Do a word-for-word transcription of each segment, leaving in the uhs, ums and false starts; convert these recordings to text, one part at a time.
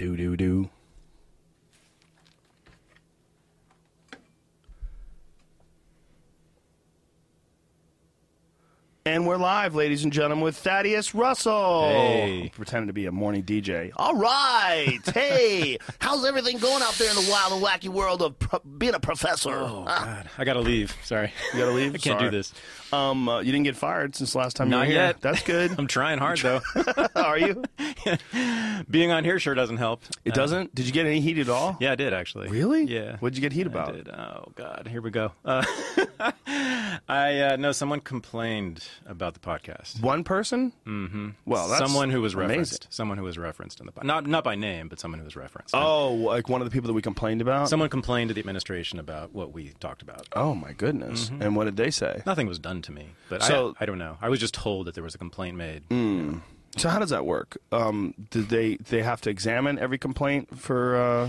Do, do, do. And we're live, ladies and gentlemen, with Thaddeus Russell. Hey. Pretending to be a morning D J. All right. Hey, how's everything going out there in the wild and wacky world of pro being a professor? Oh, God. I got to leave. Sorry. You got to leave? I can't Sorry. do this. Um, uh, you didn't get fired since the last time Not you were here. yet. That's good. I'm trying hard, though. Are you? Being on here sure doesn't help. It Uh, doesn't? Did you get any heat at all? Yeah, I did, actually. Really? Yeah. What'd you get heat I about? did. Oh, God. Here we go. Uh, I uh, no, someone complained about the podcast. One person? Mm-hmm. Well, that's someone who was amazing. referenced. Someone who was referenced in the po- not not by name, but someone who was referenced. Oh, like one of the people that we complained about? Someone complained to the administration about what we talked about. Oh, my goodness. Mm-hmm. And what did they say? Nothing was done to me, but So- I, I don't know. I was just told that there was a complaint made. Mm. So how does that work? Um, did they they have to examine every complaint for uh,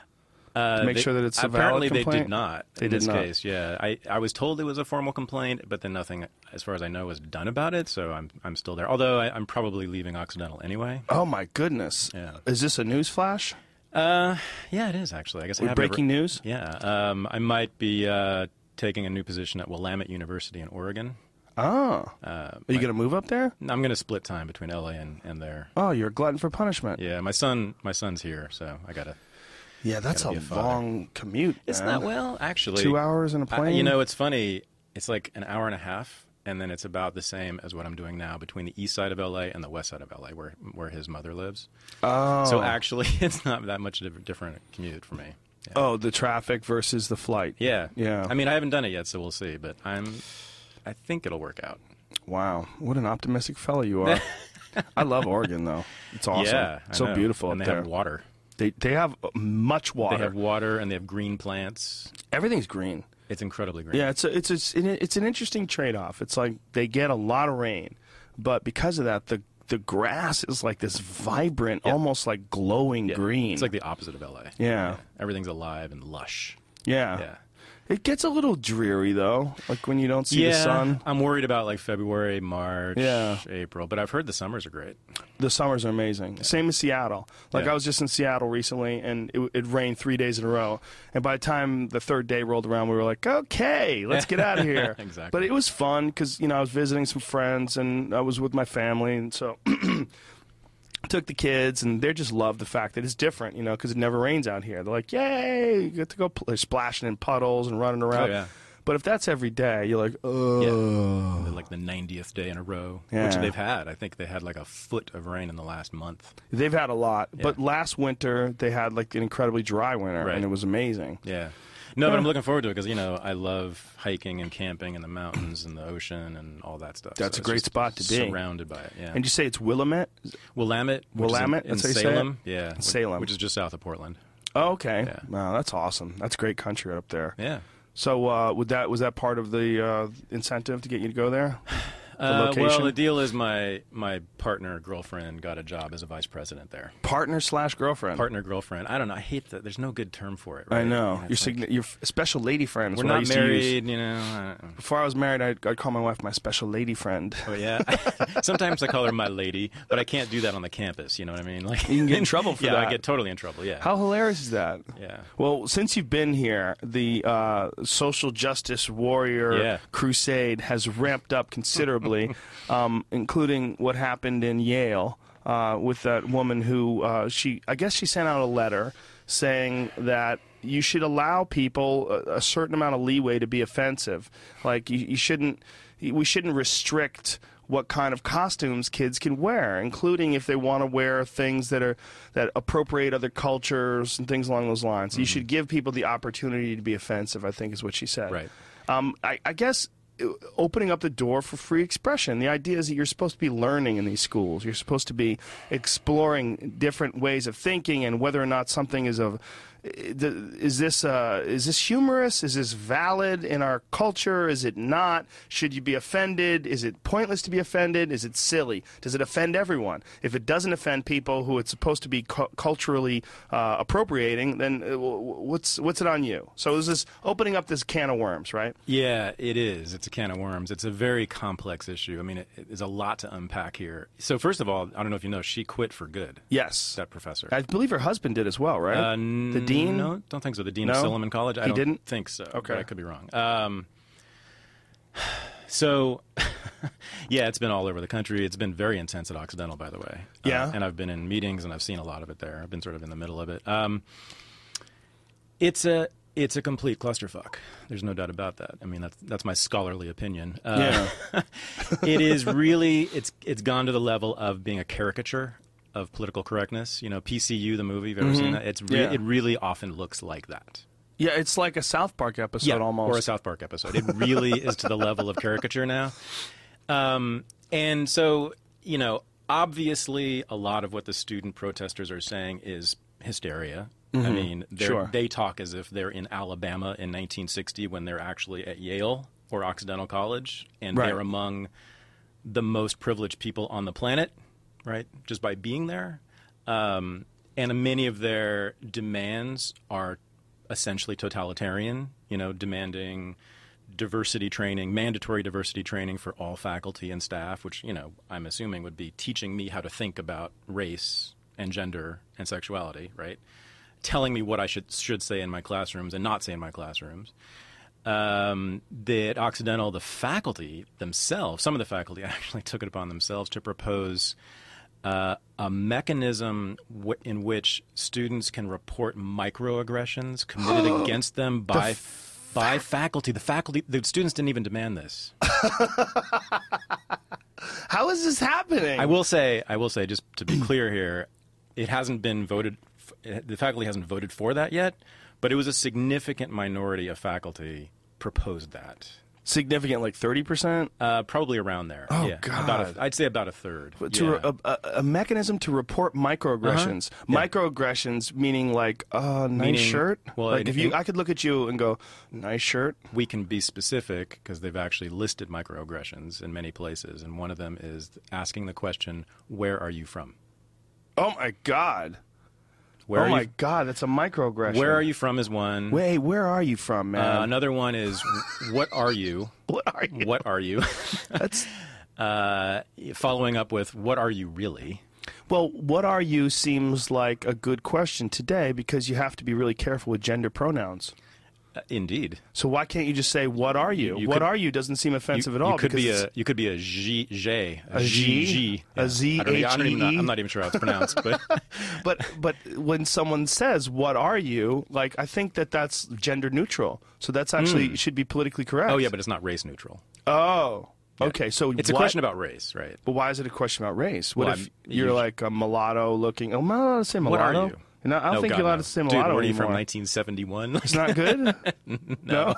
Uh, to make they- sure that it's a valid apparently they complaint? did not. They in did this not. case, yeah. I, I was told it was a formal complaint, but then nothing, as far as I know, was done about it. So I'm I'm still there. Although I, I'm probably leaving Occidental anyway. Oh my goodness! Yeah. Is this a news flash? Uh, yeah, it is actually. I guess I With have breaking never- news? Yeah. Um, I might be uh, taking a new position at Willamette University in Oregon. Oh, Uh, are you going to move up there? I'm going to split time between L A and, and there. Oh, you're a glutton for punishment. Yeah, my son my son's here, so I gotta. Yeah, that's a Gotta be a father. long commute. It's man. not well, actually. Two hours in a I- plane. you know, it's funny. It's like an hour and a half, and then it's about the same as what I'm doing now between the east side of L A and the west side of L A, where where his mother lives. Oh. So actually, it's not that much of a different commute for me. Yeah. Oh, the traffic versus the flight. yeah, Yeah. I mean, I haven't done it yet, so we'll see. But I'm, I think it'll work out. Wow, what an optimistic fellow you are. I love Oregon, though. It's awesome. Yeah, I so know. beautiful and up they there. have water. They they have much water. They have water, and they have green plants. Everything's green. It's incredibly green. Yeah, it's a, it's a, it's an interesting trade-off. It's like they get a lot of rain, but because of that, the the grass is like this vibrant, Yeah. almost like glowing Yeah. green. It's like the opposite of L A. Yeah. Everything's alive and lush. yeah. Yeah. It gets a little dreary though, like when you don't see yeah, the sun. I'm worried about like February, March, Yeah. April, but I've heard the summers are great. The summers are amazing. Same as Seattle. Like Yeah. I was just in Seattle recently, and it, it rained three days in a row. And by the time the third day rolled around, we were like, "Okay, let's get out of here." Exactly. But it was fun because you know I was visiting some friends, and I was with my family, and so took the kids, and they just love the fact that it's different, you know, because it never rains out here. They're like, "Yay, you get to go pl-. They're splashing in puddles and running around." Oh, yeah. But if that's every day, you're like, "Oh." They're like the ninetieth day in a row, Yeah. which they've had. I think they had like a foot of rain in the last month. They've had a lot, Yeah. but last winter they had like an incredibly dry winter, Right. and it was amazing. Yeah. No, but I'm looking forward to it because, you know, I love hiking and camping in the mountains and the ocean and all that stuff. That's So a it's great just spot to be. Surrounded by it, yeah. And you say it's Willamette? Willamette. which is Willamette, in, in that's how you say Salem. Yeah. which- Salem. Which is just south of Portland. Oh, okay. Yeah. Wow, that's awesome. That's great country up there. Yeah. So, uh, would that was that part of the uh, incentive to get you to go there? The Uh, well, location? the deal is my my partner girlfriend got a job as a vice president there. Partner slash girlfriend. Partner girlfriend. I don't know. I hate that. There's no good term for it. I Right? know. Yeah, Your it's sign- like, your f- special lady friend. is we're what I not used to use. married. You know. I don't know. Before I was married, I'd, I'd call my wife my special lady friend. Oh yeah. Sometimes I call her my lady, but I can't do that on the campus. You know what I mean? Like You can get in trouble for yeah, that. I get totally in trouble. Yeah. How hilarious is that? Yeah. Well, since you've been here, the uh, social justice warrior Yeah. crusade has ramped up considerably, um, including what happened in Yale uh, with that woman who uh, she, I guess, she sent out a letter saying that you should allow people a, a certain amount of leeway to be offensive. Like you, you shouldn't, we shouldn't restrict what kind of costumes kids can wear, including if they want to wear things that are that appropriate other cultures and things along those lines. Mm-hmm. You should give people the opportunity to be offensive, I think is what she said. Right. Um, I, I guess uh, opening up the door for free expression. The idea is that you're supposed to be learning in these schools. You're supposed to be exploring different ways of thinking, and whether or not something is of is this uh, is this humorous? Is this valid in our culture? Is it not? Should you be offended? Is it pointless to be offended? Is it silly? Does it offend everyone? If it doesn't offend people who it's supposed to be cu culturally uh, appropriating, then uh, what's what's it on you? So is this opening up this can of worms, right? Yeah, it is. It's a can of worms. It's a very complex issue. I mean, it, it, there's a lot to unpack here. So first of all, I don't know if you know, she quit for good. Yes, that professor. I believe her husband did as well, right? Uh, the dean? No, don't think so. The dean no? of Silliman College. I he don't didn't think so. Okay, but I could be wrong. Um, so, yeah, it's been all over the country. It's been very intense at Occidental, by the way. Yeah, uh, and I've been in meetings and I've seen a lot of it there. I've been sort of in the middle of it. Um, it's a it's a complete clusterfuck. There's no doubt about that. I mean, that's that's my scholarly opinion. Uh, yeah, it is really it's it's gone to the level of being a caricature of political correctness. You know, P C U, the movie. You've ever mm-hmm. seen that? It's re yeah. it really often looks like that. Yeah, it's like a South Park episode yeah, almost. Or a South Park episode. It really is to the level of caricature now. Um, and so, you know, obviously a lot of what the student protesters are saying is hysteria. Mm-hmm. I mean, sure. they talk as if they're in Alabama in nineteen sixty when they're actually at Yale or Occidental College, and right. they're among the most privileged people on the planet, right, just by being there. Um, and many of their demands are essentially totalitarian, you know, demanding diversity training, mandatory diversity training for all faculty and staff, which, you know, I'm assuming would be teaching me how to think about race and gender and sexuality, right? Telling me what I should should say in my classrooms and not say in my classrooms. Um, the, at Occidental, the faculty themselves, some of the faculty actually took it upon themselves to propose Uh, a mechanism w in which students can report microaggressions committed against them by the by faculty. The faculty, the students didn't even demand this. How is this happening? I will say, I will say, just to be clear here, it hasn't been voted. F the faculty hasn't voted for that yet, but it was a significant minority of faculty proposed that. Significant, like thirty percent? Uh, probably around there. Oh, yeah. God. About a, I'd say about a third. To yeah. a, a, a mechanism to report microaggressions. Uh-huh. Yeah. Microaggressions meaning like, uh, nice Meaning, shirt? well, like in- if you, in- I could look at you and go, nice shirt? We can be specific because they've actually listed microaggressions in many places, and one of them is asking the question, where are you from? Oh, my God. Where oh, are my you, God, that's a microaggression. Where are you from is one. Wait, where are you from, man? Uh, another one is, what are you? What are you? What are you? That's... uh, following up with, what are you really? Well, what are you seems like a good question today because you have to be really careful with gender pronouns. Uh, indeed. So why can't you just say, what are you? You- you what could- are you doesn't seem offensive you, at all. You could because be it's- a you could be a G J A G? G A yeah. Z I don't, I don't even know, H E E? I'm not even sure how it's pronounced, but but but when someone says what are you, like I think that that's gender neutral. So that's actually should be politically correct. oh yeah, but it's not race neutral. Oh, okay. So It's what, a question about race, right? But why is it a question about race? What Well, if I'm- you're you- like a mulatto looking? Oh, am I allowed to say What are mulatto? you? No, I don't No, think God, you're allowed no. to say Dude, mulatto what are you anymore. from nineteen seventy-one? It's not good. no.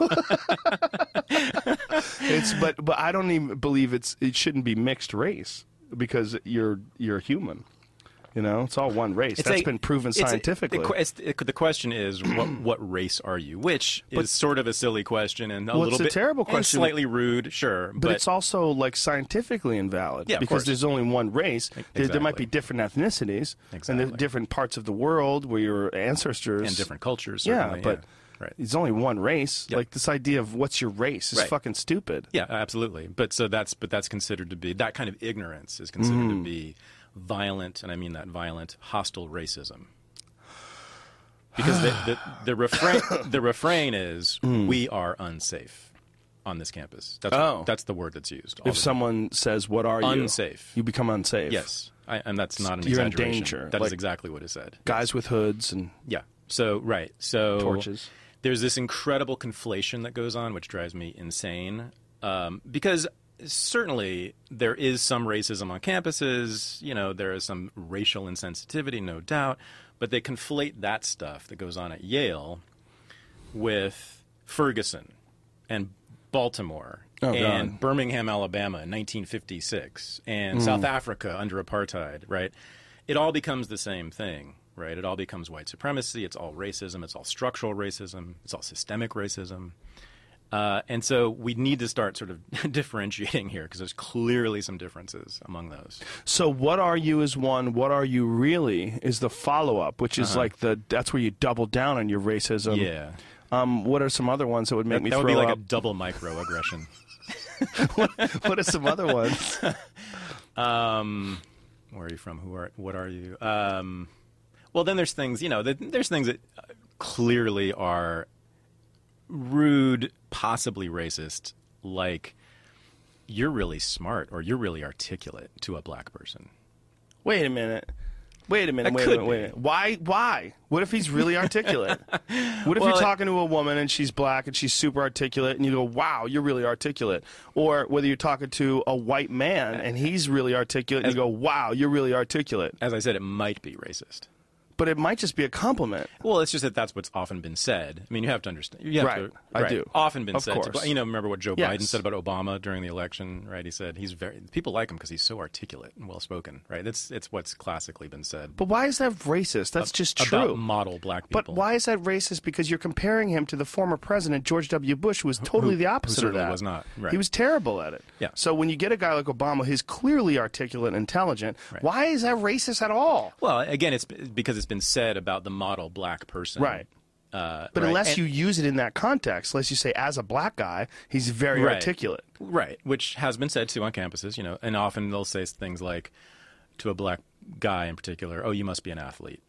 It's but but I don't even believe it's it shouldn't be mixed race because you're you're human. You know, it's all one race. It's That's a- been proven it's a- scientifically. the, que- it's, it, the question is, what, what race are you? Which is sort of a silly question and a Well, little it's a bit terrible and question. slightly rude, sure. but, But, it's also like scientifically invalid Yeah, of because course. there's only one race. There, there might be Exactly. different ethnicities and Exactly. there different parts of the world where your ancestors and different cultures, Yeah, certainly. but right. it's only one race. Yep. Like this idea of what's your race is Right. fucking stupid. Yeah, absolutely. But so that's but that's considered to be that kind of ignorance is considered Mm-hmm. to be violent, and I mean that violent, hostile racism. Because the, the, the refrain the refrain is we are unsafe on this campus. That's Oh. that's the word that's used. all If the time. someone says, "What are you?" Unsafe. you become unsafe. Yes, I, and that's not an You're in exaggeration. danger, That is like- exactly what is said. Guys with hoods and Yeah. So right. So torches. there's this incredible conflation that goes on, which drives me insane. Um, because certainly there is some racism on campuses. You know, there is some racial insensitivity, no doubt. But they conflate that stuff that goes on at Yale with Ferguson and Baltimore Oh, and God. Birmingham, Alabama in nineteen fifty-six and South Africa under apartheid, right? It all becomes the same thing, right? It all becomes white supremacy. It's all racism. It's all structural racism. It's all systemic racism. Uh, and so we need to start sort of differentiating here because there's clearly some differences among those. So what are you is one, what are you really is the follow-up, which is Uh-huh. like the, that's where you double down on your racism. Yeah. Um, what are some other ones that would make That, me that throw would be like up? a double microaggression. What are some other ones? Um, where are you from? Who are? What are you? Um, well, then there's things. You know, that, there's things that uh, clearly are rude, possibly racist. Like you're really smart or you're really articulate to a black person. Wait a minute. Wait a minute, That wait a could minute, wait a be. minute. Why? Why? What if he's really articulate? What if Well, you're it- talking to a woman and she's black and she's super articulate and you go, wow, you're really articulate? Or whether you're talking to a white man and he's really articulate and you go, wow, you're really articulate. As I said, it might be racist. But it might just be a compliment. Well, it's just that that's what's often been said. I mean, you have to understand. You have Right. to, I right. do. Often been Of said. course. To, you know, remember what Joe Yes. Biden said about Obama during the election, right? He said he's very people like him because he's so articulate and well spoken, right? It's it's what's classically been said. But why is that racist? That's just true. About model black people. But why is that racist? Because you're comparing him to the former president, George W. Bush, who was totally who- the who opposite of certainly that. was not. Right. He was terrible at it. Yeah. So when you get a guy like Obama who's clearly articulate and intelligent, Right. why is that racist at all? Well, again, it's because it's been said about the model black person. Right. Uh, But right. unless And- you use it in that context, unless you say, as a black guy, he's very Right. articulate. Right, which has been said too on campuses, you know, and often they'll say things like to a black guy in particular, "Oh, you must be an athlete.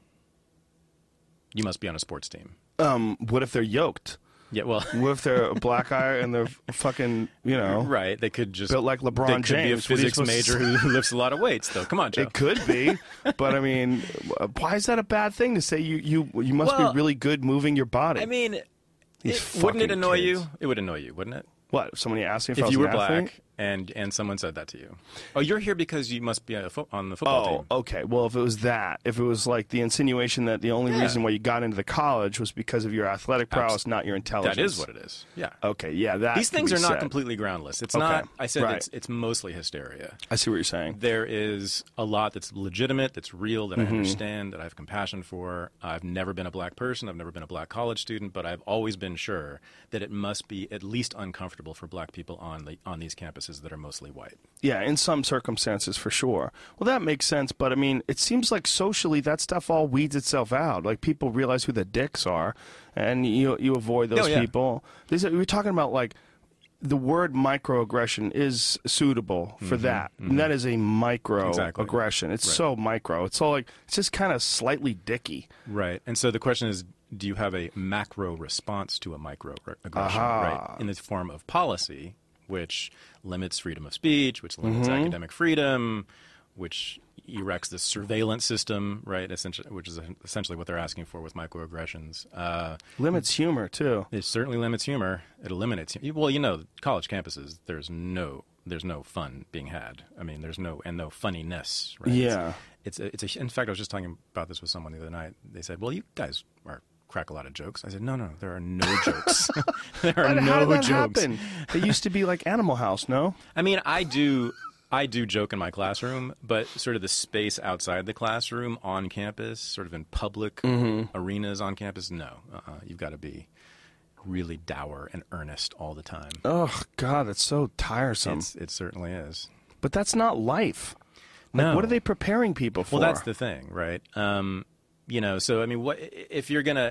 You must be on a sports team." Um, what if they're yoked? Yeah, well, What if they're a black guy and they're fucking, you know, right, they could just built like LeBron they could James? be a What are you physics supposed to major say? who lifts a lot of weights, though. Come on, Joe. It could be, but I mean, why is that a bad thing to say? You you you must Well, be really good moving your body. I mean, These it, wouldn't it fucking annoy kids. you? It would annoy you, wouldn't it? What? If somebody asked me if, I If was you were an athlete? black and and someone said that to you, oh, you're here because you must be a fo- on the football Oh, team. okay. Well, if it was that, if it was like the insinuation that the only Yeah. reason why you got into the college was because of your athletic prowess, not your intelligence. That is what it is. Yeah. Okay, yeah, that These can things be are not said. completely groundless. It's Okay, not. I said right. it's it's mostly hysteria. I see what you're saying. There is a lot that's legitimate, that's real, that Mm-hmm. I understand, that I have compassion for. I've never been a black person. I've never been a black college student, but I've always been sure that it must be at least uncomfortable for black people on the, on these campuses that are mostly white. Yeah, in some circumstances, for sure. Well, that makes sense, but I mean, it seems like socially that stuff all weeds itself out. Like people realize who the dicks are, and you you avoid those Oh, yeah. people. This, we're talking about like the word microaggression is suitable for that. And that is a Exactly. microaggression. It's Right. so micro. It's all like it's just kind of slightly dicky. Right. And so the question is, do you have a macro response to a micro aggression, Aha. right? In the form of policy, which limits freedom of speech, which limits Mm-hmm. academic freedom, which erects this surveillance system, right? Essentially, which is essentially what they're asking for with microaggressions. Uh, Limits humor too. it certainly limits humor. It eliminates. Well, you know, college campuses, there's no, there's no fun being had. I mean, there's no and no funniness. Right? Yeah. It's a, it's a, in fact, I was just talking about this with someone the other night. They said, "Well, you guys are crack a lot of jokes." I said, "No, no, there are no jokes. there are How, no how did that jokes." happen? It used to be like Animal House, no? I mean, I do, I do joke in my classroom, but sort of the space outside the classroom on campus, sort of in public arenas on campus, no. Uh-uh. You've got to be really dour and earnest all the time. Oh God, that's so tiresome. It's, it certainly is. But that's not life. Like, No. what are they preparing people for? Well, that's the thing, right? Um, you know, so I mean, what if you're gonna?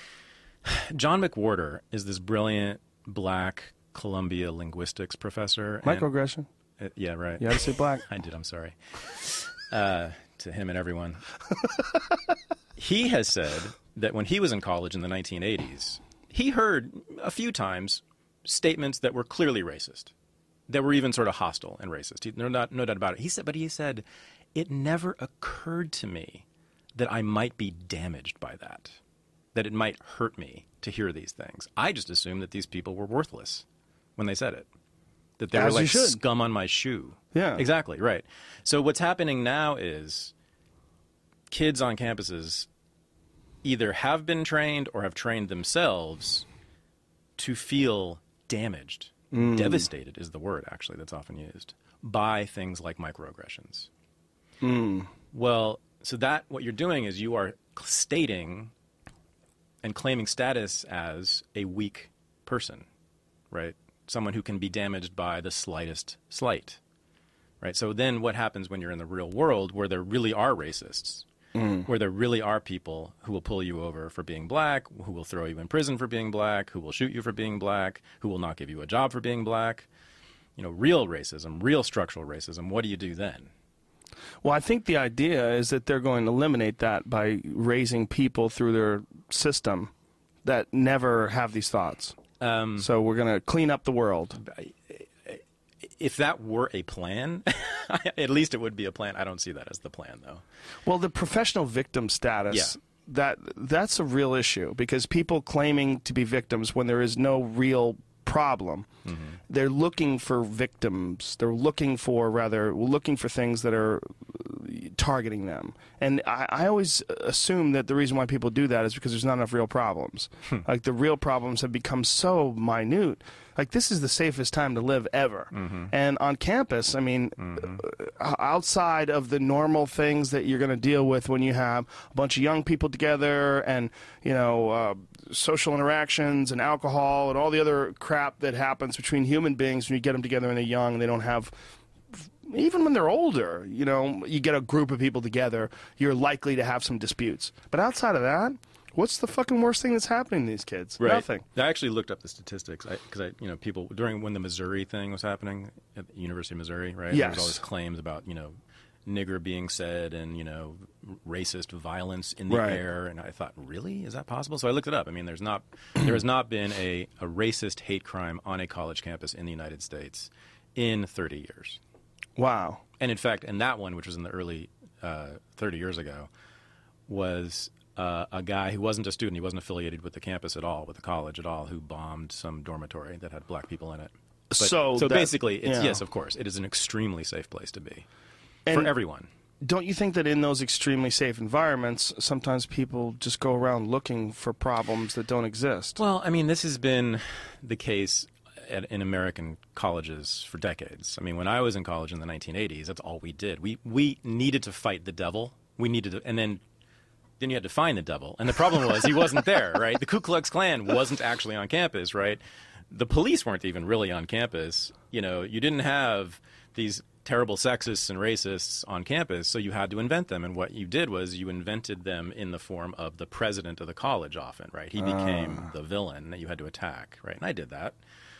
John McWhorter is this brilliant black Columbia linguistics professor. and- Microaggression. uh, yeah, right. You had to say black. I did. I'm sorry. Uh, to him and everyone. He has said that when he was in college in the nineteen eighties, he heard a few times statements that were clearly racist, that were even sort of hostile and racist. He, no, not, no doubt about it. He said, but he said, it never occurred to me that I might be damaged by that, that it might hurt me to hear these things. I just assumed that these people were worthless when they said it, that they As were you like should. scum on my shoe. Yeah. Exactly, right. So what's happening now is kids on campuses either have been trained or have trained themselves to feel damaged. Mm. Devastated is the word, actually, that's often used, by things like microaggressions. Mm. Well, so that what you're doing is you are stating and claiming status as a weak person, right? Someone who can be damaged by the slightest slight, right? So then what happens when you're in the real world where there really are racists, mm. where there really are people who will pull you over for being black, who will throw you in prison for being black, who will shoot you for being black, who will not give you a job for being black? You know, real racism, real structural racism, what do you do then? Well, I think the idea is that they're going to eliminate that by raising people through their system that never have these thoughts. Um, so we're going to clean up the world. If that were a plan, at least it would be a plan. I don't see that as the plan, though. Well, the professional victim status, yeah. that that's a real issue because people claiming to be victims when there is no real problem. Mm-hmm. They're looking for victims. They're looking for, rather, looking for things that are targeting them. And I, I always assume that the reason why people do that is because there's not enough real problems. Like, the real problems have become so minute. Like, this is the safest time to live ever. Mm-hmm. And on campus, I mean, mm-hmm. outside of the normal things that you're going to deal with when you have a bunch of young people together and, you know, uh, social interactions and alcohol and all the other crap that happens between human beings when you get them together and they're young and they don't have... Even when they're older, you know, you get a group of people together, you're likely to have some disputes. But outside of that, what's the fucking worst thing that's happening to these kids? Right. Nothing. I actually looked up the statistics because I, I, you know, people during when the Missouri thing was happening at the University of Missouri, right? Yes. There was all these claims about, you know, nigger being said and, you know, racist violence in the right. air, and I thought, really, is that possible? So I looked it up. I mean, there's not, there has not been a, a racist hate crime on a college campus in the United States in thirty years. Wow. And in fact, and that one, which was in the early uh, thirty years ago, was uh, a guy who wasn't a student. He wasn't affiliated with the campus at all, with the college at all, who bombed some dormitory that had black people in it. But, so so that, basically, it's, yeah. yes, of course, it is an extremely safe place to be and for everyone. Don't you think that in those extremely safe environments, sometimes people just go around looking for problems that don't exist? Well, I mean, this has been the case At, in American colleges for decades. I mean, when I was in college in the nineteen eighties, that's all we did. We we needed to fight the devil. We needed to, and then then you had to find the devil. And the problem was he wasn't there, right? The Ku Klux Klan wasn't actually on campus, right? The police weren't even really on campus. You know, you didn't have these terrible sexists and racists on campus, so you had to invent them. And what you did was you invented them in the form of the president of the college often, right? He became uh. the villain that you had to attack, right? And I did that.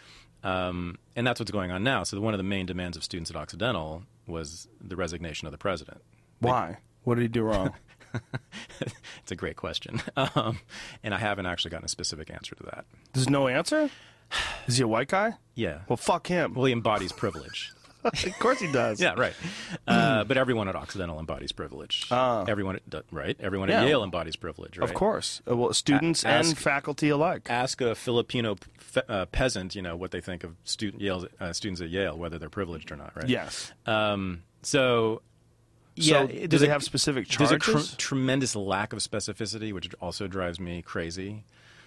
Um, and that's what's going on now. So one of the main demands of students at Occidental was the resignation of the president. Why? They, what did he do wrong? It's a great question. Um, and I haven't actually gotten a specific answer to that. There's no answer? Is he a white guy? Yeah. Well, fuck him. Well, he embodies privilege. Of course he does. Yeah, right. Uh, but everyone at Occidental embodies privilege. Uh, everyone at, right? Everyone at yeah. Yale embodies privilege, right? Of course. Uh, well, students a ask, and faculty alike. Ask a Filipino fe uh, peasant, you know, what they think of student Yale, uh, students at Yale, whether they're privileged or not, right? Yes. Um, so, yeah. So do they a, have specific charges? There's a tr tremendous lack of specificity, which also drives me crazy.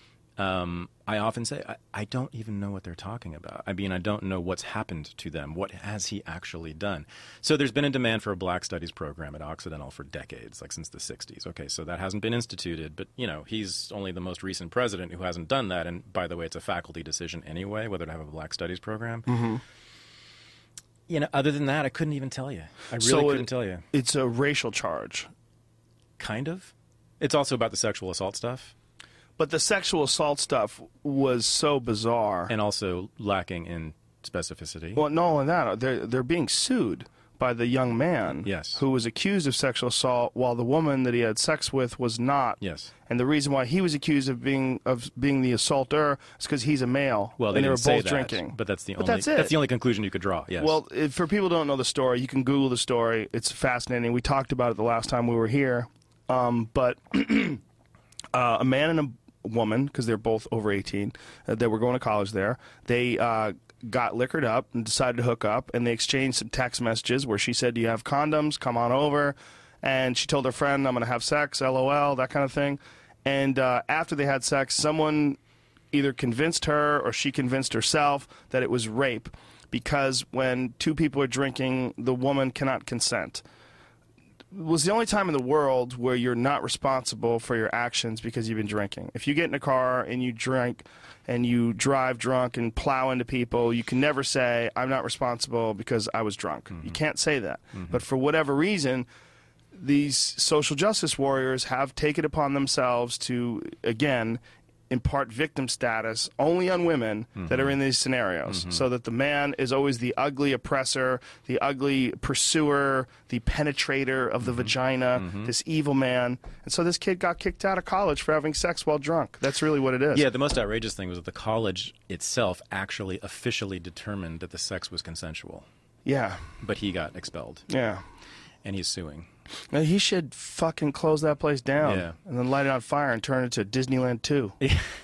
Um, I often say, I, I don't even know what they're talking about. I mean, I don't know what's happened to them. What has he actually done? So there's been a demand for a Black Studies program at Occidental for decades, like since the sixties. Okay, so that hasn't been instituted, but, you know, he's only the most recent president who hasn't done that. And by the way, it's a faculty decision anyway, whether to have a Black Studies program. Mm-hmm. You know, other than that, I couldn't even tell you. I really so couldn't it, tell you. It's a racial charge. Kind of. It's also about the sexual assault stuff. But the sexual assault stuff was so bizarre. And also lacking in specificity. Well, not only that, they're, they're being sued by the young man yes. who was accused of sexual assault while the woman that he had sex with was not. Yes. And the reason why he was accused of being of being the assaulter is because he's a male. Well, they, and they didn't were say both that, drinking. But that's the but only that's, it. that's the only conclusion you could draw. Yes. Well, if, for people who don't know the story, you can Google the story. It's fascinating. We talked about it the last time we were here. Um, but uh, a man and a woman, because they're both over eighteen, uh, that were going to college there, they uh, got liquored up and decided to hook up, and they exchanged some text messages where she said, do you have condoms? Come on over. And she told her friend, I'm going to have sex, LOL, that kind of thing. And uh, after they had sex, someone either convinced her or she convinced herself that it was rape, because when two people are drinking, the woman cannot consent. was the only time in the world where you're not responsible for your actions because you've been drinking. If you get in a car and you drink and you drive drunk and plow into people, you can never say, I'm not responsible because I was drunk. Mm-hmm. You can't say that. Mm-hmm. But for whatever reason, these social justice warriors have taken upon themselves to, again, impart victim status only on women mm-hmm. that are in these scenarios, mm-hmm. so that the man is always the ugly oppressor, the ugly pursuer, the penetrator of the mm-hmm. vagina, mm-hmm. this evil man. And so this kid got kicked out of college for having sex while drunk. That's really what it is. Yeah, the most outrageous thing was that the college itself actually officially determined that the sex was consensual. Yeah. But he got expelled. Yeah. And he's suing. Now, he should fucking close that place down yeah. and then light it on fire and turn it to Disneyland two.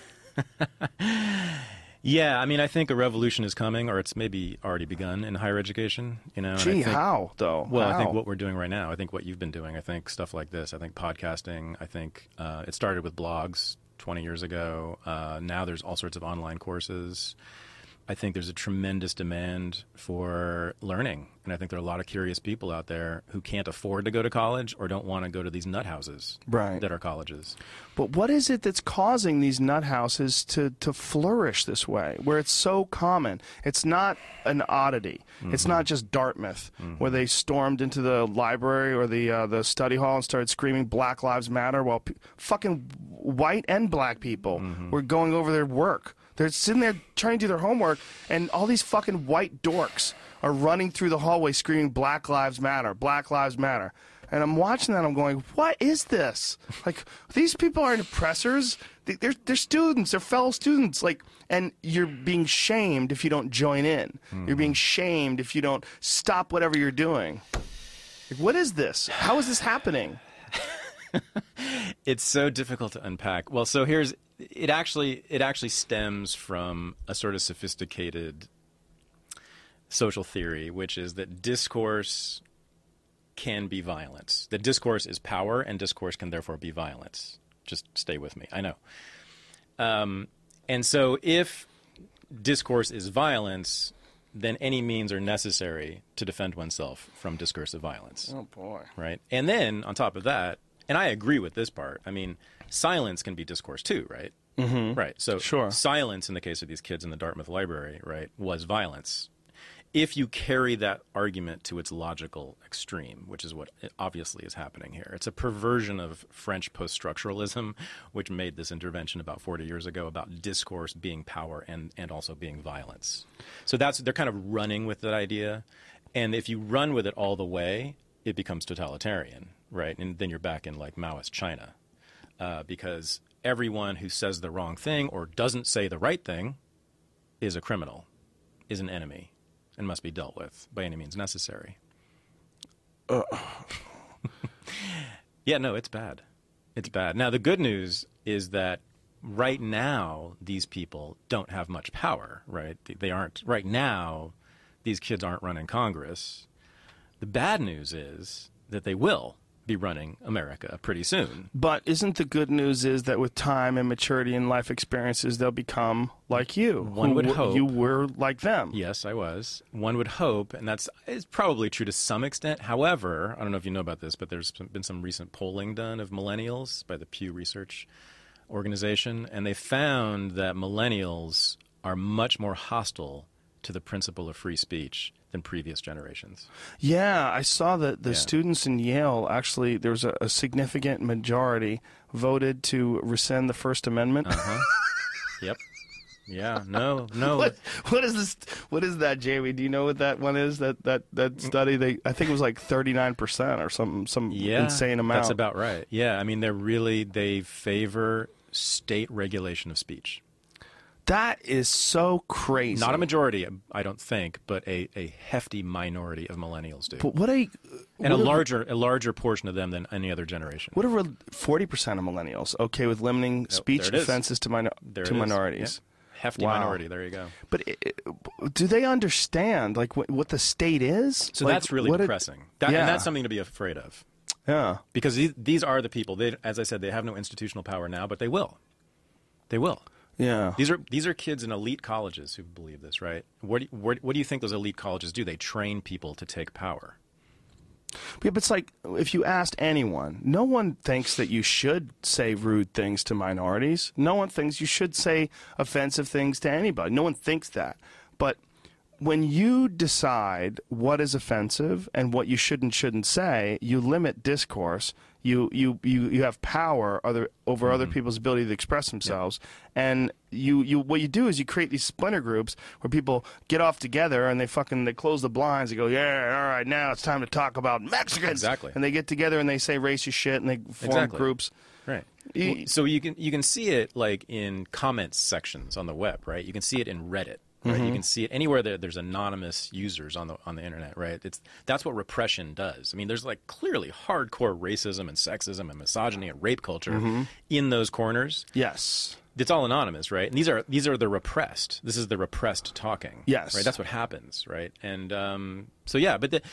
Yeah, I mean, I think a revolution is coming, or it's maybe already begun in higher education. You know, Gee, and I think, how though? Well, how? I think what we're doing right now. I think what you've been doing. I think stuff like this. I think podcasting. I think uh, it started with blogs twenty years ago. Uh, now there's all sorts of online courses. I think there's a tremendous demand for learning. And I think there are a lot of curious people out there who can't afford to go to college or don't want to go to these nut houses right. that are colleges. But what is it that's causing these nut houses to, to flourish this way, where it's so common? It's not an oddity. Mm-hmm. It's not just Dartmouth, mm-hmm. where they stormed into the library or the, uh, the study hall and started screaming Black Lives Matter while pe- fucking white and black people mm-hmm. were going over their work. They're sitting there trying to do their homework, and all these fucking white dorks are running through the hallway screaming, Black Lives Matter, Black Lives Matter. And I'm watching that, I'm going, what is this? Like, these people aren't oppressors. They're, they're students. They're fellow students. Like, and you're being shamed if you don't join in. Mm-hmm. You're being shamed if you don't stop whatever you're doing. Like, what is this? How is this happening? It's so difficult to unpack. Well, so here's... It actually it actually stems from a sort of sophisticated social theory, which is that discourse can be violence. That discourse is power, and discourse can therefore be violence. Just stay with me. I know. Um, and so if discourse is violence, then any means are necessary to defend oneself from discursive violence. Oh, boy. Right? And then, on top of that, and I agree with this part, I mean, silence can be discourse too, right? Mm-hmm. Right. So sure. Silence in the case of these kids in the Dartmouth library, right, was violence. If you carry that argument to its logical extreme, which is what obviously is happening here, it's a perversion of French post-structuralism, which made this intervention about forty years ago about discourse being power and, and also being violence. So that's they're kind of running with that idea. And if you run with it all the way, it becomes totalitarian, right? And then you're back in like Maoist China. Uh, because everyone who says the wrong thing or doesn't say the right thing is a criminal, is an enemy, and must be dealt with by any means necessary. Uh. Yeah, no, it's bad. It's bad. Now, the good news is that right now, these people don't have much power, right? They aren't. Right now, these kids aren't running Congress. The bad news is that they will be running America pretty soon. But isn't the good news is that with time and maturity and life experiences, they'll become like you. One would hope. You were like them. Yes, I was. One would hope, and that's is probably true to some extent. However, I don't know if you know about this, but there's been some recent polling done of millennials by the Pew Research Organization, and they found that millennials are much more hostile to the principle of free speech than previous generations. Yeah, I saw that the yeah. students in Yale, actually, there was a, a significant majority voted to rescind the First Amendment. Uh-huh. Yep. Yeah, no, no. What, what is this? What is that, Jamie? Do you know what that one is? That that that study? They, I think it was like thirty-nine percent or some some yeah, insane amount. That's about right. Yeah, I mean, they're really they favor state regulation of speech. That is so crazy. Not a majority, I don't think, but a, a hefty minority of millennials do. But what a and what a a, larger a larger portion of them than any other generation. What are forty percent of millennials okay with limiting oh, speech offenses to minor, to minorities? Yeah. Hefty wow. minority. There you go. But it, do they understand like what, what the state is? So like, that's really depressing. It, that, yeah. And that's something to be afraid of. Yeah. Because these, these are the people. They, as I said, they have no institutional power now, but they will. They will. Yeah. These are these are kids in elite colleges who believe this, right? What do you, what, what do you think those elite colleges do? They train people to take power. But it's like, if you asked anyone, no one thinks that you should say rude things to minorities. No one thinks you should say offensive things to anybody. No one thinks that. But when you decide what is offensive and what you should and shouldn't say, you limit discourse. You you, you, you have power other, over mm-hmm. other people's ability to express themselves. Yep. And you, you what you do is you create these splinter groups where people get off together and they fucking they close the blinds. They go, yeah, all right, now it's time to talk about Mexicans. Exactly. And they get together and they say racist shit and they form exactly. groups. Right. You, so you can you can see it like in comments sections on the web, right? You can see it in Reddit. Right? Mm-hmm. You can see it anywhere there, there's anonymous users on the on the internet, right? It's that's what repression does. I mean, there's like clearly hardcore racism and sexism and misogyny and rape culture mm-hmm. in those corners. Yes, it's all anonymous, right? And these are these are the repressed. This is the repressed talking. Yes, right. That's what happens, right? And um, so yeah, but the,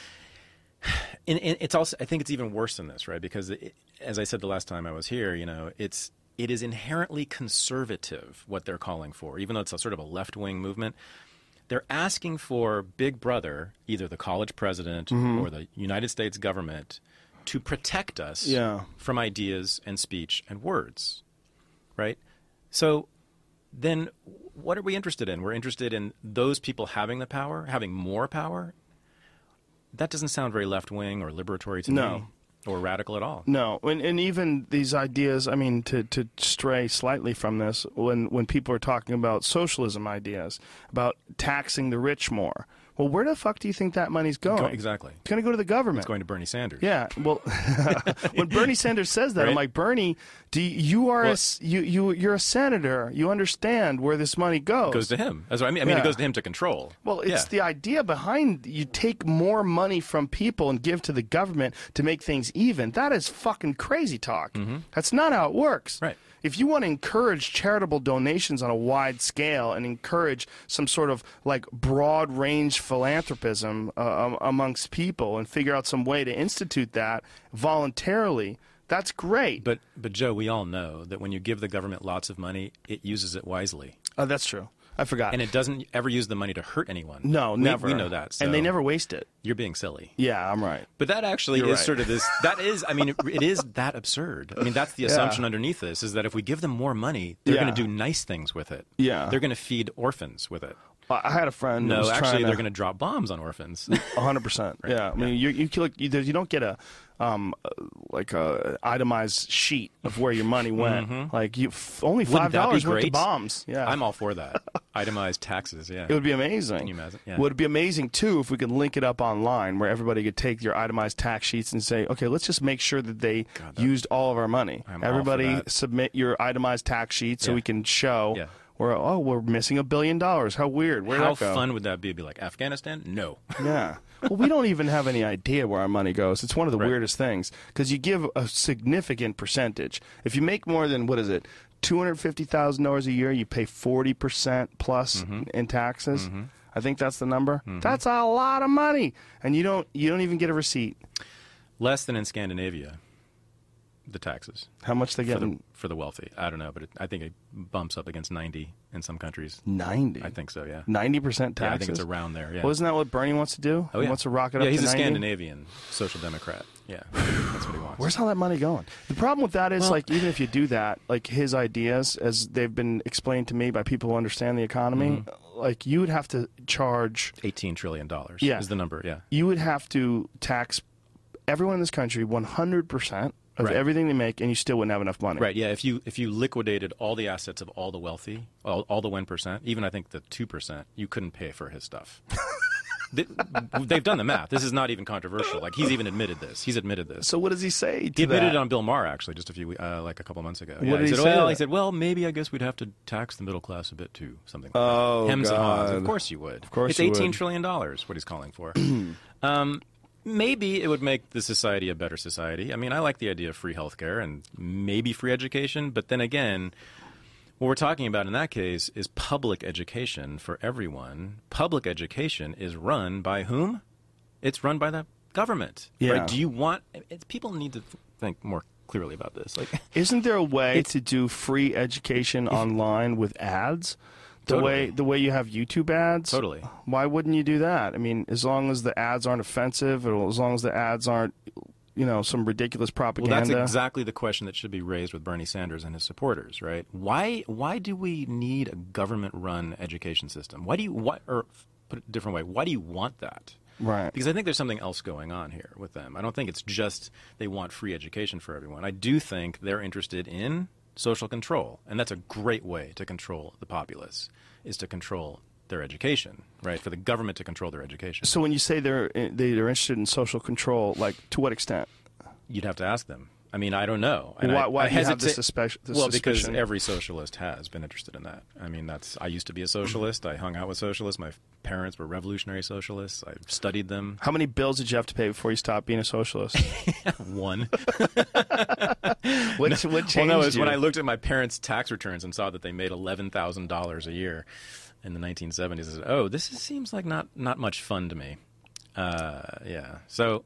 and, and it's also I think it's even worse than this, right? Because it, as I said the last time I was here, you know, it's. It is inherently conservative, what they're calling for, even though it's a sort of a left-wing movement. They're asking for Big Brother, either the college president mm-hmm. or the United States government, to protect us yeah. from ideas and speech and words, right? So then what are we interested in? We're interested in those people having the power, having more power? That doesn't sound very left-wing or liberatory to no. me. Or radical at all. No, and, and even these ideas, I mean, to, to stray slightly from this, when, when people are talking about socialism ideas, about taxing the rich more, well, where the fuck do you think that money's going? Go, exactly. It's going to go to the government. It's going to Bernie Sanders. Yeah, well, when Bernie Sanders says that, right? I'm like, Bernie, do you, you are well, a, you, you, you're a senator. You understand where this money goes. It goes to him. That's what I mean. I mean, yeah. it goes to him to control. Well, it's yeah. the idea behind you take more money from people and give to the government to make things even. That is fucking crazy talk. Mm-hmm. That's not how it works. Right. If you want to encourage charitable donations on a wide scale and encourage some sort of like broad range philanthropism uh, amongst people and figure out some way to institute that voluntarily, that's great. But, but Joe, we all know that when you give the government lots of money, it uses it wisely. Oh, that's true. I forgot. And it doesn't ever use the money to hurt anyone. No, we, never. We know that. So and they never waste it. You're being silly. Yeah, I'm right. But that actually You're is right. sort of this, that is, I mean, it, it is that absurd. I mean, that's the assumption yeah. underneath this, is that if we give them more money, they're yeah. going to do nice things with it. Yeah. They're going to feed orphans with it. I had a friend. No, who was actually, to... they're going to drop bombs on orphans. A hundred percent. Yeah, I mean, yeah. you you look, you, you don't get a um like a itemized sheet of where your money went. Mm-hmm. Like you f only Wouldn't five that be dollars went to great? bombs. Yeah, I'm all for that. Itemized taxes. Yeah, it would be amazing. Can you imagine? Yeah. Would be amazing too if we could link it up online, where everybody could take your itemized tax sheets and say, okay, let's just make sure that they God, that, used all of our money. I'm all for Everybody that. submit your itemized tax sheet so Yeah. we can show. Yeah. We're, oh, we're missing a billion dollars. How weird. Where'd How that go? fun would that be? Be like Afghanistan? No. Yeah. Well, we don't even have any idea where our money goes. It's one of the Right. weirdest things because you give a significant percentage. If you make more than, what is it, two hundred fifty thousand dollars a year, you pay forty percent plus Mm-hmm. in taxes. Mm-hmm. I think that's the number. Mm-hmm. That's a lot of money. And you don't you don't even get a receipt. Less than in Scandinavia, the taxes. How much they get? For the, in for the wealthy. I don't know, but it, I think it bumps up against ninety in some countries. ninety. I think so, yeah. ninety percent Yeah, taxes? I think it's around there, yeah. Well, isn't that what Bernie wants to do? Oh, He yeah. wants to rock it yeah, up he's to a ninety? Scandinavian social democrat. Yeah, that's what he wants. Where's all that money going? The problem with that is, Well- like, even if you do that, like, his ideas, as they've been explained to me by people who understand the economy, Mm-hmm. like, you would have to charge, eighteen trillion dollars Yeah. is the number, yeah. you would have to tax everyone in this country one hundred percent of Right. everything they make, and you still wouldn't have enough money. Right, yeah, if you if you liquidated all the assets of all the wealthy, all, all the one percent, even I think the two percent, you couldn't pay for his stuff. they, they've done the math. This is not even controversial. Like, he's even admitted this. He's admitted this. So what does he say to He admitted that? it on Bill Maher, actually, just a few, uh, like a couple months ago. What Yeah, did he said, say well, to he that? said, well, maybe I guess we'd have to tax the middle class a bit too, something like Oh, that. Hems and haws. God. Of course you would. Of course it's you eighteen would. trillion dollars, what he's calling for. um, maybe it would make the society a better society. I mean, I like the idea of free healthcare and maybe free education, but then again, what we're talking about in that case is public education for everyone. Public education is run by whom? It's run by the government. Yeah. Right? Do you want it's, people need to think more clearly about this. Like, Isn't there a way It's- to do free education online with ads? The Totally. way the way you have YouTube ads. Totally. Why wouldn't you do that? I mean, as long as the ads aren't offensive, or as long as the ads aren't, you know, some ridiculous Well, propaganda. that's exactly the question that should be raised with Bernie Sanders and his supporters, right? Why why do we need a government-run education system? Why do you what or put it a different way? Why do you want that? Right. Because I think there's something else going on here with them. I don't think it's just they want free education for everyone. I do think they're interested in social control, and that's a great way to control the populace, is to control their education, right? For the government to control their education. So when you say they're they're interested in social control, like to what extent? You'd have to ask them. I mean, I don't know. And why I, why I do you have hesitate- this, suspe- this Well, because suspicion? every socialist has been interested in that. I mean, that's. I used to be a socialist. I hung out with socialists. My parents were revolutionary socialists. I studied them. How many bills did you have to pay before you stopped being a socialist? One. What, what changed Well, no, it was you? when I looked at my parents' tax returns and saw that they made eleven thousand dollars a year in the nineteen seventies. I said, "Oh, this is, seems like not not much fun to me." Uh, yeah. So,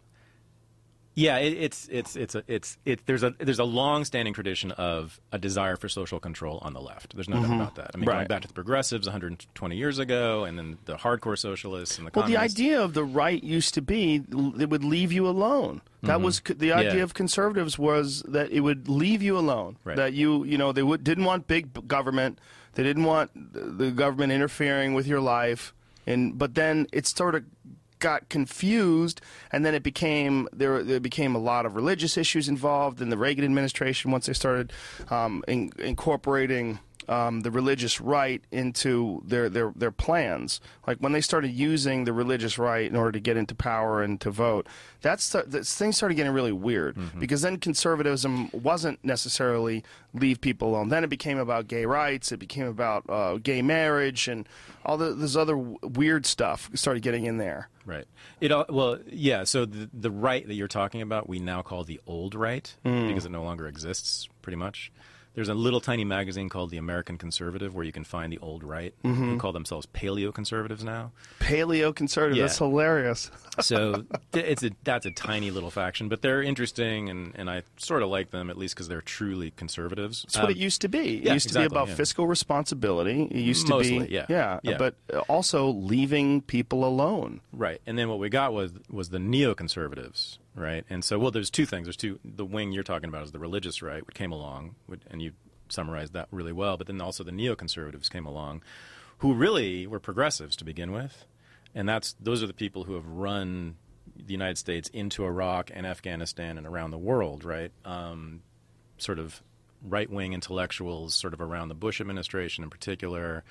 yeah, it, it's it's it's a, it's it. There's a there's a long-standing tradition of a desire for social control on the left. There's no doubt about that. I mean, going Right. back to the progressives one hundred twenty years ago, and then the hardcore socialists and the Well, the communists. idea of the right used to be l- it would leave you alone. That was c- the idea Yeah. of conservatives was that it would leave you alone. Right. That you, you know, they would, didn't want big b- government. They didn't want the government interfering with your life. And but then it sort of got confused, and then it became there. There became a lot of religious issues involved in the Reagan administration once they started um, in, incorporating. Um, the religious right into their, their, their plans. Like when they started using the religious right in order to get into power and to vote, that's the, that's, things started getting really weird because then conservatism wasn't necessarily leave people alone. Then it became about gay rights. It became about uh, gay marriage and all the, this other w- weird stuff started getting in there. Right. It all, well, yeah. So the the right that you're talking about, we now call the old right because it no longer exists. Pretty much. There's a little tiny magazine called The American Conservative where you can find the old right, who call themselves paleo-conservatives now. Paleo conservative. Yeah. That's hilarious. So th- it's a, that's a tiny little faction, but they're interesting, and, and I sort of like them, at least because they're truly conservatives. That's what Um, it used to be. It yeah, used to exactly, be about yeah. fiscal responsibility. It used to Mostly, be, yeah. yeah, Yeah. but also leaving people alone. Right, and then what we got was was the neoconservatives, right? And so, well, there's two things. There's two. The wing you're talking about is the religious right, which came along, which- and you summarized that really well. But then also the neoconservatives came along, who really were progressives to begin with, and that's those are the people who have run the United States into Iraq and Afghanistan and around the world, right? Um, sort of right-wing intellectuals, sort of around the Bush administration in particular,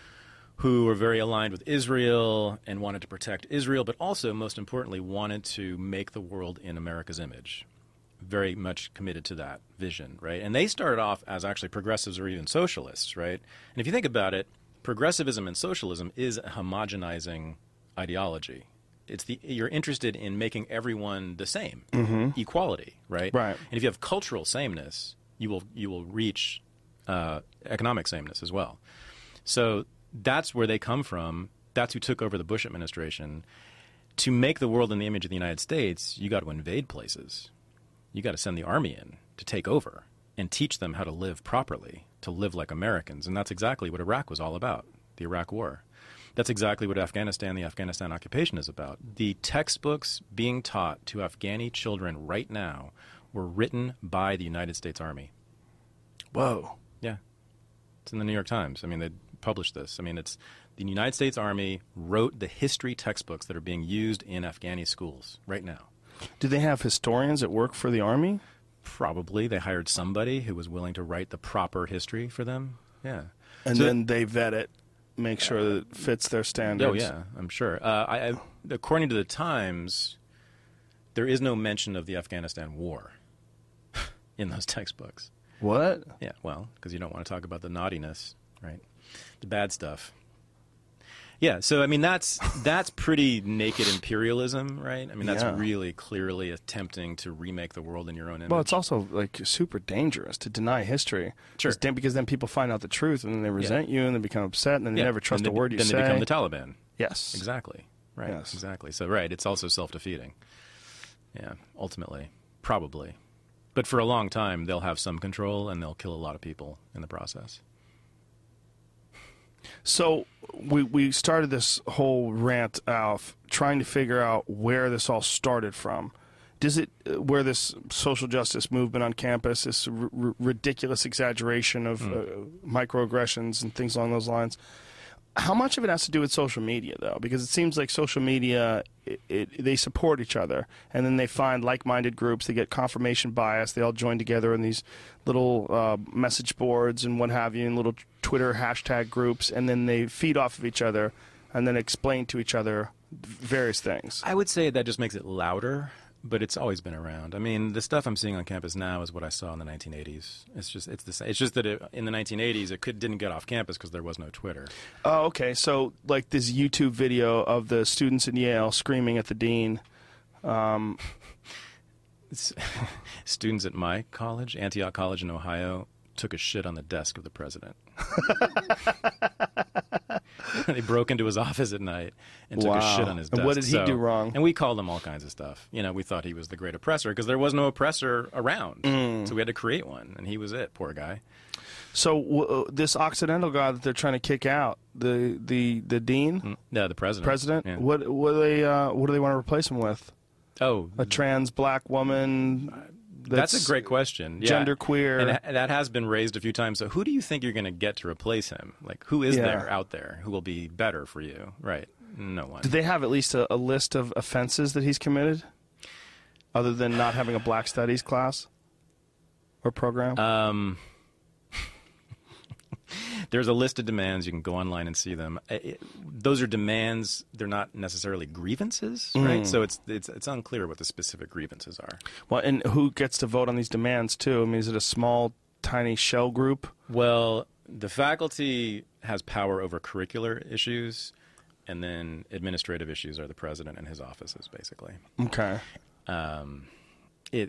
who were very aligned with Israel and wanted to protect Israel, but also, most importantly, wanted to make the world in America's image. Very much committed to that vision, right? And they started off as actually progressives or even socialists, right? And if you think about it, progressivism and socialism is a homogenizing ideology. It's the you're interested in making everyone the same, equality, right? Right. And if you have cultural sameness, you will you will reach uh, economic sameness as well. So that's where they come from. That's who took over the Bush administration. To make the world in the image of the United States, you got to invade places. You got to send the army in to take over and teach them how to live properly, to live like Americans. And that's exactly what Iraq was all about, the Iraq War. That's exactly what Afghanistan, the Afghanistan occupation is about. The textbooks being taught to Afghani children right now were written by the United States Army. Whoa. Yeah. It's in the New York Times. I mean, they published this. I mean, it's the United States Army wrote the history textbooks that are being used in Afghani schools right now. Do they have historians that work for the Army? Probably. They hired somebody who was willing to write the proper history for them. Yeah. And So- then they vet it, make sure that it fits their standards. Oh, yeah, I'm sure. Uh, I, I, according to the Times, there is no mention of the Afghanistan war in those textbooks. What? Yeah, well, because you don't want to talk about the naughtiness, right? The bad stuff. Yeah, so I mean that's that's pretty naked imperialism, right? I mean that's Yeah. really clearly attempting to remake the world in your own image. Well, it's also like super dangerous to deny history. Sure. It's dan- because then people find out the truth and then they resent you and they become upset and then they Yeah, never trust then a they- word you then say. they become the Taliban. Yes. Exactly. Right. Yes. Exactly. So right, it's also self-defeating. Yeah, ultimately, probably. But for a long time, they'll have some control and they'll kill a lot of people in the process. So we we started this whole rant of trying to figure out where this all started from. Does it uh, where this social justice movement on campus, this r- r- ridiculous exaggeration of mm. uh, microaggressions and things along those lines? How much of it has to do with social media, though? Because it seems like social media, it, it, they support each other, and then they find like-minded groups. They get confirmation bias. They all join together in these little uh, message boards and what have you, and little Twitter hashtag groups, and then they feed off of each other and then explain to each other various things. I would say that just makes it louder. But it's always been around. I mean, the stuff I'm seeing on campus now is what I saw in the nineteen eighties. It's just it's the same. It's just that it, in the nineteen eighties, it could, didn't get off campus because there was no Twitter. Oh, okay. So, like this YouTube video of the students in Yale screaming at the dean. Um, students at my college, Antioch College in Ohio, took a shit on the desk of the president. They broke into his office at night and took wow. a shit on his desk. And what did he so, do wrong? And we called him all kinds of stuff. You know, we thought he was the great oppressor because there was no oppressor around. Mm. So we had to create one, and he was it, poor guy. So w- this Occidental guy that they're trying to kick out, the the, the dean? Mm. No, the president. President? Yeah. What what do they uh, what do they want to replace him with? Oh, a trans black woman. That's, that's a great question. Yeah. Gender queer. And that has been raised a few times. So who do you think you're going to get to replace him? Like, who is yeah. there out there who will be better for you? Right. No one. Do they have at least a, a list of offenses that he's committed? Other than not having a black studies class or program? Um, there's a list of demands. You can go online and see them. It, those are demands. They're not necessarily grievances, right? Mm. So it's, it's it's unclear what the specific grievances are. Well, and who gets to vote on these demands, too? I mean, is it a small, tiny shell group? Well, the faculty has power over curricular issues, and then administrative issues are the president and his offices, basically. Okay. Um, it...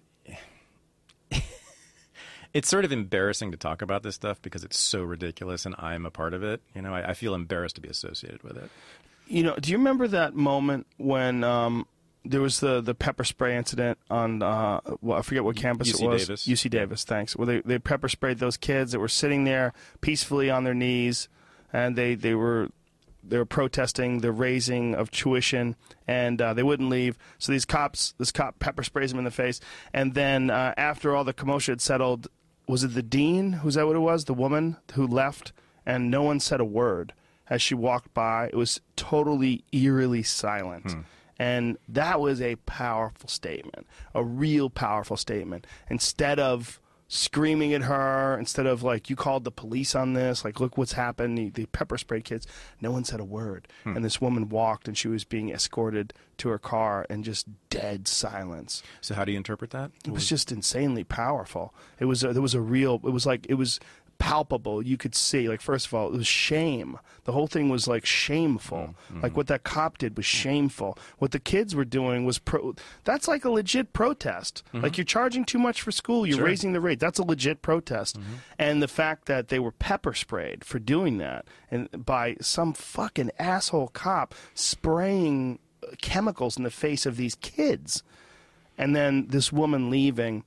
It's sort of embarrassing to talk about this stuff because it's so ridiculous, and I'm a part of it. You know, I, I feel embarrassed to be associated with it. You know, do you remember that moment when um, there was the, the pepper spray incident on, uh, well, I forget what campus U C it was. Davis. U C Davis, thanks. Where they, they pepper sprayed those kids that were sitting there peacefully on their knees, and they, they were... They were protesting the raising of tuition, and uh, they wouldn't leave. So these cops, this cop pepper sprays them in the face. And then uh, after all the commotion had settled, was it the dean? Was that what it was? The woman who left, and no one said a word as she walked by. It was totally eerily silent. Hmm. And that was a powerful statement, a real powerful statement. Instead of screaming at her, instead of like, you called the police on this, like, look what's happened, the, the pepper spray kids, no one said a word. Hmm. And this woman walked, and she was being escorted to her car, and just dead silence. So how do you interpret that? It was just insanely powerful. It was a, there was a real, it was like, it was palpable. You could see, like, first of all, it was shame. The whole thing was like shameful. Mm-hmm. Like what that cop did was shameful. What the kids were doing was pro. That's like a legit protest. Mm-hmm. Like, you're charging too much for school. You're sure. raising the rate. That's a legit protest. Mm-hmm. And the fact that they were pepper sprayed for doing that, and by some fucking asshole cop spraying chemicals in the face of these kids, and then this woman leaving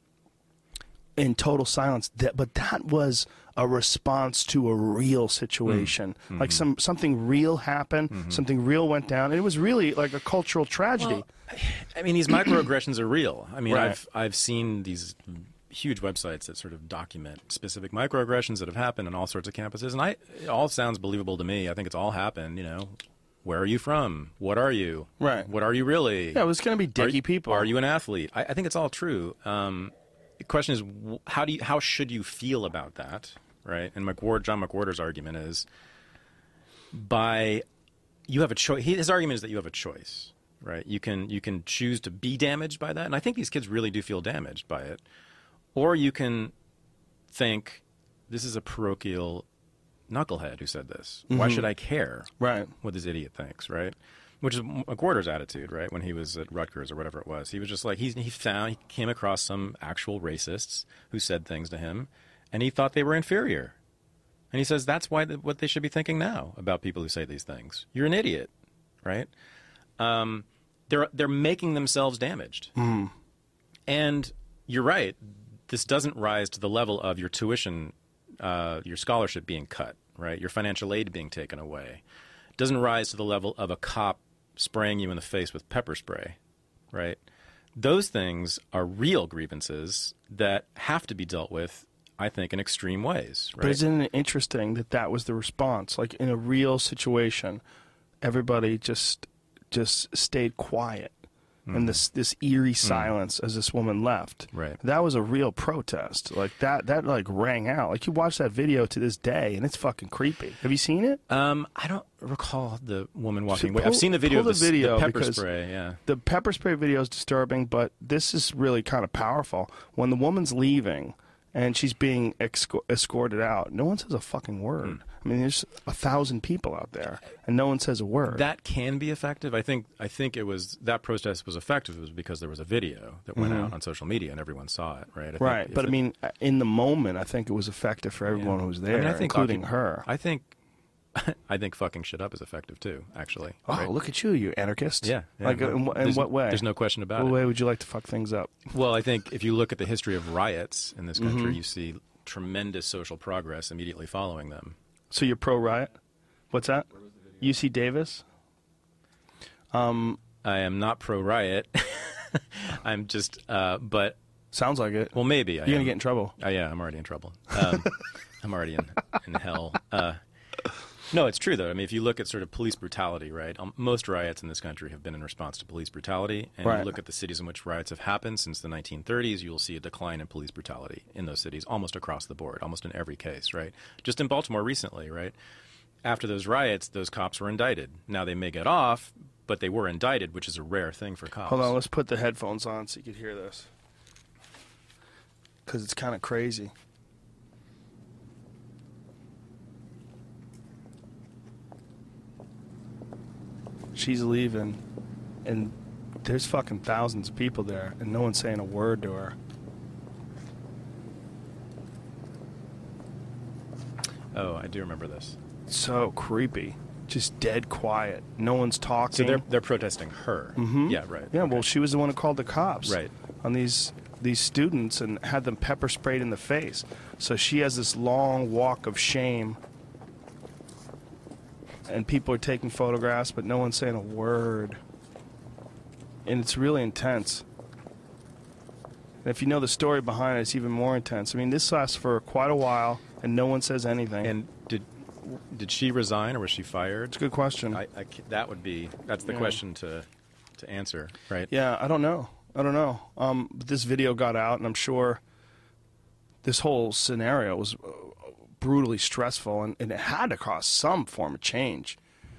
in total silence. That, but that was a response to a real situation. Mm-hmm. Like some something real happened, mm-hmm. something real went down. And it was really like a cultural tragedy. Well, I mean, these microaggressions are real. I mean, right. I've I've seen these huge websites that sort of document specific microaggressions that have happened on all sorts of campuses, and I it all sounds believable to me. I think it's all happened, you know. Where are you from? What are you? Right. What are you really? Yeah, it was going to be dicky are, people. Are you an athlete? I, I think it's all true. Um, the question is, how do you, how should you feel about that, right? And McWhorter, John McWhorter's argument is, by you have a choice. His argument is that you have a choice, right? You can you can choose to be damaged by that, and I think these kids really do feel damaged by it, or you can think this is a parochial knucklehead who said this. Mm-hmm. Why should I care right. what this idiot thinks, right? Which is McWhorter's attitude, right? When he was at Rutgers or whatever it was, he was just like he he found he came across some actual racists who said things to him, and he thought they were inferior. And he says that's why the, what they should be thinking now about people who say these things. You're an idiot, right? Um, they're they're making themselves damaged, mm. and you're right. This doesn't rise to the level of your tuition, uh, your scholarship being cut. right? Your financial aid being taken away. It doesn't rise to the level of a cop spraying you in the face with pepper spray, right? Those things are real grievances that have to be dealt with, I think, in extreme ways, right? But isn't it interesting that that was the response? Like, in a real situation, everybody just just stayed quiet. Mm. And this this eerie silence mm. as this woman left. Right. That was a real protest. Like, that, that like, rang out. Like, you watch that video to this day, and it's fucking creepy. Have you seen it? Um, I don't recall the woman walking So away. pull- I've seen the video of pull the, the video the pepper because spray, yeah. The pepper spray video is disturbing, but this is really kind of powerful. When the woman's leaving and she's being esco- escorted out, no one says a fucking word. Mm. I mean, there's a thousand people out there, and no one says a word. That can be effective. I think I think it was that protest was effective was because there was a video that went Mhm. out on social media and everyone saw it, right? I think right, if but I it- mean, in the moment, I think it was effective for everyone Yeah. who was I there, mean, I think including occup- her. I think I think fucking shit up is effective too, actually. Oh, right? look at you, you anarchist. Yeah, yeah, Like, no, in, wh- in there's- what way? There's no question about What it. way would you like to fuck things up? Well, I think if you look at the history of riots in this country, Mhm. you see tremendous social progress immediately following them. So you're pro-riot? What's that? U C Davis? Um, I am not pro-riot. I'm just, uh, but sounds like it. well, maybe I You're am. gonna get in trouble. Oh, yeah, I'm already in trouble. Um, I'm already in, in hell. Uh, no, it's true, though. I mean, if you look at sort of police brutality, right, um, most riots in this country have been in response to police brutality. And Right. you look at the cities in which riots have happened since the nineteen thirties, you will see a decline in police brutality in those cities almost across the board, almost in every case, right? Just in Baltimore recently, right? After those riots, those cops were indicted. Now, they may get off, but they were indicted, which is a rare thing for cops. Hold on, let's put the headphones on so you can hear this. Because it's kind of crazy. She's leaving, and there's fucking thousands of people there, and no one's saying a word to her. Oh, I do remember this. So creepy. Just dead quiet. No one's talking. So they're they're protesting her. Mhm. Yeah, right. Yeah, Okay. well, she was the one who called the cops Right. on these these students and had them pepper sprayed in the face. So she has this long walk of shame, and people are taking photographs, but no one's saying a word. And it's really intense. And if you know the story behind it, it's even more intense. I mean, this lasts for quite a while, and no one says anything. And did did she resign or was she fired? it's a good question. I, I ca- that would be that's the Yeah. question to to answer, right? Yeah, I don't know. I don't know. Um, but this video got out, and I'm sure this whole scenario was uh, brutally stressful, and, and it had to cause some form of change.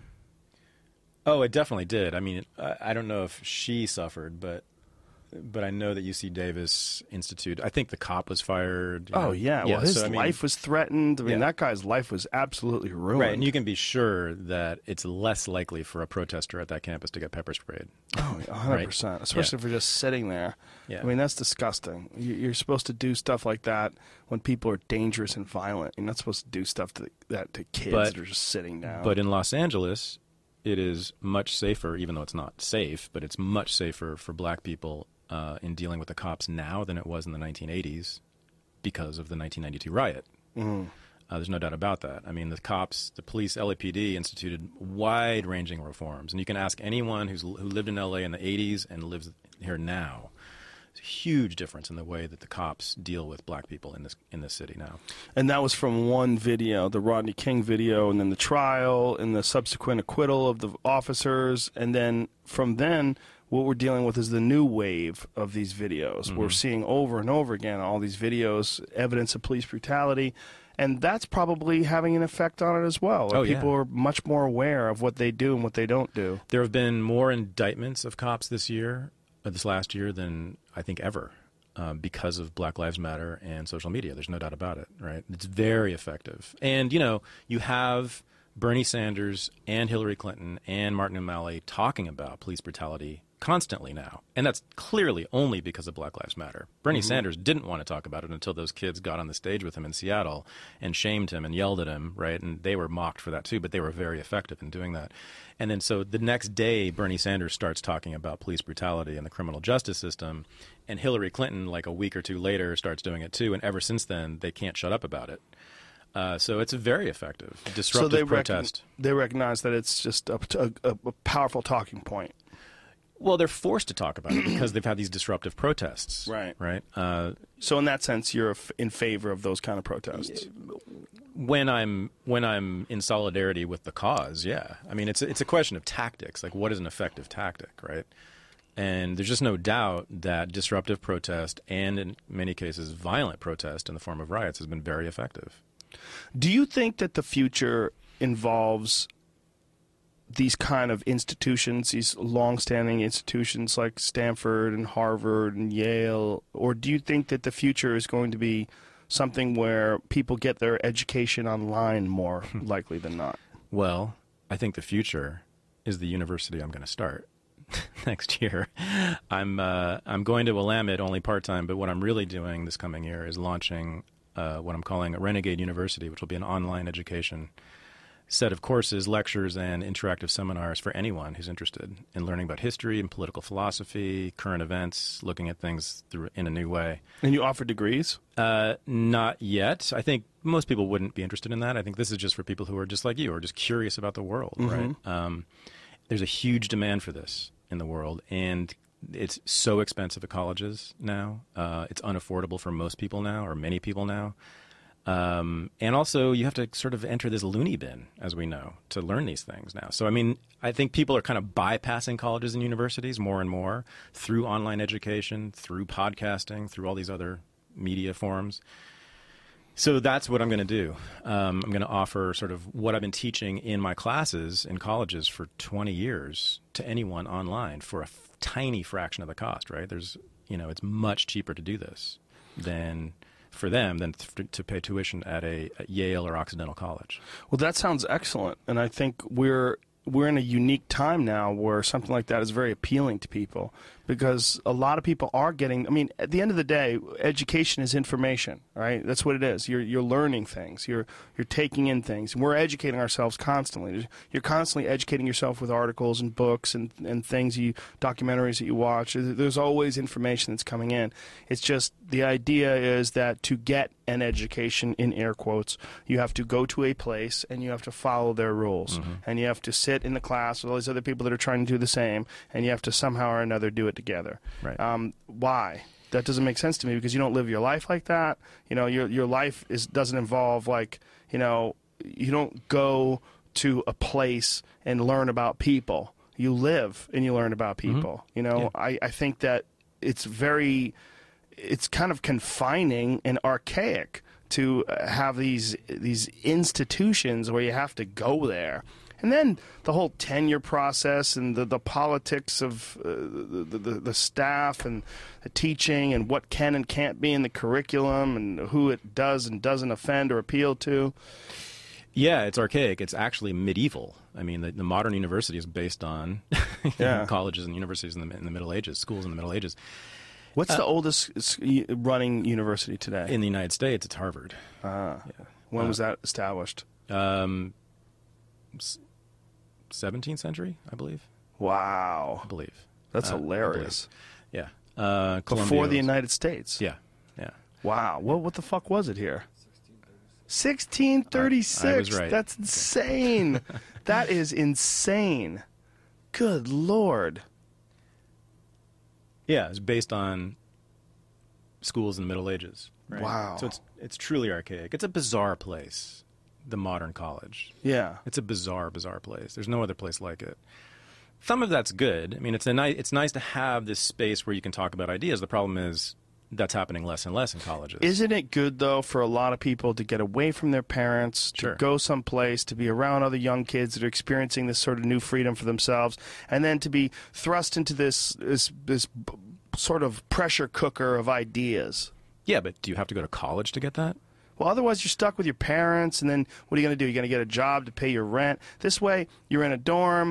Oh, it definitely did. I mean, I, I don't know if she suffered, but but I know that U C Davis Institute. I think the cop was fired. you Oh, know. yeah. Well, his so, I mean- life was threatened. I mean, Yeah. that guy's life was absolutely ruined. right, and you can be sure that it's less likely for a protester at that campus to get pepper sprayed. Oh, one hundred percent. Especially if you're just sitting there. Yeah. I mean, that's disgusting. You- You're supposed to do stuff like that when people are dangerous and violent. You're not supposed to do stuff to that to kids But- that are just sitting down. But in Los Angeles, it is much safer, even though it's not safe, but it's much safer for black people uh, in dealing with the cops now than it was in the nineteen eighties because of the nineteen ninety-two riot. Mhm. Uh, there's no doubt about that. I mean, the cops, the police, L A P D instituted wide-ranging reforms. And you can ask anyone who's, who lived in L A in the eighties and lives here now. It's a huge difference in the way that the cops deal with black people in this in this city now. And that was from one video, the Rodney King video, and then the trial, and the subsequent acquittal of the officers. And then from then, what we're dealing with is the new wave of these videos. Mm-hmm. We're seeing over and over again all these videos, evidence of police brutality. And that's probably having an effect on it as well. Oh, yeah. People are much more aware of what they do and what they don't do. There have been more indictments of cops this year, uh, this last year, than I think ever, uh, because of Black Lives Matter and social media. There's no doubt about it, right? It's very effective. And, you know, you have Bernie Sanders and Hillary Clinton and Martin O'Malley talking about police brutality constantly now. And that's clearly only because of Black Lives Matter. Bernie mm-hmm. Sanders didn't want to talk about it until those kids got on the stage with him in Seattle and shamed him and yelled at him, right? And they were mocked for that too, but they were very effective in doing that. And then so the next day, Bernie Sanders starts talking about police brutality and the criminal justice system, and Hillary Clinton, like a week or two later, starts doing it too. And ever since then, they can't shut up about it. Uh, so it's a very effective So disruptive they, recon- protest. they recognize that it's just a, a, a powerful talking point. Well, they're forced to talk about it because they've had these disruptive protests. Right. Right. Uh, So in that sense, you're f- in favor of those kind of protests. when I'm when I'm in solidarity with the cause, yeah. I mean, it's a, it's a question of tactics. Like, what is an effective tactic, right? And there's just no doubt that disruptive protest and, in many cases, violent protest in the form of riots has been very effective. Do you think that the future involves these kind of institutions, these long-standing institutions like Stanford and Harvard and Yale, or do you think that the future is going to be something where people get their education online more likely than not? Well, I think the future is the university I'm going to start next year. I'm uh, I'm going to Willamette only part-time, but what I'm really doing this coming year is launching uh, what I'm calling a Renegade University, which will be an online education set of courses, lectures, and interactive seminars for anyone who's interested in learning about history and political philosophy, current events, looking at things through in a new way. And you offer degrees? Uh, not yet. I think most people wouldn't be interested in that. I think this is just for people who are just like you, or just curious about the world, Mm-hmm. right? Um, there's a huge demand for this in the world, and it's so expensive at colleges now. Uh, it's unaffordable for most people now, or many people now. Um, and also, you have to sort of enter this loony bin, as we know, to learn these things now. So, I mean, I think people are kind of bypassing colleges and universities more and more through online education, through podcasting, through all these other media forms. So that's what I'm going to do. Um, I'm going to offer sort of what I've been teaching in my classes in colleges for twenty years to anyone online for a f- tiny fraction of the cost, right? There's, you know, it's much cheaper to do this than for them than th- to pay tuition at a at Yale or Occidental College. Well, that sounds excellent, and I think we're we're in a unique time now where something like that is very appealing to people, because a lot of people are getting, I mean, at the end of the day, education is information, right? That's what it is. You're you're learning things. You're you're taking in things. And we're educating ourselves constantly. You're constantly educating yourself with articles and books and and things you documentaries that you watch. There's always information that's coming in. It's just the idea is that to get an education, in air quotes, you have to go to a place and you have to follow their rules. Mm-hmm. And you have to sit in the class with all these other people that are trying to do the same, and you have to somehow or another do it together. Right. Um, why? That doesn't make sense to me, because you don't live your life like that. You know, your your life is doesn't involve, like, you know, you don't go to a place and learn about people. You live and you learn about people. Mm-hmm. You know, yeah. I, I think that it's very, it's kind of confining and archaic to have these these institutions where you have to go there. And then the whole tenure process and the, the politics of uh, the, the, the staff and the teaching and what can and can't be in the curriculum and who it does and doesn't offend or appeal to. Yeah, it's archaic. It's actually medieval. I mean, the, the modern university is based on yeah. know, colleges and universities in the, in the Middle Ages, schools in the Middle Ages. What's uh, the oldest running university today? In the United States, it's Harvard. Ah. Yeah. When uh, was that established? Um, seventeenth century, I believe. Wow. I believe. That's uh, hilarious. Yeah. Uh, Before the United States? Yeah. Yeah. Wow. What, what the fuck was it here? sixteen thirty-six. I, I was right. That's insane. That is insane. Good Lord. Yeah, it's based on schools in the Middle Ages. Right? Wow. So it's it's truly archaic. It's a bizarre place, the modern college. Yeah. It's a bizarre, bizarre place. There's no other place like it. Some of that's good. I mean, it's a ni- it's nice to have this space where you can talk about ideas. The problem is that's happening less and less in colleges. Isn't it good, though, for a lot of people to get away from their parents, to sure. go someplace, to be around other young kids that are experiencing this sort of new freedom for themselves, and then to be thrust into this this, this b- sort of pressure cooker of ideas? Yeah, but do you have to go to college to get that? Well, otherwise you're stuck with your parents, and then what are you going to do? You're going to get a job to pay your rent. This way, you're in a dorm,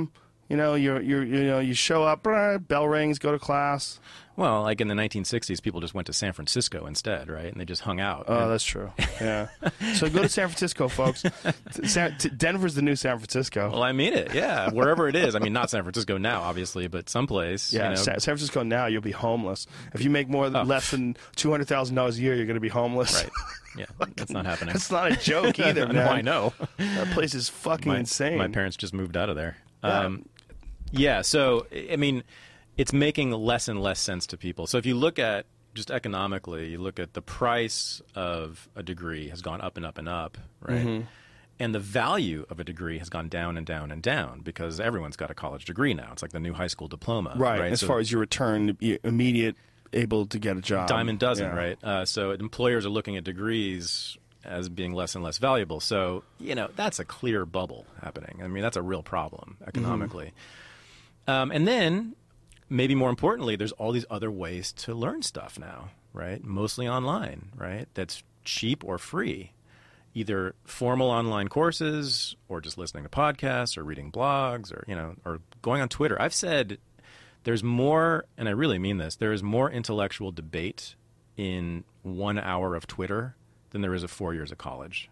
You know, you're, you're, you know, you show up, bell rings, go to class. Well, like in the nineteen sixties, people just went to San Francisco instead, right? And they just hung out. Oh, and... that's true. Yeah. So go to San Francisco, folks. San, Denver's the new San Francisco. Well, I mean it. Yeah, wherever it is. I mean, not San Francisco now, obviously, but someplace. Yeah, you know. San, San Francisco now, you'll be homeless. If you make more Oh. less than two hundred thousand dollars a year, you're going to be homeless. Right. Yeah, that's not happening. That's not a joke either, man. No, I know. That place is fucking my, insane. My parents just moved out of there. Yeah. Um, yeah, so, I mean, it's making less and less sense to people. So if you look at, just economically, you look at the price of a degree has gone up and up and up, right? Mm-hmm. And the value of a degree has gone down and down and down because everyone's got a college degree now. It's like the new high school diploma. Right, right? as So far as your return, you- immediate, able to get a job. dime a dozen, Yeah. right? Uh, so employers are looking at degrees as being less and less valuable. So, you know, that's a clear bubble happening. I mean, that's a real problem economically. Um, and then, maybe more importantly, there's all these other ways to learn stuff now, right? Mostly online, right? That's cheap or free. Either formal online courses or just listening to podcasts or reading blogs or, you know, or going on Twitter. I've said there's more, and I really mean this, there is more intellectual debate in one hour of Twitter than there is of four years of college.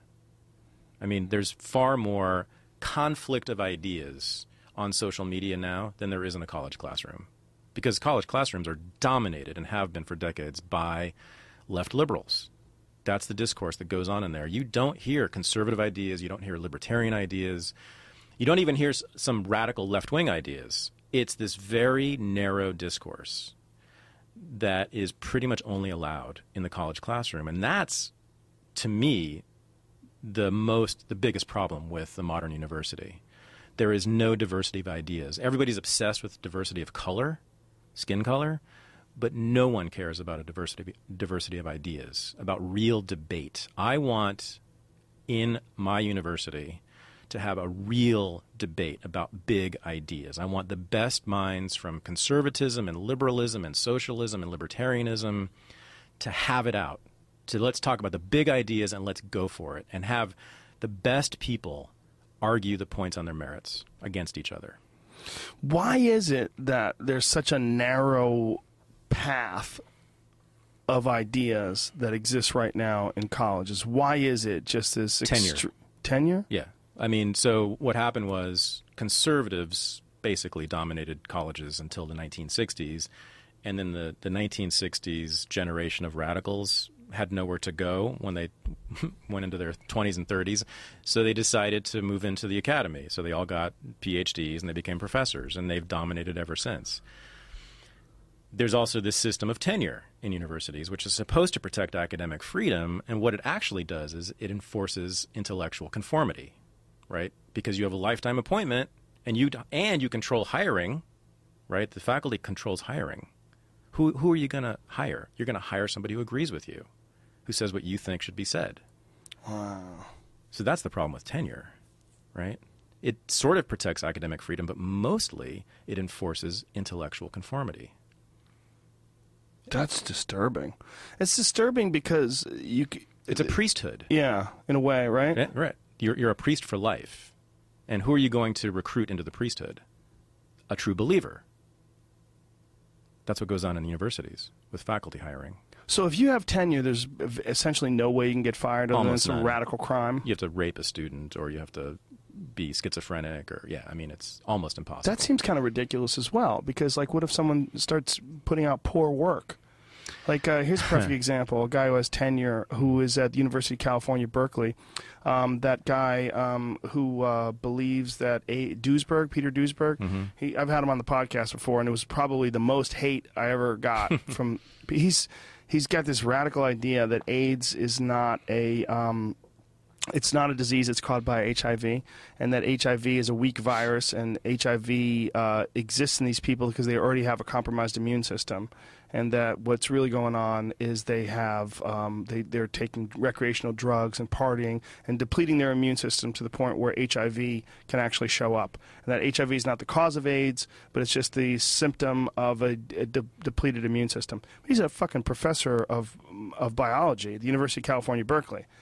I mean, there's far more conflict of ideas on social media now than there is in a college classroom. Because college classrooms are dominated and have been for decades by left liberals. That's the discourse that goes on in there. You don't hear conservative ideas. You don't hear libertarian ideas. You don't even hear s- some radical left-wing ideas. It's this very narrow discourse that is pretty much only allowed in the college classroom. And that's, to me, the most, the biggest problem with the modern university. There is no diversity of ideas. Everybody's obsessed with diversity of color, skin color, but no one cares about a diversity diversity of ideas, about real debate. I want in my university to have a real debate about big ideas. I want the best minds from conservatism and liberalism and socialism and libertarianism to have it out. To let's talk about the big ideas and let's go for it and have the best people argue the points on their merits against each other. Why is it that there's such a narrow path of ideas that exists right now in colleges? Why is it just this Tenure. extre- tenure? Yeah. I mean, so what happened was conservatives basically dominated colleges until the nineteen sixties, and then the, the nineteen sixties generation of radicals had nowhere to go when they went into their twenties and thirties, so they decided to move into the academy. So they all got P H Ds and they became professors, and they've dominated ever since. There's also this system of tenure in universities, which is supposed to protect academic freedom, and what it actually does is it enforces intellectual conformity, right? Because you have a lifetime appointment, and you and you control hiring, right? The faculty controls hiring. Who who are you going to hire? You're going to hire somebody who agrees with you, who says what you think should be said. Wow. So that's the problem with tenure, right? It sort of protects academic freedom, but mostly it enforces intellectual conformity. That's disturbing. It's disturbing because you. c- It's a priesthood. Yeah, in a way, right? Yeah, right. You're, you're a priest for life. And who are you going to recruit into the priesthood? A true believer. That's what goes on in universities with faculty hiring. So if you have tenure, there's essentially no way you can get fired other Almost than some none. radical crime. You have to rape a student, or you have to be schizophrenic, or, yeah, I mean, it's almost impossible. That seems kind of ridiculous as well, because, like, what if someone starts putting out poor work? Like, uh, here's a perfect example. A guy who has tenure, who is at the University of California, Berkeley. Um, that guy um, who uh, believes that a Duisberg, Peter Duisberg, Mm-hmm. he, I've had him on the podcast before, and it was probably the most hate I ever got from. He's he's got this radical idea that AIDS is not a. Um, It's not a disease. It's caused by H I V, and that H I V is a weak virus, and H I V uh, exists in these people because they already have a compromised immune system, and that what's really going on is they have um, they they're taking recreational drugs and partying and depleting their immune system to the point where H I V can actually show up, and that H I V is not the cause of AIDS, but it's just the symptom of a, a de- depleted immune system. He's a fucking professor of of biology at the University of California, Berkeley.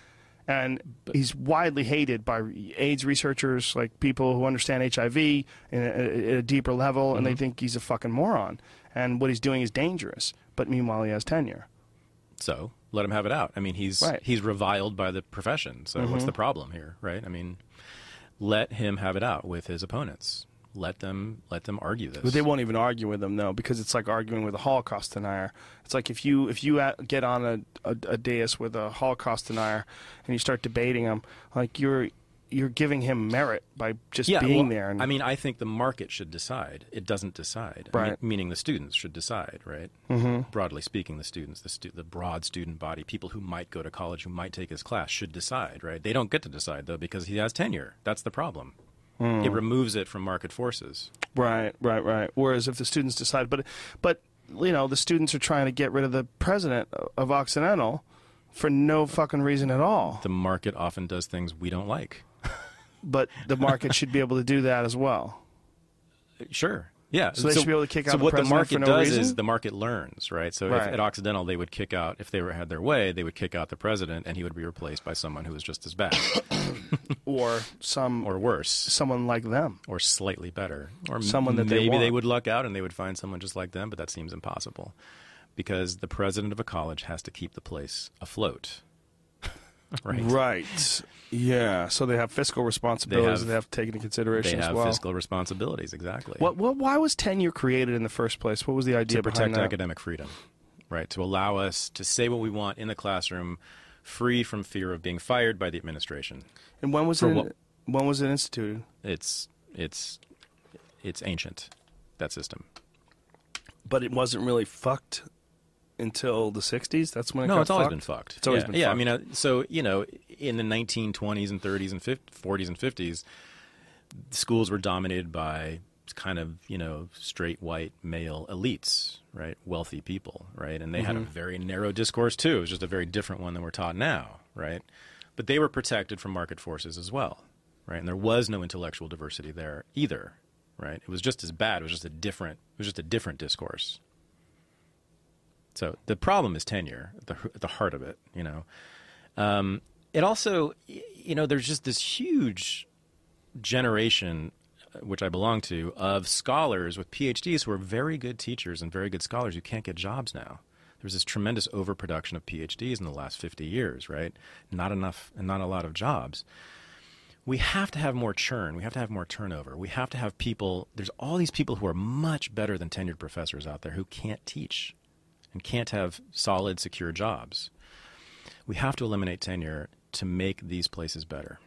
And he's widely hated by AIDS researchers, like people who understand H I V in a, at a deeper level, mm-hmm. and they think he's a fucking moron. And what he's doing is dangerous. But meanwhile, he has tenure. So let him have it out. I mean, he's right. he's reviled by the profession. So mm-hmm. what's the problem here, right? I mean, let him have it out with his opponents. Let them let them argue this. But they won't even argue with him, though, because it's like arguing with a Holocaust denier. It's like if you if you get on a, a, a dais with a Holocaust denier and you start debating him, like you're you're giving him merit by just yeah, being well, there. And I mean, I think the market should decide. It doesn't decide. Right. I mean, meaning the students should decide, right? Mm-hmm. Broadly speaking, the students, the, stu- the broad student body, people who might go to college, who might take his class, should decide, right? They don't get to decide, though, because he has tenure. That's the problem. Mm. It removes it from market forces. Right, right, right. Whereas if the students decide, but, but you know, the students are trying to get rid of the president of Occidental for no fucking reason at all. The market often does things we don't like. But the market should be able to do that as well. Sure. Yeah. So they so, should be able to kick out so the what the president market for no does reason? is the market learns, right? So right. If at Occidental they would kick out, if they were had their way, they would kick out the president, and he would be replaced by someone who was just as bad, or some, or worse, someone like them, or slightly better, or someone that maybe they, want. they would luck out and they would find someone just like them, but that seems impossible, because the president of a college has to keep the place afloat. Right. Right. Yeah. So they have fiscal responsibilities they have, they have to take into consideration they as have well. fiscal responsibilities, exactly. What, what, why was tenure created in the first place? What was the idea to protect behind that? academic freedom, right? To allow us to say what we want in the classroom, free from fear of being fired by the administration. And when was For it? what, when was it instituted? It's it's it's ancient, that system. But it wasn't really fucked until the sixties? That's when it no, got it's always fucked? been fucked. It's always yeah, been yeah. fucked. I mean, uh, so you know, in the nineteen twenties and thirties and forties and fifties, schools were dominated by kind of you know straight white male elites, right? Wealthy people, right? And they mm-hmm. had a very narrow discourse too. It was just a very different one than we're taught now, right? But they were protected from market forces as well, right? And there was no intellectual diversity there either, right? It was just as bad. It was just a different. It was just a different discourse. So the problem is tenure at the, at the heart of it, you know. Um, it also, you know, there's just this huge generation, which I belong to, of scholars with P H Ds who are very good teachers and very good scholars who can't get jobs now. There's this tremendous overproduction of P H Ds in the last fifty years, right? Not enough and not a lot of jobs. We have to have more churn. We have to have more turnover. We have to have people, there's all these people who are much better than tenured professors out there who can't teach and can't have solid, secure jobs. We have to eliminate tenure to make these places better.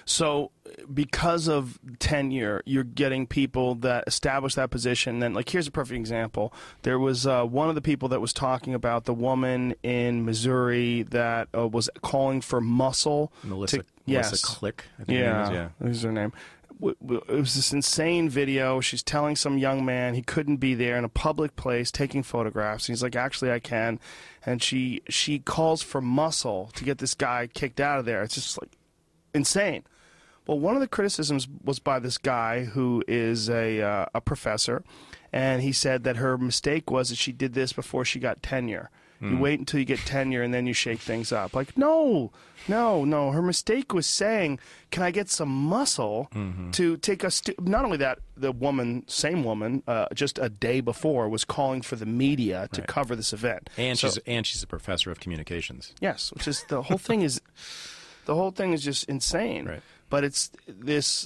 So because of tenure, you're getting people that establish that position. Then, like, here's a perfect example. There was uh, one of the people that was talking about the woman in Missouri that uh, was calling for muscle. Melissa, to, Melissa yes. Click, I think yeah, her name is, yeah. This is her name. It was this insane video. She's telling some young man he couldn't be there in a public place taking photographs. And he's like, actually, I can. And she she calls for muscle to get this guy kicked out of there. It's just like insane. Well, one of the criticisms was by this guy who is a uh, a professor, and he said that her mistake was that she did this before she got tenure. You Mm. wait until you get tenure and then you shake things up. Like, no, no, no. Her mistake was saying, can I get some muscle Mm-hmm. to take us to... Not only that, the woman, same woman, uh, just a day before was calling for the media to Right. cover this event. And So- she's and she's a professor of communications. Yes, which is the whole thing is... The whole thing is just insane. Right. But it's this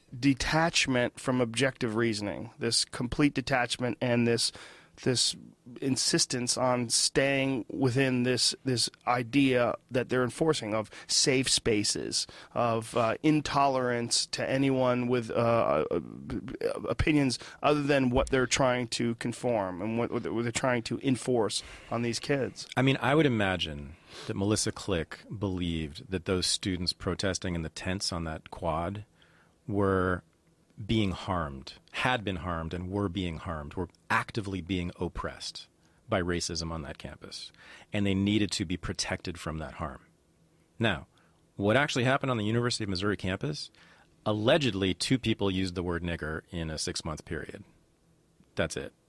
detachment from objective reasoning, this complete detachment and this this insistence on staying within this this idea that they're enforcing of safe spaces, of uh, intolerance to anyone with uh, opinions other than what they're trying to conform and what, what they're trying to enforce on these kids. I mean, I would imagine that Melissa Click believed that those students protesting in the tents on that quad were being harmed, had been harmed, and were being harmed, were actively being oppressed by racism on that campus. And they needed to be protected from that harm. Now, what actually happened on the University of Missouri campus? Allegedly, two people used the word nigger in a six-month period. That's it.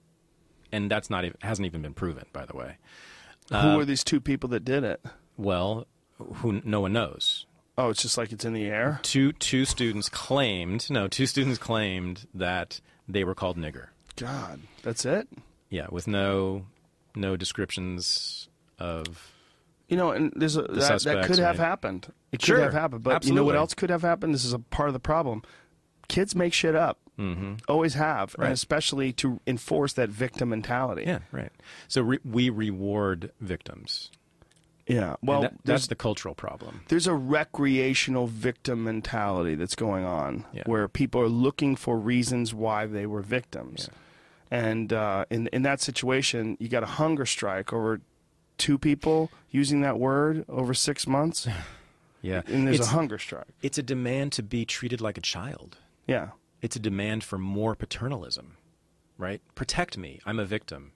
And that's not even, hasn't even been proven, by the way. Who Uh, were these two people that did it? Well, who no one knows. Oh, it's just like it's in the air? Two two students claimed, no, two students claimed that they were called nigger. God, that's it? Yeah, with no no descriptions of You know, and there's a, the that, that suspects, could have right? happened. It could Sure, have happened. But you know what absolutely. else could have happened? This is a part of the problem. Kids make shit up. Mm-hmm. Always have, Right. and especially to enforce that victim mentality. Yeah, right. So re- we reward victims. Yeah. Well, Well, that, there's that's the cultural problem. there's a recreational victim mentality that's going on Yeah. where people are looking for reasons why they were victims. And uh, in in that situation, you got a hunger strike over two people using that word over six months, Yeah, and there's it's, a hunger strike. it's a demand to be treated like a child. Yeah. It's a demand for more paternalism, right? Protect me. I'm a victim.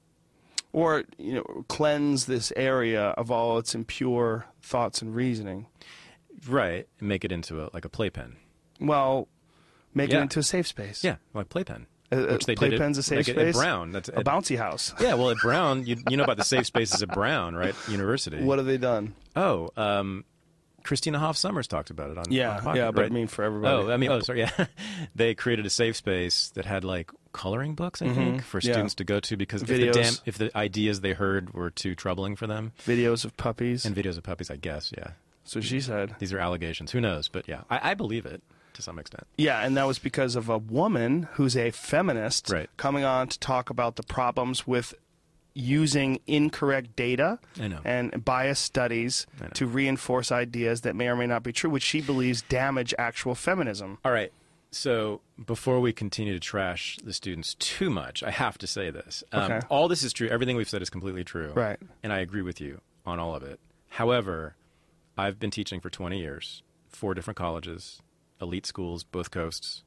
Or, you know, cleanse this area of all its impure thoughts and reasoning. Right. Make it into a, like a playpen. Well, make Yeah. it into a safe space. Yeah, like playpen. A, Which they did it, Playpen's a safe like at- space? At Brown. That's A at, bouncy house. yeah, well, at Brown, you, you know about the safe spaces at Brown, right? University. What have they done? Oh, um, Christina Hoff Summers talked about it on Yeah, on Pocket, yeah, but right? I mean for everybody. Oh, I mean, oh, sorry, yeah. They created a safe space that had like coloring books, I think, for yeah. students to go to because if the, Videos. damn, if the ideas they heard were too troubling for them, Videos of puppies. and videos of puppies, I guess, yeah. So she said. These are allegations. Who knows? But yeah, I, I believe it to some extent. Yeah, and that was because of a woman who's a feminist Right. coming on to talk about the problems with using incorrect data I know. and biased studies I know. to reinforce ideas that may or may not be true, which she believes damage actual feminism. All right. So before we continue to trash the students too much, I have to say this. Um, Okay. All this is true. Everything we've said is completely true. Right. And I agree with you on all of it. However, I've been teaching for twenty years, four different colleges, elite schools, both coasts.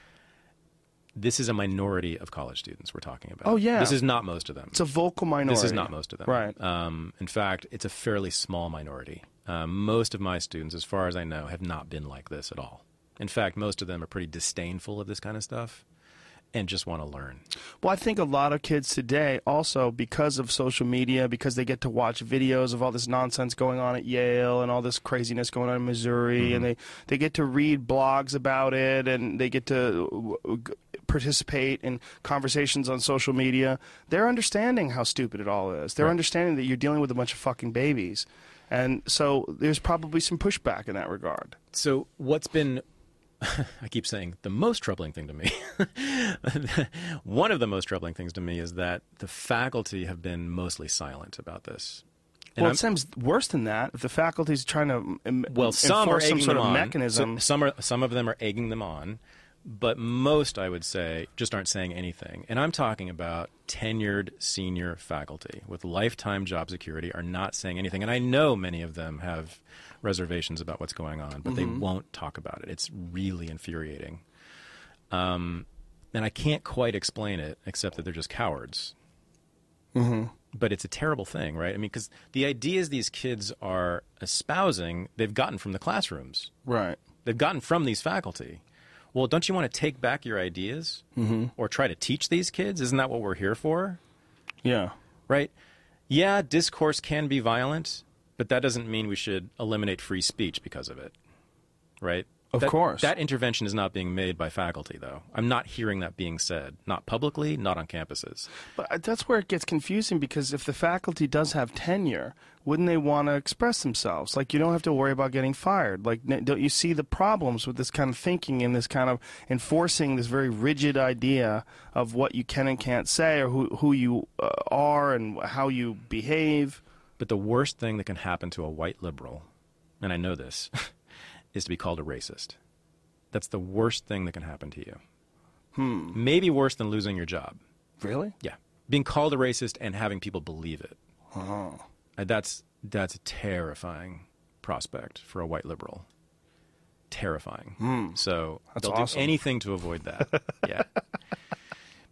This is a minority of college students we're talking about. Oh, yeah. This is not most of them. It's a vocal minority. This is not most of them. Right. Um, in fact, it's a fairly small minority. Um, most of my students, as far as I know, have not been like this at all. In fact, most of them are pretty disdainful of this kind of stuff and just want to learn. Well, I think a lot of kids today also, because of social media, because they get to watch videos of all this nonsense going on at Yale and all this craziness going on in Missouri, and they, they get to read blogs about it, and they get to uh, g- participate in conversations on social media, they're understanding how stupid it all is. They're Right. understanding that you're dealing with a bunch of fucking babies. And so there's probably some pushback in that regard. So what's been, I keep saying, the most troubling thing to me, one of the most troubling things to me is that the faculty have been mostly silent about this. And Well, I'm- it seems worse than that. If the faculty's trying to um, Well, some are enforce some egging sort them of on. mechanism. So, some are some of them are egging them on, but most, I would say, just aren't saying anything. And I'm talking about tenured senior faculty with lifetime job security are not saying anything. And I know many of them have reservations about what's going on, but they won't talk about it. It's really infuriating. Um, and I can't quite explain it except that they're just cowards. Mm-hmm. But it's a terrible thing, right? I mean, because the ideas these kids are espousing, they've gotten from the classrooms. Right. They've gotten from these faculty. Well, don't you want to take back your ideas Mm-hmm. or try to teach these kids? Isn't that what we're here for? Yeah. Right? Yeah, discourse can be violent, but that doesn't mean we should eliminate free speech because of it. Right? Of That- course. That intervention is not being made by faculty, though. I'm not hearing that being said. Not publicly, not on campuses. But that's where it gets confusing, because if the faculty does have tenure, wouldn't they want to express themselves? Like, you don't have to worry about getting fired. Like, n- don't you see the problems with this kind of thinking and this kind of enforcing this very rigid idea of what you can and can't say, or who, who you uh, are and how you behave? But the worst thing that can happen to a white liberal, and I know this, is to be called a racist. That's the worst thing that can happen to you. Hmm. Maybe worse than losing your job. Really? Yeah. Being called a racist and having people believe it. Oh. Uh, That's that's a terrifying prospect for a white liberal. Terrifying. Hmm. So That's they'll awesome. do anything to avoid that. Yeah.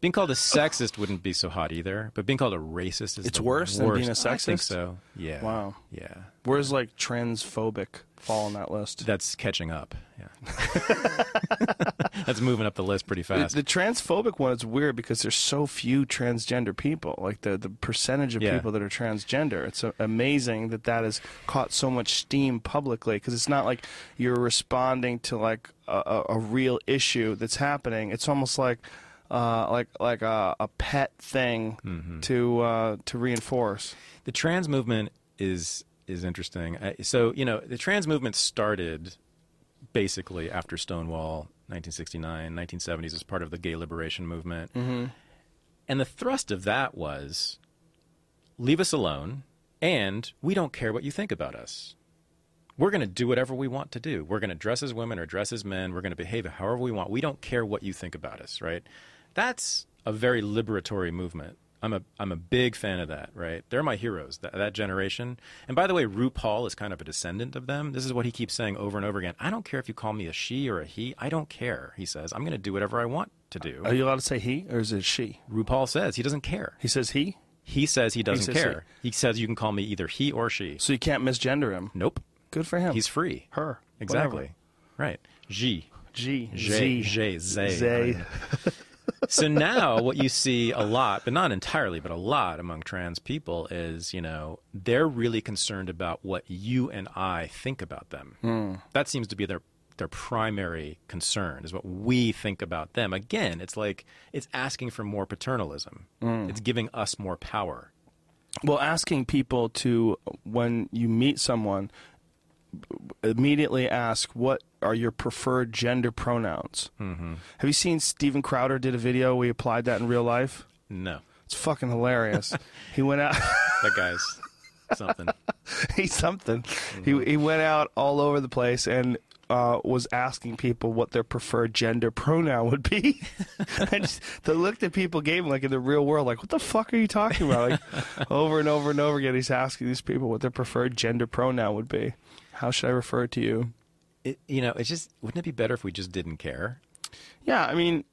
Being called a sexist wouldn't be so hot either, but being called a racist is It's the worse worst. than being a I think sexist? so. Yeah. Wow. Yeah. Where's like transphobic fall on that list? That's catching up. Yeah. That's moving up the list pretty The, fast. the transphobic one is weird because there's so few transgender people. Like the, the percentage of Yeah. people that are transgender. It's a, amazing that that has caught so much steam publicly because it's not like you're responding to like a, a, a real issue that's happening. It's almost like uh, like like a, a pet thing Mm-hmm. to uh, to reinforce. The trans movement is is interesting. Uh, so you know, the trans movement started basically after Stonewall, nineteen sixty-nine, nineteen seventies, as part of the gay liberation movement. Mm-hmm. And the thrust of that was, leave us alone, and we don't care what you think about us. We're going to do whatever we want to do. We're going to dress as women or dress as men. We're going to behave however we want. We don't care what you think about us, right? That's a very liberatory movement. I'm a I'm a big fan of that, right? They're my heroes, that, that generation. And by the way, RuPaul is kind of a descendant of them. This is what he keeps saying over and over again. I don't care if you call me a she or a he. I don't care, he says. I'm going to do whatever I want to do. Are you allowed to say he or is it she? RuPaul says he doesn't care. He says he? He says he doesn't says care. He says you can call me either he or she. So you can't misgender him. Nope. Good for him. He's free. her. Exactly. Whatever. Right. G. G. J. Z. J. Zay. Zay. So now what you see a lot, but not entirely, but a lot among trans people is, you know, they're really concerned about what you and I think about them. Mm. That seems to be their their primary concern, is what we think about them. Again, it's like it's asking for more paternalism. Mm. It's giving us more power. Well, asking people to, when you meet someone, immediately ask, what are your preferred gender pronouns? Mm-hmm. Have you seen Steven Crowder did a video where he applied that in real life? No. It's fucking hilarious. He went out... That guy's something. He's something. He, he went out all over the place and uh, was asking people what their preferred gender pronoun would be. And just, the look that people gave him, like in the real world, like, what the fuck are you talking about? Like, over and over and over again, he's asking these people what their preferred gender pronoun would be. How should I refer to you? It, you know, it's just, wouldn't it be better if we just didn't care? Yeah, I mean,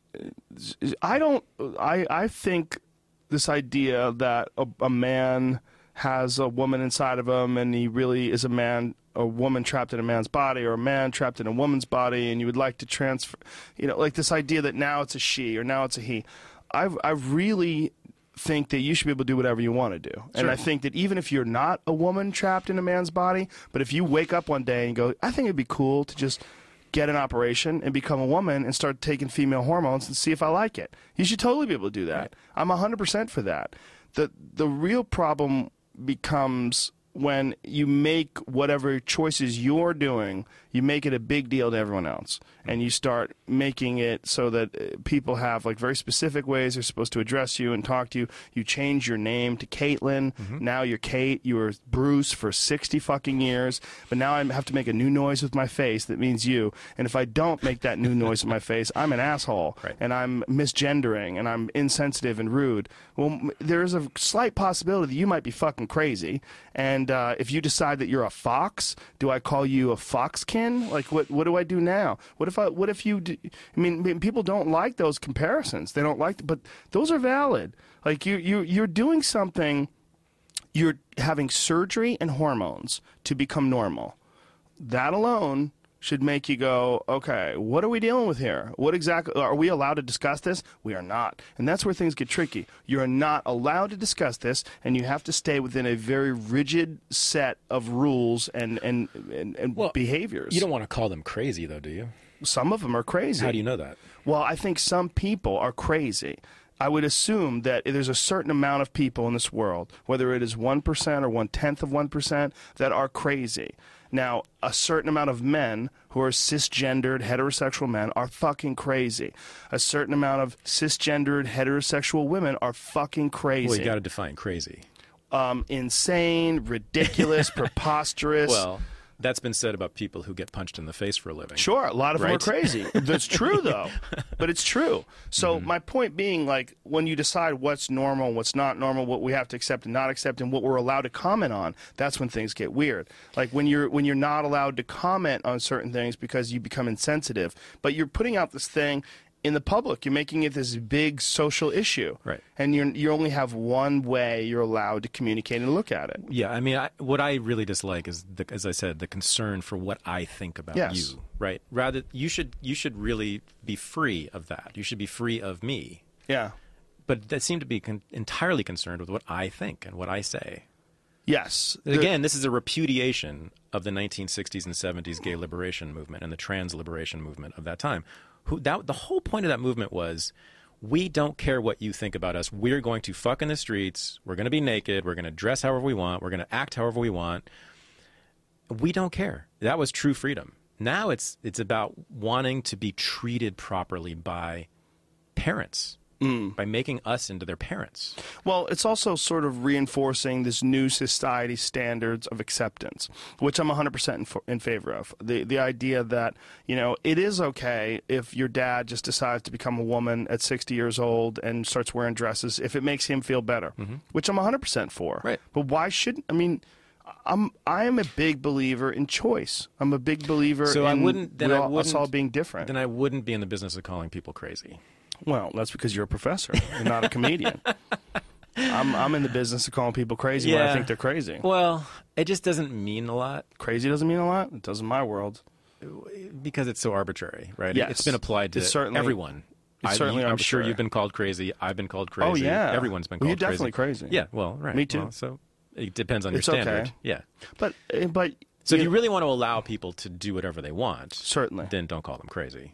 I don't, I, I think this idea that a, a man has a woman inside of him and he really is a man, a woman trapped in a man's body, or a man trapped in a woman's body, and you would like to transfer, you know, like this idea that now it's a she or now it's a he. I've, I really think that you should be able to do whatever you want to do. And Sure. I think that even if you're not a woman trapped in a man's body, but if you wake up one day and go, I think it'd be cool to just get an operation and become a woman and start taking female hormones and see if I like it. You should totally be able to do that. Right. I'm one hundred percent for that. The the real problem becomes when you make whatever choices you're doing, you make it a big deal to everyone else. And you start making it so that uh, people have like very specific ways they're supposed to address you and talk to you. You change your name to Caitlin. Mm-hmm. Now you're Kate. You were Bruce for sixty fucking years. But now I have to make a new noise with my face that means you. And if I don't make that new noise with my face, I'm an asshole. Right. And I'm misgendering and I'm insensitive and rude. Well, m- there's a slight possibility that you might be fucking crazy. And uh, if you decide that you're a fox, do I call you a foxkin? Like, what what do I do now? What if I what if you? Do, I mean, I mean, people don't like those comparisons. They don't like, but those are valid. Like you you you're doing something. You're having surgery and hormones to become normal. That alone should make you go, okay, what are we dealing with here? What exactly, are we allowed to discuss this? We are not. And that's where things get tricky. You're not allowed to discuss this, and you have to stay within a very rigid set of rules and, and, and, and Well, behaviors. You don't want to call them crazy, though, do you? Some of them are crazy. How do you know that? Well, I think some people are crazy. I would assume that there's a certain amount of people in this world, whether it is one percent or one-tenth of one percent, that are crazy. Now, a certain amount of men who are cisgendered, heterosexual men are fucking crazy. A certain amount of cisgendered, heterosexual women are fucking crazy. Well, you got to define crazy. Um, insane, ridiculous, preposterous. Well, that's been said about people who get punched in the face for a living. Sure, a lot of them Right? are crazy. That's true, though. But it's true. So Mm-hmm. my point being, like, when you decide what's normal, what's not normal, what we have to accept and not accept, and what we're allowed to comment on, that's when things get weird. Like when you're when you're not allowed to comment on certain things because you become insensitive, but you're putting out this thing, in the public. You're making it this big social issue. Right. And you you only have one way you're allowed to communicate and look at it. Yeah, I mean, I, what I really dislike is, the, as I said, the concern for what I think about Yes. you. Right. Rather, you should you should really be free of that. You should be free of me. Yeah. But that seem to be con- entirely concerned with what I think and what I say. Yes. Again, this is a repudiation of the nineteen sixties and seventies gay liberation movement and the trans liberation movement of that time. Who that the whole point of that movement was, we don't care what you think about us. We're going to fuck in the streets. We're going to be naked. We're going to dress however we want. We're going to act however we want. We don't care. That was true freedom. Now it's it's about wanting to be treated properly by parents. Mm. By making us into their parents. Well, it's also sort of reinforcing this new society standards of acceptance, which I'm one hundred percent in, for, in favor of. The the idea that, you know, it is okay if your dad just decides to become a woman at sixty years old and starts wearing dresses if it makes him feel better, mm-hmm. which I'm one hundred percent for. Right. But why shouldn't, I mean, I'm I am a big believer in choice. I'm a big believer so in I wouldn't, then we I all, wouldn't, us all being different. Then I wouldn't be in the business of calling people crazy. Well, that's because you're a professor and not a comedian. I'm I'm in the business of calling people crazy yeah. when I think they're crazy. Well, it just doesn't mean a lot. Crazy doesn't mean a lot? It does in my world. Because it's so arbitrary, right? Yes. It's been applied to It's certainly- everyone. It's I, certainly I'm sure arbitrary. you've been called crazy. I've been called crazy. Oh, yeah. Everyone's been Well, called you're definitely crazy. crazy. Yeah, well, right. Me too. Well, so it depends on It's your okay. standard. Yeah. But, uh, but So if you really want to allow people to do whatever they want, certainly, then don't call them crazy.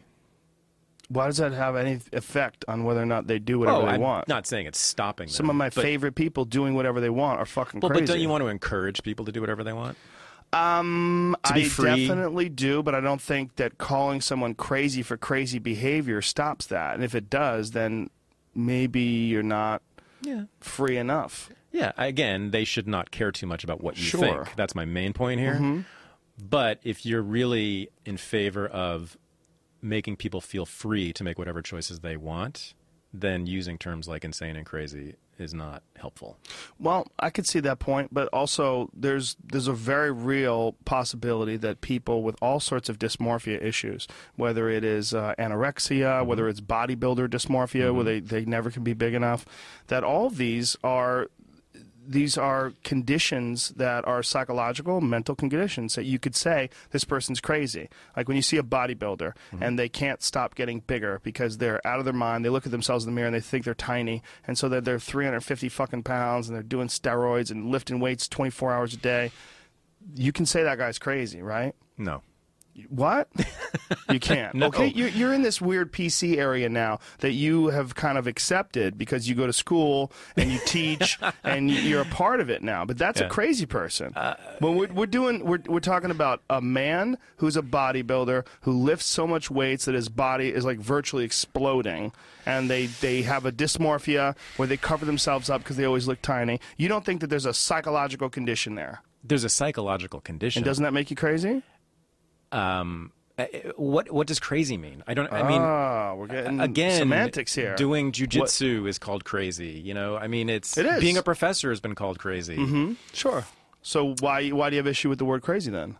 Why does that have any effect on whether or not they do whatever oh, they I'm want? not saying it's stopping them. Some of my but, favorite people doing whatever they want are fucking well, crazy. But don't you want to encourage people to do whatever they want? Um, To be I free? definitely do, but I don't think that calling someone crazy for crazy behavior stops that. And if it does, then maybe you're not Yeah. free enough. Yeah. Again, they should not care too much about what you Sure. think. That's my main point here. Mm-hmm. But if you're really in favor of making people feel free to make whatever choices they want, then using terms like insane and crazy is not helpful. Well, I could see that point, but also there's there's a very real possibility that people with all sorts of dysmorphia issues, whether it is uh, anorexia, mm-hmm. whether it's bodybuilder dysmorphia, mm-hmm. where they, they never can be big enough, that all of these are these are conditions that are psychological, mental conditions that you could say this person's crazy. Like when you see a bodybuilder mm-hmm. and they can't stop getting bigger because they're out of their mind. They look at themselves in the mirror and they think they're tiny, and so they're, they're three hundred fifty fucking pounds and they're doing steroids and lifting weights twenty-four hours a day. You can say that guy's crazy, right? No. What? You can't. No. Okay, you're, you're in this weird P C area now that you have kind of accepted because you go to school and you teach and you're a part of it now. But that's Yeah. a crazy person. Uh, when we're, we're doing, we're, we're talking about a man who's a bodybuilder who lifts so much weights that his body is like virtually exploding, and they they have a dysmorphia where they cover themselves up because they always look tiny. You don't think that there's a psychological condition there? There's a psychological condition. And doesn't that make you crazy? Um, uh, what what does crazy mean? I don't. I mean, ah, we're getting again, semantics here. Doing jujitsu is called crazy. You know, I mean, it's It is. being a professor has been called crazy Mm-hmm. Sure. So why why do you have issue with the word crazy then?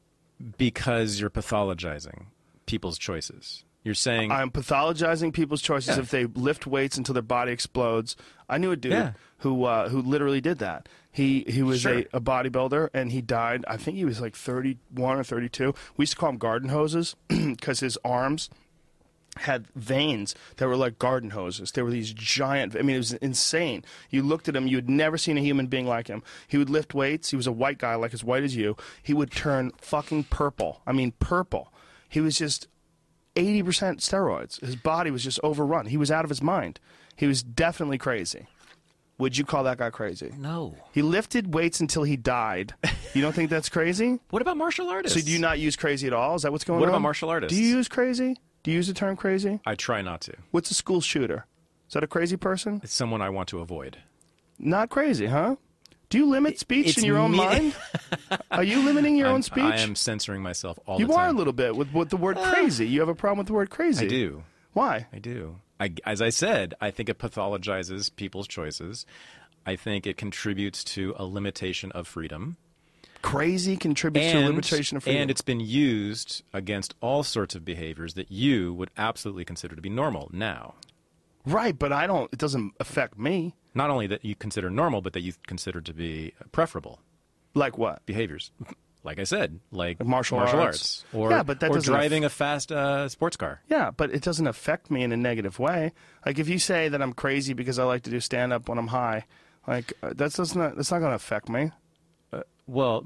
because you're pathologizing people's choices. You're saying I'm pathologizing people's choices Yeah. if they lift weights until their body explodes. I knew a dude Yeah. who uh, who literally did that. He he was Sure. a, a bodybuilder and he died. I think he was like thirty-one or thirty-two. We used to call him garden hoses because his arms had veins that were like garden hoses. They were these giant, I mean, it was insane. You looked at him, you had never seen a human being like him. He would lift weights. He was a white guy, like as white as you. He would turn fucking purple. I mean, purple. He was just eighty percent steroids. His body was just overrun. He was out of his mind. He was definitely crazy. Would you call that guy crazy? no. He lifted weights until he died. You don't think that's crazy? What about martial artists? So do you not use crazy at all? Is that what's going What on? about martial artists? Do you use crazy? Do you use the term crazy? I try not to. What's a school shooter? Is that a crazy person? It's someone I want to avoid. Not crazy, huh? Do you limit speech It's in your own me- mind? Are you limiting your I'm- own speech? I am censoring myself all You the are a time. little bit with, with the word crazy. You have a problem with the word crazy. I do. Why? I do. I, as I said, I think it pathologizes people's choices. I think it contributes to a limitation of freedom. crazy contributes to limitation of freedom. And it's been used against all sorts of behaviors that you would absolutely consider to be normal now. Right, but I don't. It doesn't affect me. Not only that you consider normal, but that you consider to be preferable Like what? behaviors. Like I said, like, Like martial arts. arts. Or, Yeah, but that or doesn't driving a fast uh, sports car. Yeah, but it doesn't affect me in a negative way. Like if you say that I'm crazy because I like to do stand up when I'm high, like uh, that's that's not that's not going to affect me. Well,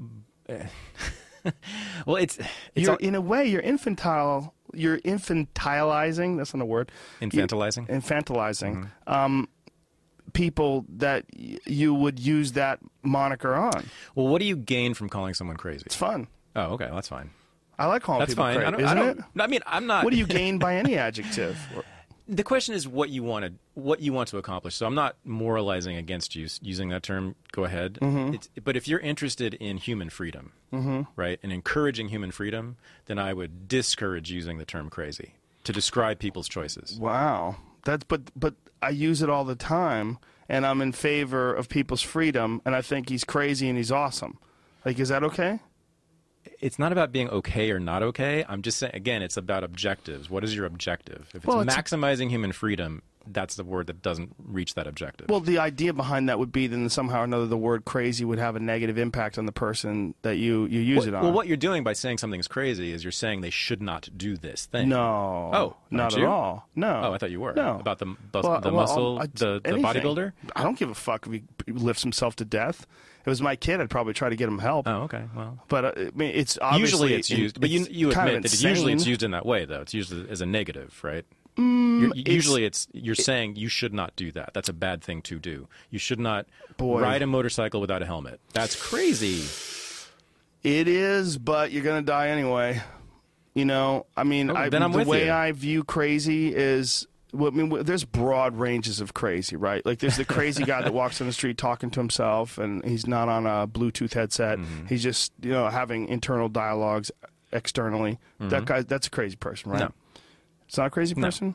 well, it's, it's You're all, in a way you're infantile. You're infantilizing. That's not a word. infantilizing. You, infantilizing. Um, people that y- you would use that moniker on. Well, what do you gain from calling someone crazy? It's fun. Oh, okay, well, that's fine. I like calling That's people fine. crazy, I don't, isn't I don't, it? I mean, I'm not. What do you gain by any adjective? The question is what you want to what you want to accomplish. So I'm not moralizing against you using that term. Go ahead. Mm-hmm. It's, but if you're interested in human freedom, mm-hmm. right, and encouraging human freedom, then I would discourage using the term crazy to describe people's choices. Wow, that's but but I use it all the time, and I'm in favor of people's freedom, and I think he's crazy and he's awesome. Like, is that okay? It's not about being okay or not okay. I'm just saying, again, it's about objectives. What is your objective? If it's Well, it's- maximizing human freedom, that's the word that doesn't reach that objective. Well, the idea behind that would be then somehow or another the word crazy would have a negative impact on the person that you, you use well, it on. well, what you're doing by saying something's crazy is you're saying they should not do this thing. No. Oh, not aren't at you? all. No. Oh, I thought you were. No. About the, bus- Well, the well, muscle, I- the, the anything. bodybuilder? I don't give a fuck if he lifts himself to death. If it was my kid, I'd probably try to get him help. Oh, okay. Well, But uh, I mean, it's obviously usually it's used, but you, it's you kind of admit that usually it's insane. used in that way, though. It's used as a negative, right? Mm, You're, usually it's you're saying you should not do that. That's a bad thing to do. You should not Boy. ride a motorcycle without a helmet. That's crazy. It is, but you're gonna die anyway. You know, I mean, Oh, I, then I'm the with way you. I view crazy is, well, I mean, w- there's broad ranges of crazy, right? Like, there's the crazy guy that walks on the street talking to himself, and he's not on a Bluetooth headset. Mm-hmm. He's just, you know, having internal dialogues externally. That guy, that's a crazy person, right? Mm-hmm. No. It's not a crazy No. person.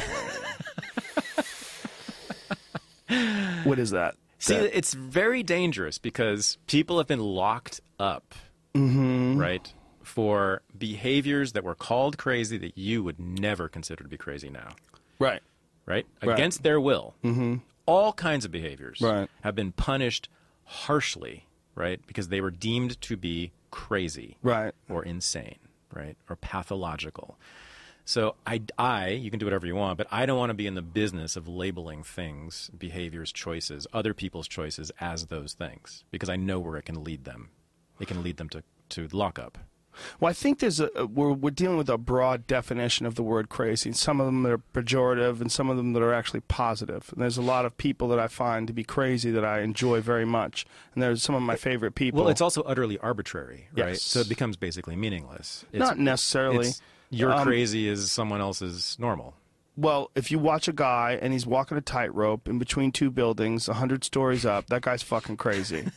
What is that? See, That- it's very dangerous because people have been locked up, Mm-hmm. right, for behaviors that were called crazy that you would never consider to be crazy now, right. right? Right. Against their will. Mm-hmm. All kinds of behaviors Right. have been punished harshly, right, because they were deemed to be crazy Right. or insane, right, or pathological. So I, I, you can do whatever you want, but I don't want to be in the business of labeling things, behaviors, choices, other people's choices as those things, because I know where it can lead them. It can lead them to, to lockup. Well, I think there's a we're we're dealing with a broad definition of the word crazy. Some of them that are pejorative, and some of them that are actually positive. And there's a lot of people that I find to be crazy that I enjoy very much, and there's some of my favorite people. Well, it's also utterly arbitrary, right? Yes. So it becomes basically meaningless. It's, not necessarily. it's, your Um, crazy is someone else's normal. Well, if you watch a guy and he's walking a tightrope in between two buildings, a hundred stories up, that guy's fucking crazy.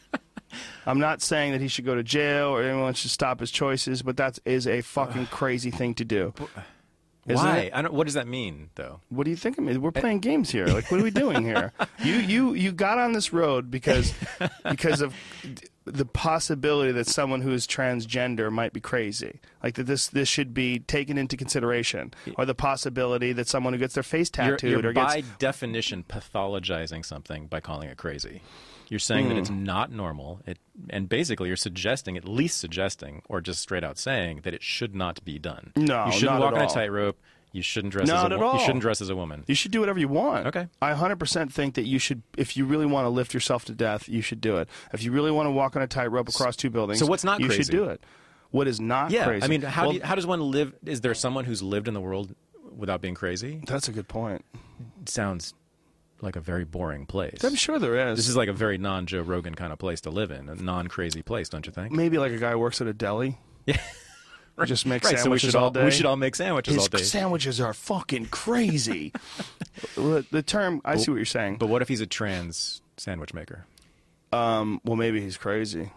I'm not saying that he should go to jail or anyone should stop his choices, but that is a fucking crazy thing to do. Isn't Why? it? I don't, what does that mean, though? What do you think of me? We're playing games here. Like, what are we doing here? You you you got on this road because because of the possibility that someone who is transgender might be crazy. Like that this this should be taken into consideration, or the possibility that someone who gets their face You're, tattooed you're or gets by definition pathologizing something by calling it crazy. You're saying that Hmm. it's not normal, it, and basically you're suggesting, at least suggesting, or just straight out saying that it should not be done. No, you shouldn't not walk at on a all. tightrope. You shouldn't dress Not as a at wo- all. You shouldn't dress as a woman. You should do whatever you want. Okay. I one hundred percent think that you should, if you really want to lift yourself to death, you should do it. If you really want to walk on a tightrope across two buildings, So what's not you crazy? should do it. What is not Yeah, crazy? I mean, how Well, do you, how does one live? Is there someone who's lived in the world without being crazy? that's a good point. It sounds like a very boring place. I'm sure there is. This is like a very non-Joe Rogan kind of place to live in, a non-crazy place, don't you think? Maybe like a guy who works at a deli. Yeah. He just makes Right, so we sandwiches should all all day. we should all make sandwiches His all day. sandwiches are fucking crazy. Well, the term, I see what you're saying. But what if he's a trans sandwich maker? Um, well, maybe he's crazy.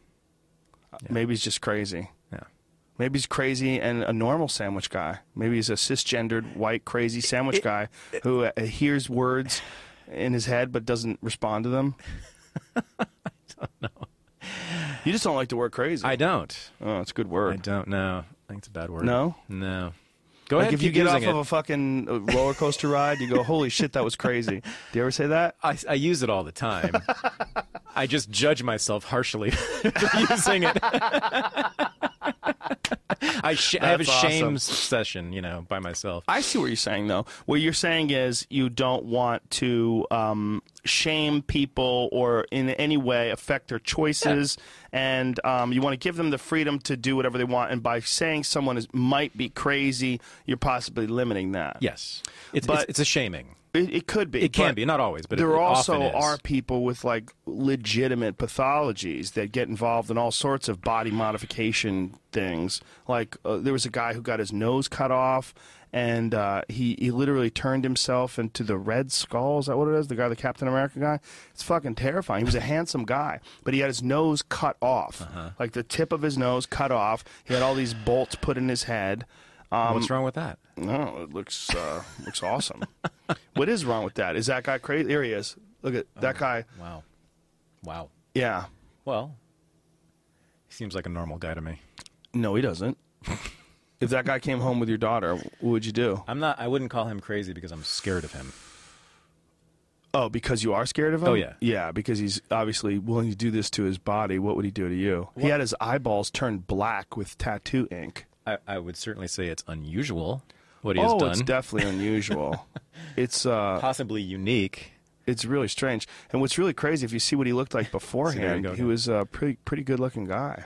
Maybe he's just crazy. Yeah. Maybe he's crazy and a normal sandwich guy. Maybe he's a cisgendered, white, crazy sandwich guy who uh, hears words in his head but doesn't respond to them. You just don't like the word crazy. I don't. Oh, it's a good I word. don't know. I think it's a bad word. No? No. Go Like ahead. if keep you get off using of it. a fucking uh, roller coaster ride, you go, holy shit, that was crazy. Do you ever say that? I, I use it all the time. I just judge myself harshly for using it. I, sh- I have a That's awesome. shame session, you know, by myself. I see what you're saying, though. What you're saying is you don't want to um, shame people or in any way affect their choices, yeah. and um, you want to give them the freedom to do whatever they want. And by saying someone is might be crazy, you're possibly limiting that. Yes, it's But- it's, it's a shaming. It, it could be. It can but be, not always, but there it, it also often is. are people with like legitimate pathologies that get involved in all sorts of body modification things. Like uh, there was a guy who got his nose cut off, and uh, he he literally turned himself into the Red Skull. Is that what it is? The guy, the Captain America guy. It's fucking terrifying. He was a handsome guy, but he had his nose cut off, Uh-huh. like the tip of his nose cut off. He had all these bolts put in his head. Um, What's wrong with that? No, it looks uh, looks awesome. What is wrong with that? Is that guy crazy? There he is. Look at that guy. Wow. Wow. Yeah. Well, he seems like a normal guy to me. No, he doesn't. If that guy came home with your daughter, what would you do? I'm not. I wouldn't call him crazy because I'm scared of him. Oh, because you are scared of him? Oh, yeah. Yeah, because he's obviously willing to do this to his body. What would he do to you? He had his eyeballs turned black with tattoo ink. I, I would certainly say it's unusual what he has Oh, done. it's definitely unusual. It's uh, Possibly unique. it's really strange. And what's really crazy, if you see what he looked like beforehand, go he again. was a pretty pretty good looking guy.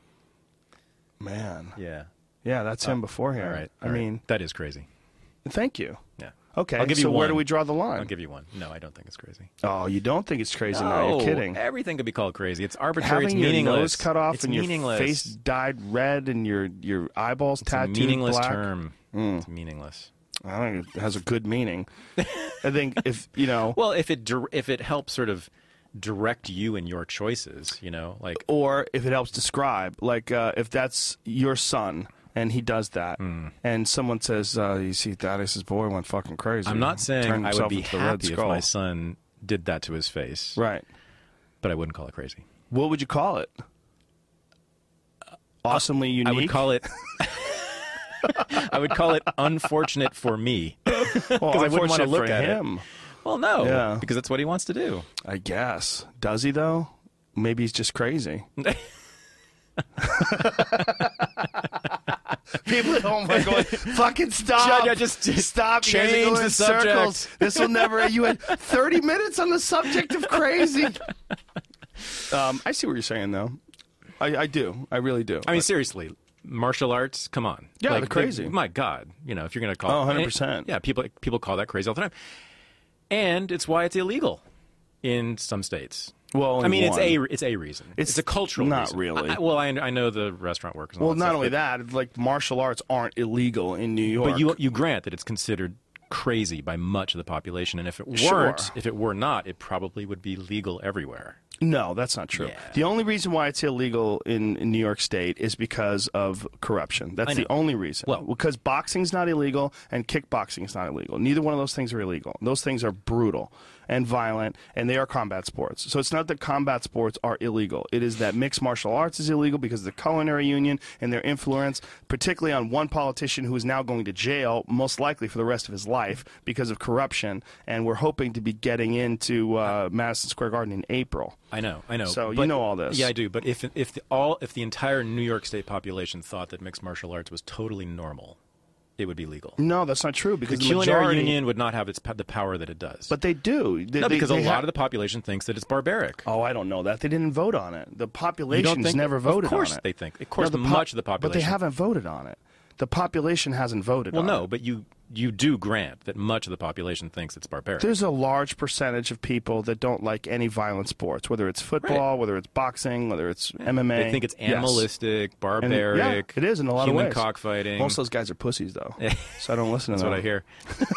Man. Yeah. Yeah, that's him beforehand. All right. I all right. mean, that is crazy. thank you. Yeah. Okay, I'll give you so where one. do we draw the line? I'll give you one. No, I don't think it's crazy. Oh, you don't think it's crazy now? You're No, kidding. Everything could be called crazy. It's arbitrary. Having it's your meaningless. nose cut off it's and your meaningless. face dyed red and your your eyeballs It's a tattooed meaningless black. term. Mm. It's meaningless. I think it has a good meaning. I think if you know, Well, if it dir- if it helps sort of direct you in your choices, you know, like or if it helps describe, like uh, if that's your son and he does that, Hmm. and someone says, uh, "You see, Thaddeus' boy went fucking crazy." I'm not saying Turned I would himself be into the Red happy if Skull." my son did that to his face, Right. but I wouldn't call it crazy. What would you call it? Awesomely unique. I would call it. I would call it unfortunate for me. well, I wouldn't wanna unfortunate look for at it. him. Well, no, Yeah. because that's what he wants to do. I guess. Does he though? Maybe he's just crazy. People at home are going, "Fucking stop! Yeah, just- just stop! You guys are change going the in subject." circles. This will never." You had thirty minutes on the subject of crazy. um, I see what you're saying, though. I, I do. I really do. I mean, seriously, martial arts. Come on, Yeah, like, they're crazy. they- my God, you know, if you're going to call, Oh, one hundred and- percent. Yeah, people people call that crazy all the time, and it's why it's illegal in some states. well, I mean, one. it's a it's a reason. It's, It's a cultural not reason. really. I, well, I, I know the restaurant workers. And all well, that not stuff, only but, that, like martial arts aren't illegal in New York. but you you grant that it's considered crazy by much of the population, and if it weren't, Sure. if it were not, it probably would be legal everywhere. No, that's not true. Yeah. The only reason why it's illegal in, in New York State is because of corruption. That's I the know. only reason. Well- because boxing's not illegal and kickboxing is not illegal. Neither one of those things are illegal. Those things are brutal and violent, and they are combat sports. So it's not that combat sports are illegal. It is that mixed martial arts is illegal because of the culinary union and their influence, particularly on one politician who is now going to jail, most likely for the rest of his life, because of corruption. And we're hoping to be getting into uh, Madison Square Garden in April. I know, I know. So you but- know all this. Yeah, I do. But if if the, all if the entire New York State population thought that mixed martial arts was totally normal, it would be legal. No, that's not true because The the, culinary majority, union would not have its, the power that it does. but they do. They, no, they- because they a lot have- of the population thinks that it's barbaric. Oh, I don't know that. They didn't vote on it. The You don't population's think never of voted course on it. they think. Of course, No, the po- much of the population. But they haven't voted on it. The population hasn't voted Well, on no, it. but you you do grant that much of the population thinks it's barbaric. There's a large percentage of people that don't like any violent sports, whether it's football, Right. whether it's boxing, whether it's M M A. They think it's Yes. animalistic, And, barbaric. yeah, it is in a lot human of ways. cockfighting. Most of those guys are pussies, though. So I don't listen to That's them. what I hear.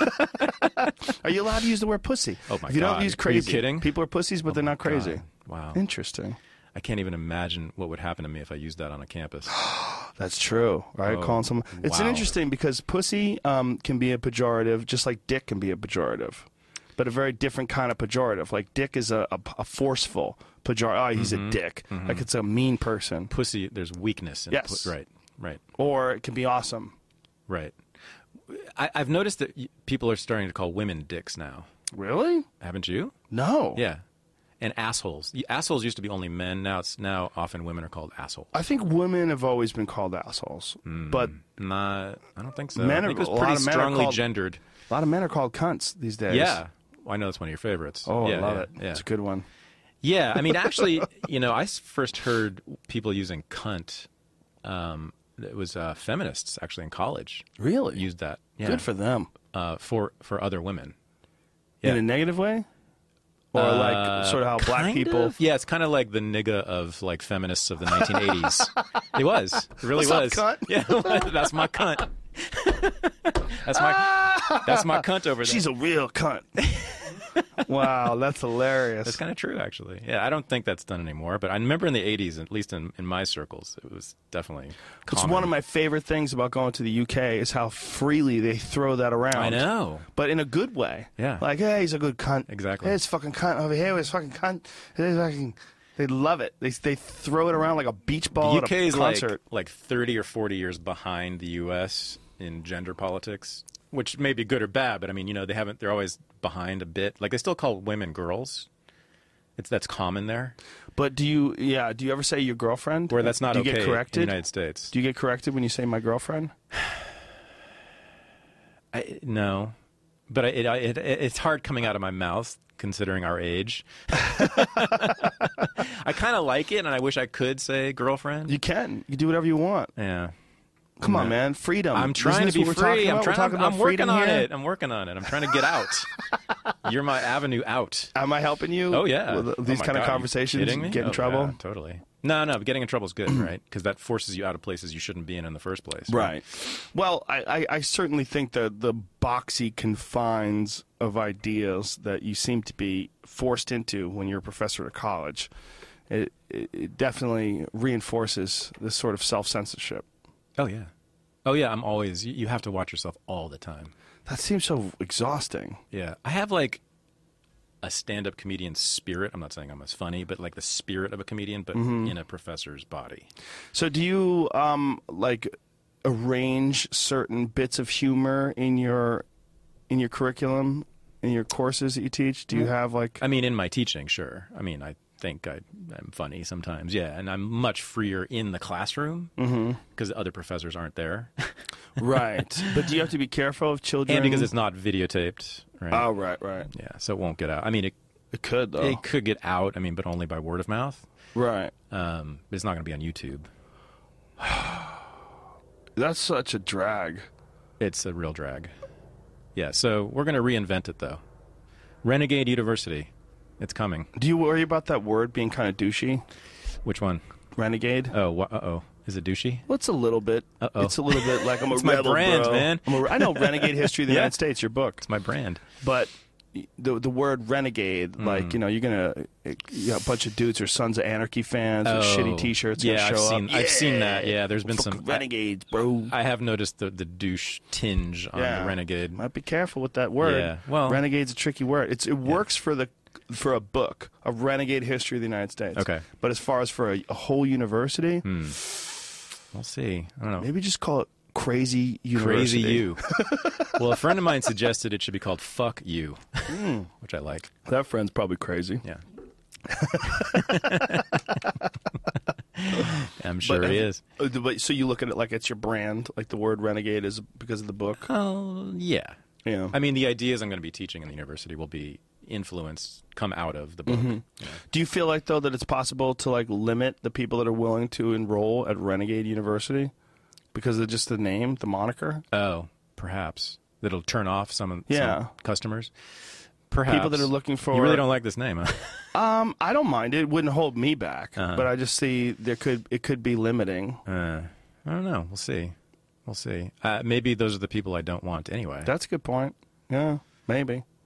Are you allowed to use the word pussy? Oh, my If you don't God. use Are you crazy, kidding? people are pussies, but they're not crazy. God. Wow. Interesting. I can't even imagine what would happen to me if I used that on a campus. That's true, right? Oh, Calling someone. It's an wow. interesting because pussy um, can be a pejorative, just like dick can be a pejorative. but a very different kind of pejorative. Like dick is a, a, a forceful pejorative. Oh, he's Mm-hmm. a dick. Like it's a mean person. Pussy, there's weakness in Yes. pu- right, right, Or it can be awesome. right. I, I've noticed that y- people are starting to call women dicks now. Really? Haven't you? No. Yeah. And assholes. Y- Assholes used to be only men. Now it's now often women are called asshole. I think women have always been called assholes, but Nah, I don't think so. Men I are- think it was a lot pretty of men are strongly called- gendered. a lot of men are called cunts these days. Yeah. Well, I know that's one of your favorites. Oh, yeah, I love yeah, it. Yeah. It's a good one. Yeah, I mean, actually, you know, I s- first heard people using cunt. Um, it was uh, feminists actually in college Really? used that. Yeah, Good for them. uh, for for other women. In Yeah. a negative way? Or like Uh, sort of how black kind people... of? Yeah, it's kind of like the nigga of like feminists of the nineteen eighties. It was. It really What's up, was. cunt? Yeah, that's my cunt. that's my that's my cunt over there. She's a real cunt. Wow, that's hilarious. That's kind of true, actually. Yeah, I don't think that's done anymore. But I remember in the eighties, at least in, in my circles, it was definitely It's common. one of my favorite things about going to the U K is how freely they throw that around. I know. But in a good way. Yeah. Like, hey, he's a good cunt. Exactly. Hey, it's fucking cunt over here. It's fucking cunt. It's fucking... They love it. They they throw it around like a beach ball The at U K a is like, concert. like thirty or forty years behind the U S in gender politics, which may be good or bad, but I mean, you know, they haven't, they're always behind a bit. Like, they still call women girls. It's That's common there, But do you, yeah, do you ever say your girlfriend? where that's not do you okay get corrected? in the United States. Do you get corrected when you say my girlfriend? I, no, but I, it, I, it, it's hard coming out of my mouth considering our age. I kind of like it, and I wish I could say girlfriend. You can. You can do whatever you want. Yeah. Come on, No. man. Freedom. I'm Isn't trying to this be what we're free. talking I'm about? trying. We're talking I'm, about I'm working freedom on here? it. I'm working on it. I'm trying to get out. You're my avenue out. Am I helping you? Oh yeah. With Oh, these my kind God, of are you conversations, kidding me? get in Oh, trouble. yeah, totally. No, no. Getting in trouble is good, right? Because that forces you out of places you shouldn't be in in the first place. Right. Well, I, I, I certainly think that the boxy confines of ideas that you seem to be forced into when you're a professor at a college, it, it, it definitely reinforces this sort of self-censorship. Oh yeah. Oh yeah. I'm always. You you have to watch yourself all the time. That seems so exhausting. Yeah. I have like a stand-up comedian spirit. I'm not saying I'm as funny, but like the spirit of a comedian, but in a professor's body. So do you um like arrange certain bits of humor in your in your curriculum, in your courses that you teach? Do you have like I mean, in my teaching, sure. I mean, I think I, I'm funny sometimes, yeah, and I'm much freer in the classroom because other professors aren't there. right? But do you have to be careful of children? And because it's not videotaped, right? Oh, right, right. Yeah, so it won't get out. I mean, it It could though. it could get out. I mean, but only by word of mouth. Right. Um, but it's not going to be on YouTube. That's such a drag. It's a real drag. Yeah, so we're going to reinvent it though. Renegade University, it's coming. Do you worry about that word being kind of douchey? Which one? Renegade? Oh, wha- uh-oh. Is it douchey? Well, it's a little bit. Uh-oh. It's a little bit like I'm a It's my rebel, brand, bro. man. I'm a, I know Renegade History of the Yeah. United States, your book. It's my brand. But the the word renegade, Hmm. like, you know, you're going to, you know, a bunch of dudes are Sons of Anarchy fans with Oh, shitty T-shirts yeah, gonna I've show seen- up. I've seen that. Yeah, there's been Fucking some- renegades, bro. I have noticed the, the douche tinge on Yeah. the renegade. Might be careful with that word. Yeah, well- renegade's a tricky word. It's it works for the for a book, a renegade history of the United States. Okay. But as far as for a, a whole university, We'll see. I don't know. maybe just call it Crazy Crazy University. You. Well, a friend of mine suggested it should be called Fuck You, which I like. That friend's probably crazy. Yeah. I'm sure But- he is. Uh, But so you look at it like it's your brand, like the word renegade is because of the book. Oh, yeah. Yeah. I mean, the ideas I'm going to be teaching in the university will be influenced, come out of the book. Do you feel like though that it's possible to like limit the people that are willing to enroll at Renegade University because of just the name, the moniker? Oh, perhaps. That'll turn off some, of- Yeah. some customers. Perhaps. People that are looking for You really don't like this name, huh? Um, I don't mind it. It wouldn't hold me back, Uh-huh. but I just see there could it could be limiting. Uh, I don't know. We'll see. We'll see. Uh, maybe those are the people I don't want anyway. That's a good point. Yeah, maybe.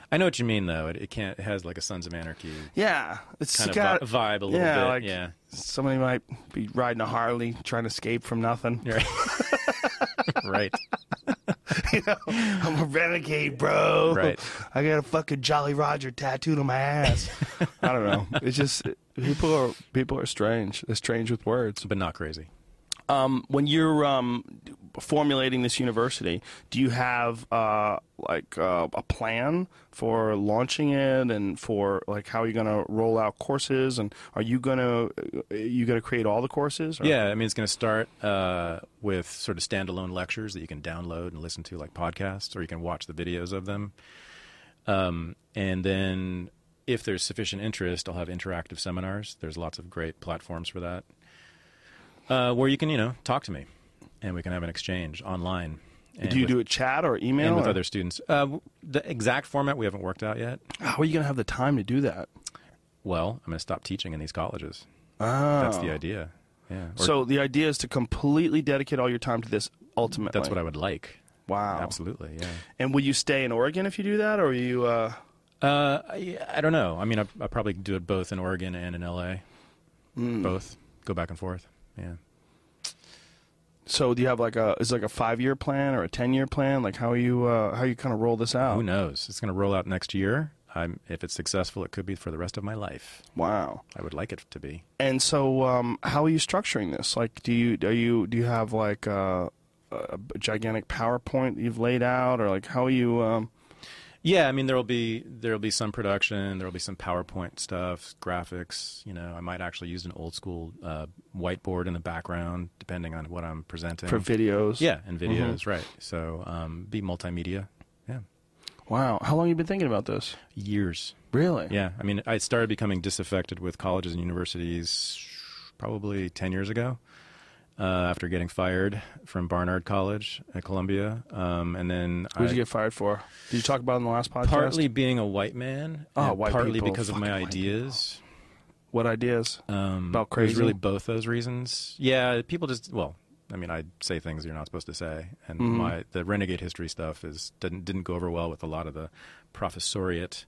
I know what you mean, though. It, it can't. It has like a Sons of Anarchy Yeah, it's kind got, of vi- vibe a little yeah, bit. like yeah, somebody might be riding a Harley trying to escape from nothing. right. Right. You know, I'm a renegade, bro. Right. I got a fucking Jolly Roger tattooed on my ass. I don't know. It's just people are people are strange. They're strange with words. But not crazy. Um, when you're um, formulating this university, do you have uh, like uh, a plan for launching it, and for like how you're going to roll out courses, and are you going to you going to create all the courses? Or? Yeah, I mean, it's going to start uh, with sort of standalone lectures that you can download and listen to, like podcasts, or you can watch the videos of them. Um, and then, if there's sufficient interest, I'll have interactive seminars. There's lots of great platforms for that. Uh, where you can, you know, talk to me, and we can have an exchange online. Do you with, do it chat or email? and with or? other students? Uh, the exact format we haven't worked out yet. How are you going to have the time to do that? Well, I'm going to stop teaching in these colleges. Oh. That's the idea. Yeah. Or, So the idea is to completely dedicate all your time to this ultimately. that's what I would like. Wow. Absolutely. Yeah. And will you stay in Oregon if you do that, or are you? Uh... Uh, I, I don't know. I mean, I I probably do it both in Oregon and in L A. Mm. Both go back and forth. Yeah. So do you have like a is it like a five year plan or a ten year plan? Like how you uh, how you kind of roll this out? Who knows? It's going to roll out next year. I'm, if it's successful, it could be for the rest of my life. Wow. I would like it to be. And so, um, how are you structuring this? Like, do you are you do you have like a, a gigantic PowerPoint that you've laid out, or like how are you? Um... Yeah, I mean, there'll be there'll be some production, there'll be some PowerPoint stuff, graphics. You know, I might actually use an old school uh, whiteboard in the background, depending on what I'm presenting. for videos? Yeah, and videos, Mm-hmm. right? So, um, be multimedia. Yeah, Wow. How long have you been thinking about this? years. Really? Yeah, I mean, I started becoming disaffected with colleges and universities probably ten years ago, uh, after getting fired from Barnard College at Columbia, um, and then What did I, you get fired for? Did you talk about it in the last podcast? partly being a white man, Oh, and white partly people, because of my fucking white ideas. What ideas? Um, About It was crazy? really both those reasons. Yeah, people just well, I mean, I say things you're not supposed to say, and Mhm. my the renegade history stuff is didn't didn't go over well with a lot of the professoriate.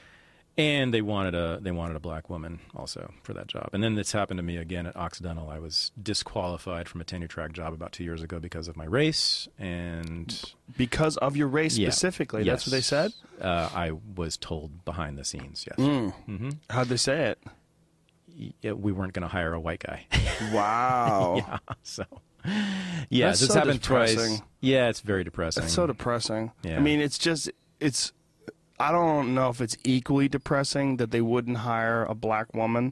And they wanted a they wanted a black woman also for that job. And then this happened to me again at Occidental. I was disqualified from a tenure track job about two years ago because of my race. And Because of your race yeah, specifically? yes. That's what they said? Uh, I was told behind the scenes. Yes, Mm. hmm How'd they say it? yeah, we weren't going to hire a white guy. Wow. yeah, so yeah, That's this so happened twice. depressing. Yeah, it's very depressing. It's so depressing. Yeah. I mean, it's just, it's, I don't know if it's equally depressing that they wouldn't hire a black woman.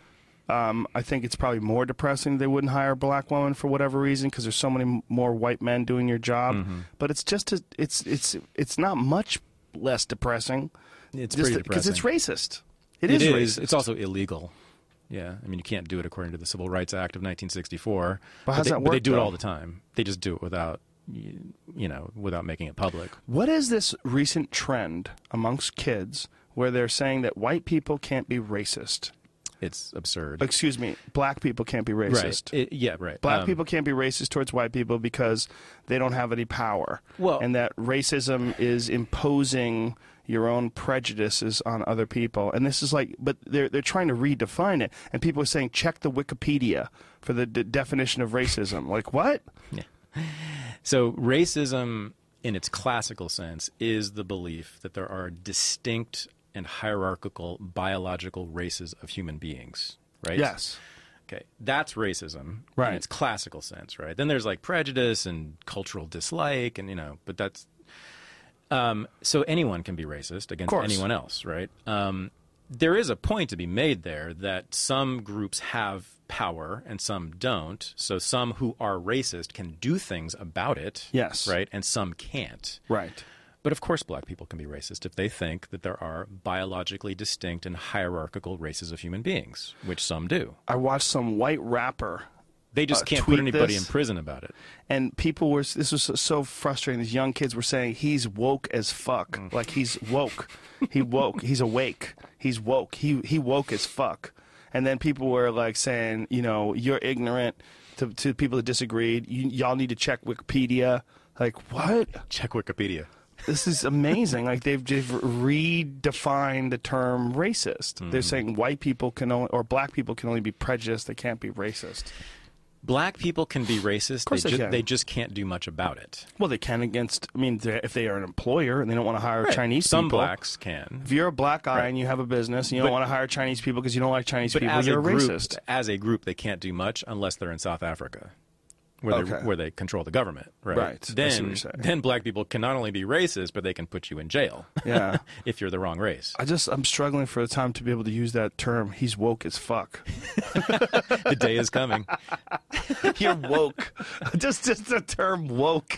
Um, I think it's probably more depressing they wouldn't hire a black woman for whatever reason, because there's so many m- more white men doing your job. Mm-hmm. But it's just, a, it's, it's, it's not much less depressing. It's Just pretty because depressing. it's racist. It is, is. racist. It's also illegal. Yeah, I mean, you can't do it according to the Civil Rights Act of nineteen sixty-four. But how's they, that But they work, do it though? all the time. They just do it without, you you know, without making it public. What is this recent trend amongst kids where they're saying that white people can't be racist? It's absurd. Excuse me, black people can't be racist. Right. It- yeah, right. Black Um, people can't be racist towards white people because they don't have any power. Well- and that racism is imposing your own prejudices on other people. And this is like, but they're they're trying to redefine it. And people are saying, check the Wikipedia for the d- definition of racism. Like, what? So racism, in its classical sense, is the belief that there are distinct and hierarchical biological races of human beings, right? Yes. Okay, that's racism Right. in its classical sense, right? Then there's like prejudice and cultural dislike, and you know, but that's um, so anyone can be racist against course. anyone else, right? Um, there is a point to be made there that some groups have power and some don't. So some who are racist can do things about it, Yes. right, and some can't. Right. But of course, black people can be racist if they think that there are biologically distinct and hierarchical races of human beings, which some do. I watched some white rapper. They just Uh, can't tweet put anybody this. in prison about it. And people were, this was so frustrating. These young kids were saying, he's woke as fuck. Mm. Like, he's woke. He woke. He's awake. He's woke. He he woke as fuck. And then people were, like, saying, you know, you're ignorant to, to people that disagreed. You, y'all need to check Wikipedia. Like, what? Check Wikipedia. This is amazing. Like they've, they've redefined the term racist. Mm-hmm. They're saying white people can only, or black people can only be prejudiced. They can't be racist. Black people can be racist. Of They, they ju- can. they just can't do much about it. Well, they can against. I mean, they're- if they are an employer and they don't want to hire Right. Chinese Some people, blacks can. if you're a black guy Right. and you have a business and you But- don't want to hire Chinese people because you don't like Chinese But people, as you're a a group, racist. as a group, they can't do much unless they're in South Africa, where Okay. they where they control the government. Right. Right. I see what Then you're saying. then black people can not only be racist, but they can put you in jail. Yeah. if you're the wrong race. I just I'm struggling for the time to be able to use that term. He's woke as fuck. The day is coming. You're woke. just just the term woke.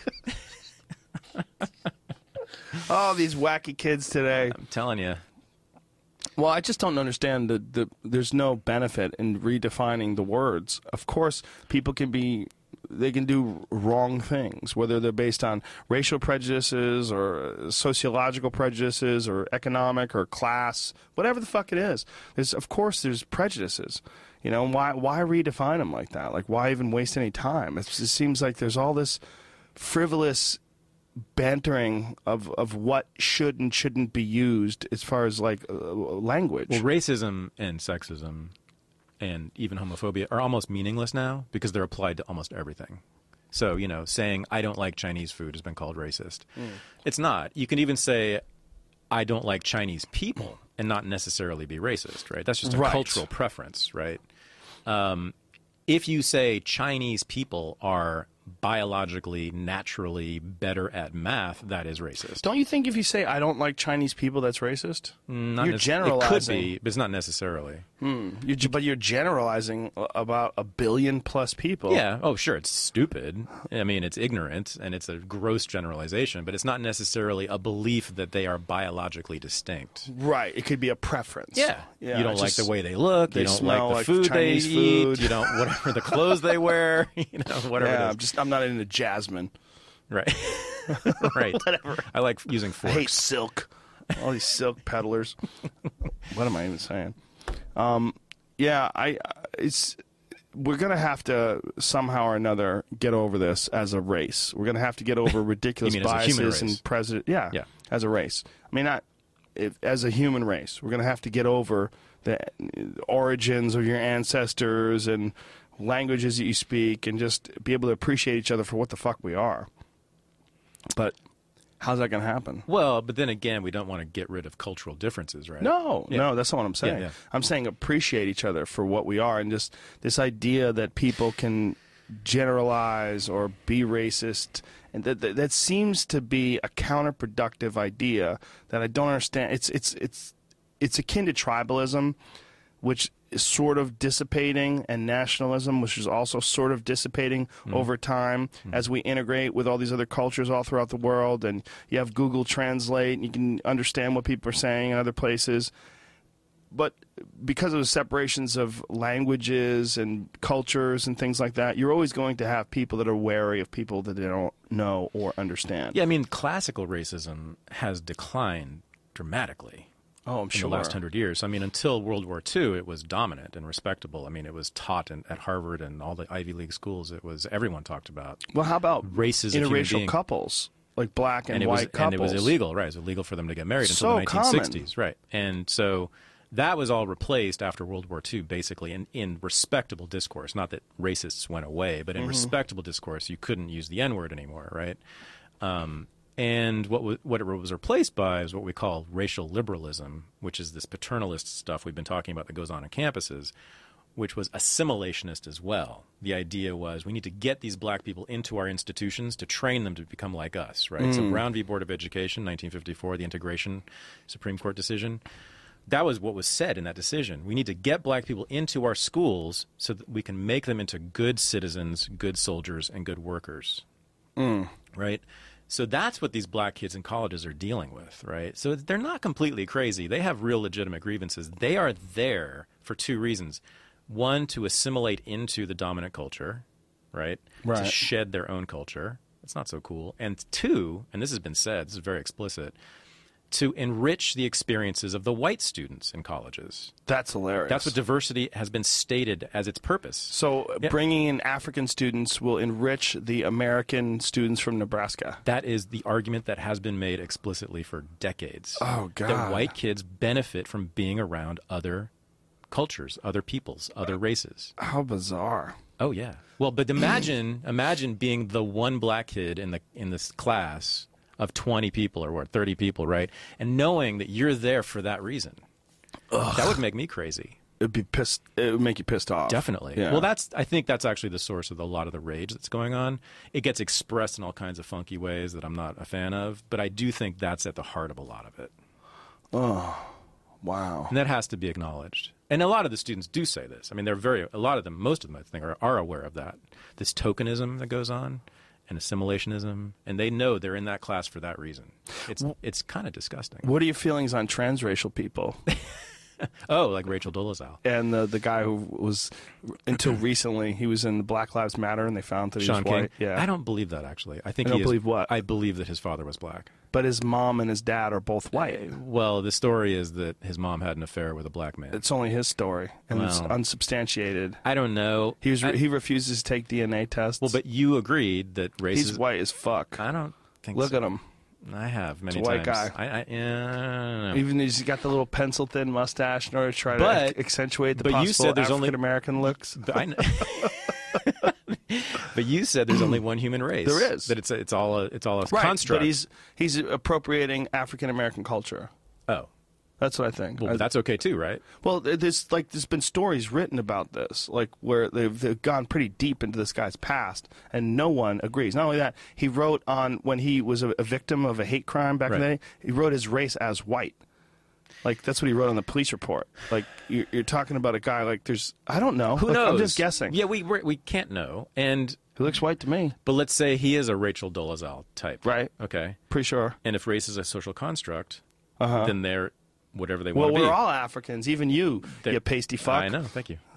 Oh, these wacky kids today. I'm telling you. Well, I just don't understand the, the there's no benefit in redefining the words. Of course, people can be they can do wrong things, whether they're based on racial prejudices or sociological prejudices or economic or class, whatever the fuck it is. There's of course there's prejudices. You know, why why redefine them like that? Like why even waste any time? It's, it seems like there's all this frivolous bantering of, of what should and shouldn't be used as far as like uh, language. Well, racism and sexism and even homophobia are almost meaningless now because they're applied to almost everything. So, you know, saying I don't like Chinese food has been called racist. Mm. It's not. You can even say I don't like Chinese people and not necessarily be racist, right? That's just a right. cultural preference, right? Um, if you say Chinese people are biologically, naturally better at math, that is racist. Don't you think if you say I don't like Chinese people, that's racist? Not you're nec- generalizing. It could be, but it's not necessarily. Hmm. You're, but you're generalizing about a billion plus people. Yeah. Oh, sure. It's stupid. I mean, it's ignorant and it's a gross generalization, but it's not necessarily a belief that they are biologically distinct. Right. It could be a preference. Yeah. yeah you don't like just, the way they look. they You don't smell like the like food Chinese they food. eat. You don't whatever the clothes they wear. You know, whatever. Yeah. it is. I'm just I'm not into jasmine. Right. right. Whatever. I like using I forks. hate silk. All these silk peddlers. What am I even saying? Um, yeah, I. It's. We're gonna have to somehow or another get over this as a race. We're gonna have to get over ridiculous You mean as a human biases race? and president. Yeah, Yeah. as a race. I mean, not if, as a human race. We're gonna have to get over the origins of your ancestors and languages that you speak, and just be able to appreciate each other for what the fuck we are. But how's that going to happen? Well, but then again, we don't want to get rid of cultural differences, right? No, Yeah. no, that's not what I'm saying. Yeah, yeah. I'm saying appreciate each other for what we are, and just this idea that people can generalize or be racist, and that that, that seems to be a counterproductive idea that I don't understand. It's it's it's it's akin to tribalism, which is sort of dissipating, and nationalism, which is also sort of dissipating Mm. over time Mm. as we integrate with all these other cultures all throughout the world. And you have Google Translate, and you can understand what people are saying in other places. But because of the separations of languages and cultures and things like that, you're always going to have people that are wary of people that they don't know or understand. Yeah, I mean, classical racism has declined dramatically. Oh, I'm in sure. the last hundred years. I mean, until World War Two, it was dominant and respectable. I mean, it was taught in, at Harvard and all the Ivy League schools. It was everyone talked about. Well, how about Races of human interracial being. couples, like black and, and it white was couples? and it was illegal, right? It was illegal for them to get married until So the nineteen sixties, common. right? And so that was all replaced after World War Two, basically, in, in respectable discourse. Not that racists went away, but in Mm-hmm. respectable discourse, you couldn't use the N-word anymore, right? Um, And what w- what it was replaced by is what we call racial liberalism, which is this paternalist stuff we've been talking about that goes on in campuses, which was assimilationist as well. The idea was we need to get these black people into our institutions to train them to become like us, right? So Brown v. Board of Education, nineteen fifty-four, the integration Supreme Court decision, that was what was said in that decision. We need to get black people into our schools so that we can make them into good citizens, good soldiers, and good workers, Mm. right? So that's what these black kids in colleges are dealing with, right? So they're not completely crazy. They have real legitimate grievances. They are there for two reasons. One, to assimilate into the dominant culture, right? Right. To shed their own culture. It's not so cool. And two, and this has been said, this is very explicit, to enrich the experiences of the white students in colleges. That's hilarious. That's what diversity has been stated as its purpose. So Yeah. bringing in African students will enrich the American students from Nebraska. That is the argument that has been made explicitly for decades. Oh, God. That white kids benefit from being around other cultures, other peoples, other races. How bizarre. Oh yeah. Well, but imagine imagine being the one black kid in the in this class of twenty people or what, thirty people, right? And knowing that you're there for that reason. Ugh. That would make me crazy. It'd be pissed. It would make you pissed off. Definitely. Yeah. Well, that's I think that's actually the source of a lot of the rage that's going on. It gets expressed in all kinds of funky ways that I'm not a fan of, but I do think that's at the heart of a lot of it. Oh, wow. And that has to be acknowledged. And a lot of the students do say this. I mean, they're very, a lot of them, most of them, I think, are, are aware of that. This tokenism that goes on and assimilationism, and they know they're in that class for that reason. It's it's kind of disgusting. What are your feelings on transracial people? Oh, like Rachel Dolezal. And the the guy who was, until recently, he was in Black Lives Matter, and they found that he Sean was white. King. Yeah. I don't believe that, actually. I think You don't he is, believe what? I believe that his father was black. But his mom and his dad are both white. Well, the story is that his mom had an affair with a black man. It's only his story, and it's Well, unsubstantiated. I don't know. He was I- he refuses to take D N A tests. well, but you agreed that race he's is... white as fuck. I don't think Look so. at him. I have many It's a white times. guy. I, I, yeah, I don't know. Even he's got the little pencil thin mustache in order to try But- to accentuate the but you possible said there's only- African American looks. But, I kn- but you said there's only one human race. There is. That it's a, it's all a, it's all a Right, construct. but he's he's appropriating African American culture. oh, That's what I think. well, I- but that's okay too, right? Well, there- there's like there's been stories written about this, like where they've, they've gone pretty deep into this guy's past, and no one agrees. Not only that, he wrote on when he was a, a victim of a hate crime back in the Right. day. He wrote his race as white. Like that's what he wrote on the police report. Like you're, you're talking about a guy like there's I don't know. Who Like, knows? I'm just guessing. Yeah, we we're, we can't know. And He looks white to me. but let's say he is a Rachel Dolezal type, Right. Okay. Pretty sure. And if race is a social construct, Uh-huh. then they're whatever they Well, want to be. we're all Africans, even you, They're- you pasty fuck. I know. Thank you.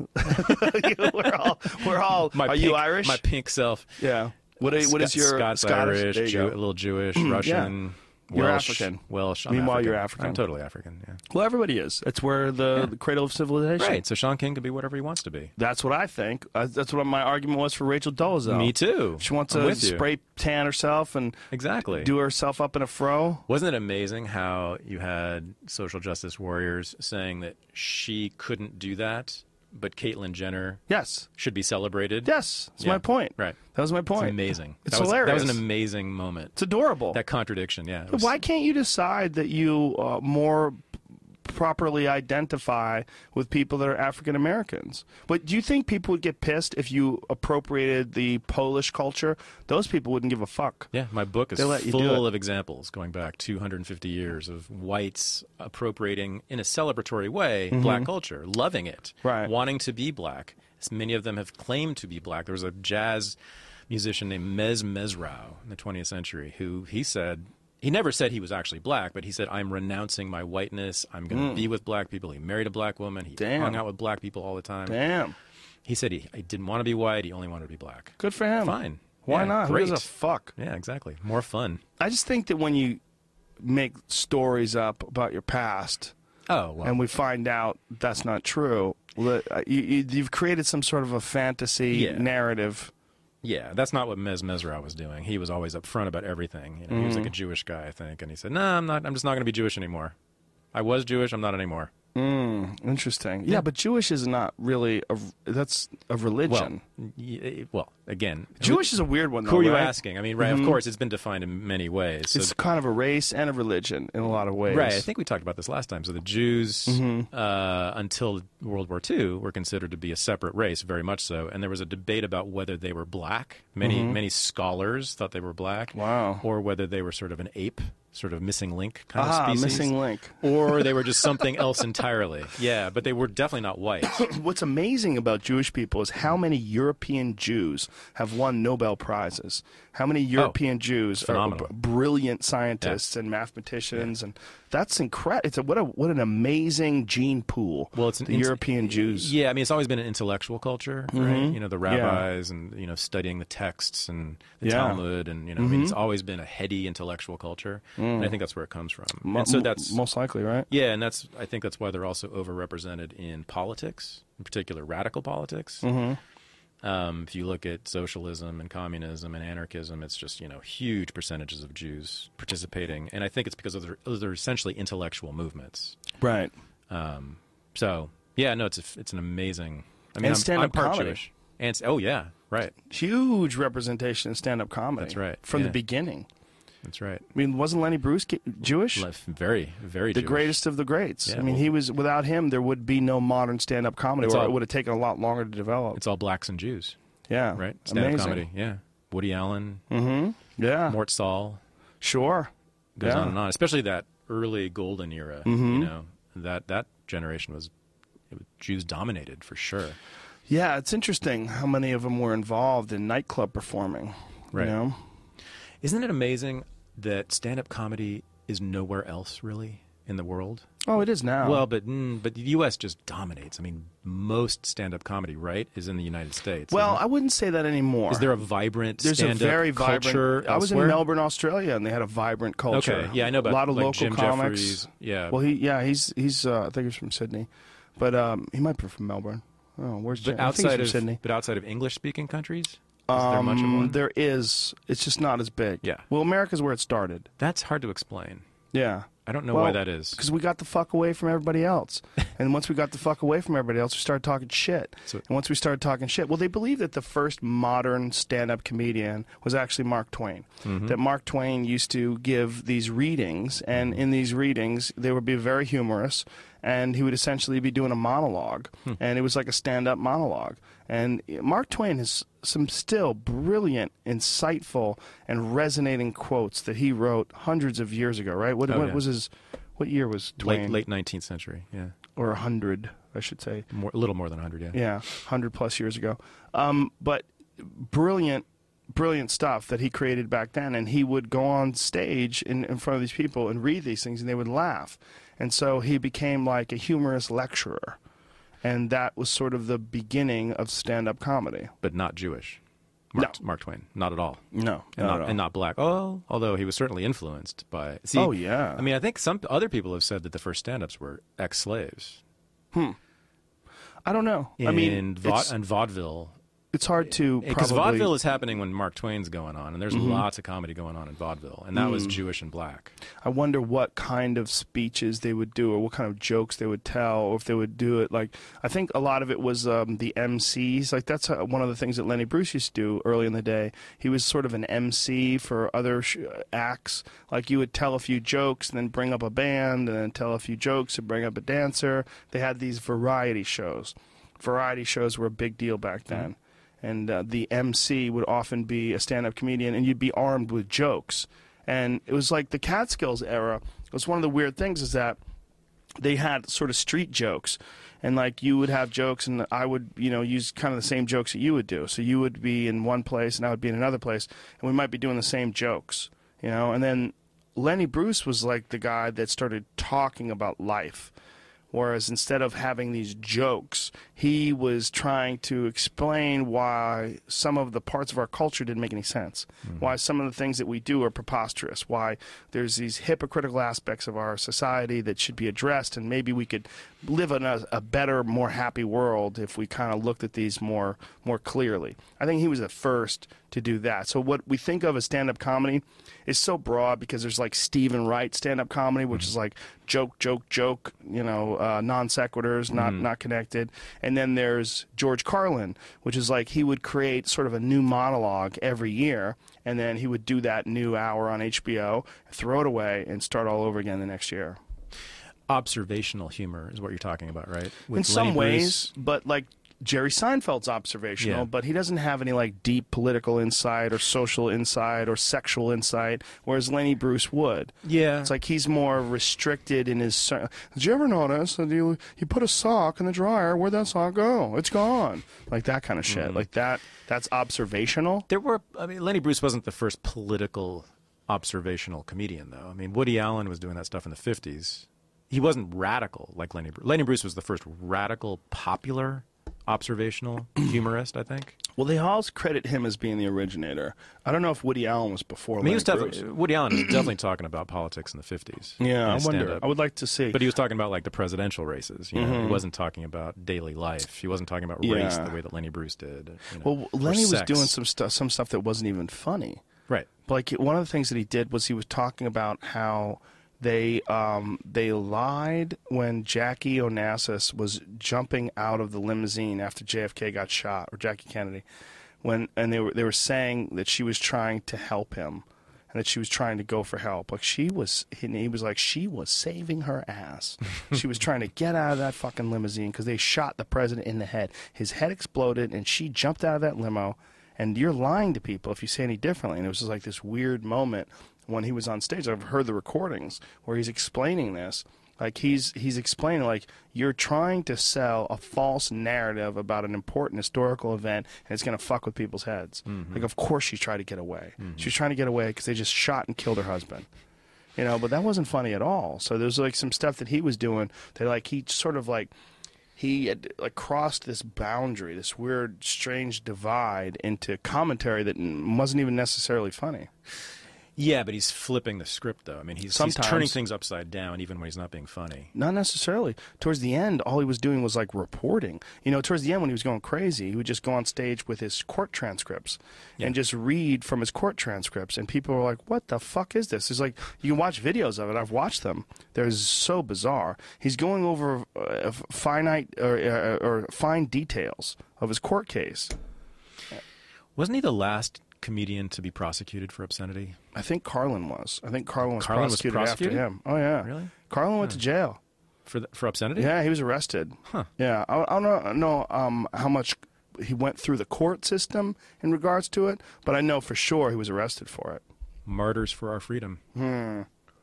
we're all. We're all. My are pink, you Irish? My pink self. Yeah. What is, what is Scot- your Scots, Scottish? Irish, There you Jew, go. a little Jewish, Russian, You're Welsh, African. Welsh. I'm Meanwhile, African. you're African. I'm totally African. Yeah. Well, everybody is. It's where the, Yeah. the cradle of civilization. Right. So Sean King could be whatever he wants to be. That's what I think. Uh, that's what my argument was for Rachel Dolezal. Me too. She wants I'm to with you. spray tan herself and Exactly. do herself up in a fro. Wasn't it amazing how you had social justice warriors saying that she couldn't do that, but Caitlyn Jenner Yes. should be celebrated? Yes. That's Yeah. my point. Right. That was my point. It's amazing. It's that was, hilarious. That was an amazing moment. It's adorable. That contradiction, yeah. It was- Why can't you decide that you uh, more properly identify with people that are African Americans? But do you think people would get pissed if you appropriated the Polish culture? Those people wouldn't give a fuck. Yeah, my book is They let you do full it. of examples going back two hundred fifty years of whites appropriating in a celebratory way black culture, loving it, Mm-hmm. Right. wanting to be black. As many of them have claimed to be black. There was a jazz musician named Mez Mesrau in the twentieth century who he said, he never said he was actually black, but he said, I'm renouncing my whiteness. I'm going to be with black people. He married a black woman. He Mm. Damn. hung out with black people all the time. Damn. He said he, he didn't want to be white. He only wanted to be black. Good for him. Fine. Why Yeah, not? Great. Who gives a fuck? Yeah, exactly. More fun. I just think that when you make stories up about your past Oh, well. and we find out that's not true, that, uh, you, you, you've created some sort of a fantasy Yeah. narrative. Yeah, that's not what Mez Mesrau was doing. He was always upfront about everything. You know, He was like a Jewish guy, I think, and he said, "No, I'm not. I'm just not going to be Jewish anymore. I was Jewish. I'm not anymore." Mm, interesting. Yeah, but Jewish is not really a. That's a religion. Well, y- well, again, Jewish is a weird one, though. Who are you right? asking? I mean, right? Of course, it's been defined in many ways. So It's kind of a race and a religion in a lot of ways. Right, I think we talked about this last time. So the Jews, Mm-hmm. uh, until World War Two, were considered to be a separate race, very much so. And there was a debate about whether they were black. Many many scholars thought they were black. Mm-hmm. Wow. Or whether they were sort of an ape, sort of missing link kind Ah, of species. missing link. Or they were just something else entirely. Yeah, but they were definitely not white. What's amazing about Jewish people is how many European Jews have won Nobel Prizes. How many European Jews are phenomenal. b- brilliant scientists and mathematicians, and that's incredible. It's a, what a what an amazing gene pool. Well, it's an the int- European Jews. Yeah, I mean, it's always been an intellectual culture, right? You know, the Mm-hmm. Yeah. rabbis and, you know, studying the texts and the Yeah. Mm-hmm. Talmud and, you know, I mean, it's always been a heady intellectual culture. And I think that's where it comes from. Mo- and so that's most likely, right? yeah, and that's I think that's why they're also overrepresented in politics, in particular radical politics. Mm-hmm. Um, if you look at socialism and communism and anarchism, it's just, you know, huge percentages of Jews participating. And I think it's because of their, they're essentially intellectual movements. Right. Um, so, yeah, no, it's a, it's an amazing... I mean, And I'm, stand-up I'm part comedy. Jewish. And, oh, yeah, right. Huge representation in stand-up comedy. That's right, From yeah. the beginning. That's right. I mean, wasn't Lenny Bruce ge- Jewish? Lef- Very, very The Jewish. greatest of the greats. Yeah, I mean, well- he was. Without him, there would be no modern stand-up comedy, It's or all- it would have taken a lot longer to develop. It's all blacks and Jews, Yeah, right? Stand-up amazing. comedy, yeah. Woody Allen, Mm-hmm. Yeah, Mort Saul, sure. goes Yeah. on and on. Especially that early golden era, Mhm. you know. That, that generation was, it was Jews dominated, for sure. Yeah, it's interesting how many of them were involved in nightclub performing. Right. You know? Isn't it amazing that stand-up comedy is nowhere else really in the world? Oh, it is now. Well, but mm, but the U S just dominates. I mean, most stand-up comedy, right, is in the United States. well, isn't I wouldn't say that anymore. it? Is there a vibrant There's a stand-up very culture vibrant. I was in elsewhere? Melbourne, Australia, and they had a vibrant culture. Okay, yeah, I know about a lot of like local Jim comics. Jeffries. Yeah, Well, he yeah he's he's uh, I think he's from Sydney, but um, he might be from Melbourne. Oh, where's but Jim? I think he's outside from of Sydney. but outside of English-speaking countries, is there much of Um, one? There is. It's just not as big. Yeah. Well, America's where it started. That's hard to explain. Yeah. I don't know Well, why that is. Because we got the fuck away from everybody else. And once we got the fuck away from everybody else, we started talking shit. So- and once we started talking shit, well, they believe that the first modern stand-up comedian was actually Mark Twain. Mm-hmm. That Mark Twain used to give these readings, and in these readings, they would be very humorous, and he would essentially be doing a monologue, Hmm. and it was like a stand-up monologue. And Mark Twain has some still brilliant, insightful, and resonating quotes that he wrote hundreds of years ago, right? What, Oh, what yeah. was his... What year was Twain? late late nineteenth century. Yeah, Or a hundred, I should say. more, a little more than a hundred. Yeah. Yeah, hundred plus years ago. Um, but brilliant, brilliant stuff that he created back then. And he would go on stage in, in front of these people and read these things, and they would laugh. And so he became like a humorous lecturer. And that was sort of the beginning of stand-up comedy. But not Jewish. Mark, No. Mark Twain, not at all. No, and not not, at all. and not black. Oh, although he was certainly influenced by. See, Oh, yeah. I mean, I think some other people have said that the first stand-ups were ex-slaves. I don't know. In I mean, va- it's, and vaudeville, it's hard to because probably... vaudeville is happening when Mark Twain's going on, and there's Mm-hmm. lots of comedy going on in vaudeville, and that Mm. was Jewish and black. I wonder what kind of speeches they would do, or what kind of jokes they would tell, or if they would do it like. I think a lot of it was um, the M Cs. Like that's uh one of the things that Lenny Bruce used to do early in the day. He was sort of an M C for other sh- acts. Like you would tell a few jokes, and then bring up a band, and then tell a few jokes and bring up a dancer. They had these variety shows. Variety shows were a big deal back then. And uh, the M C would often be a stand-up comedian, and you'd be armed with jokes. And it was like the Catskills era. It was one of the weird things is that they had sort of street jokes. And like you would have jokes, and I would, you know, use kind of the same jokes that you would do. So you would be in one place, and I would be in another place, and we might be doing the same jokes, you know. And then Lenny Bruce was like the guy that started talking about life. Whereas instead of having these jokes, he was trying to explain why some of the parts of our culture didn't make any sense, Mm-hmm. why some of the things that we do are preposterous, why there's these hypocritical aspects of our society that should be addressed, and maybe we could live in a, a better, more happy world if we kind of looked at these more more clearly. I think he was the first to do that. So what we think of as stand-up comedy is so broad because there's like Stephen Wright stand-up comedy, which is like joke, joke, joke, you know, uh, non sequiturs, not not connected. And then there's George Carlin, which is like he would create sort of a new monologue every year, and then he would do that new hour on H B O, throw it away, and start all over again the next year. Observational humor is what you're talking about, right? With In some Lenny ways, Bruce. but like Jerry Seinfeld's observational, Yeah. but he doesn't have any like deep political insight or social insight or sexual insight, whereas Lenny Bruce would. Yeah. It's like he's more restricted in his. Did you ever notice that you you put a sock in the dryer? Where'd that sock go? It's gone. Like that kind of shit. Mm-hmm. Like that. That's observational. There were, I mean, Lenny Bruce wasn't the first political observational comedian, though. I mean, Woody Allen was doing that stuff in the fifties. He wasn't radical like Lenny Bruce. Lenny Bruce was the first radical, popular observational humorist, I think. Well, they always credit him as being the originator. I don't know if Woody Allen was before. I mean, he Lenny was definitely Bruce. Woody Allen was definitely talking about politics in the fifties. Yeah, I in his wonder. stand-up. I would like to see. But he was talking about like the presidential races. You know, Mhm. he wasn't talking about daily life. He wasn't talking about Yeah. race the way that Lenny Bruce did. You know, well, or Lenny was sex. doing some stuff, some stuff that wasn't even funny. Right. Like one of the things that he did was he was talking about how they um, they lied when Jackie Onassis was jumping out of the limousine after J F K got shot, or Jackie Kennedy, when and they were they were saying that she was trying to help him, and that she was trying to go for help. Like she was, and he was like she was saving her ass. She was trying to get out of that fucking limousine because they shot the president in the head. His head exploded, and she jumped out of that limo. And you're lying to people if you say any differently. And it was just like this weird moment when he was on stage. I've heard the recordings where he's explaining this. Like he's he's explaining like you're trying to sell a false narrative about an important historical event, and it's going to fuck with people's heads. Mm-hmm. Like of course she tried to get away. Mm-hmm. She was trying to get away because they just shot and killed her husband. You know, but that wasn't funny at all. So there's like some stuff that he was doing that like he sort of like. He had like crossed this boundary, this weird, strange divide into commentary that n- wasn't even necessarily funny. Yeah, but he's flipping the script, though. I mean, he's, he's Sometimes. turning things upside down, even when he's not being funny. Not necessarily. Towards the end, all he was doing was like reporting. You know, towards the end when he was going crazy, he would just go on stage with his court transcripts Yeah. and just read from his court transcripts. And people were like, what the fuck is this? It's like, you can watch videos of it. I've watched them. They're so bizarre. He's going over uh, finite or, uh, or fine details of his court case. Wasn't he the last comedian to be prosecuted for obscenity? I think Carlin was. I think Carlin was, Carlin was prosecuted, prosecuted? after him. Oh, yeah. Really? Carlin went to jail. For the, for obscenity? Yeah, he was arrested. Huh. Yeah, I, I don't know um, how much he went through the court system in regards to it, but I know for sure he was arrested for it. Martyrs for our freedom. Hmm.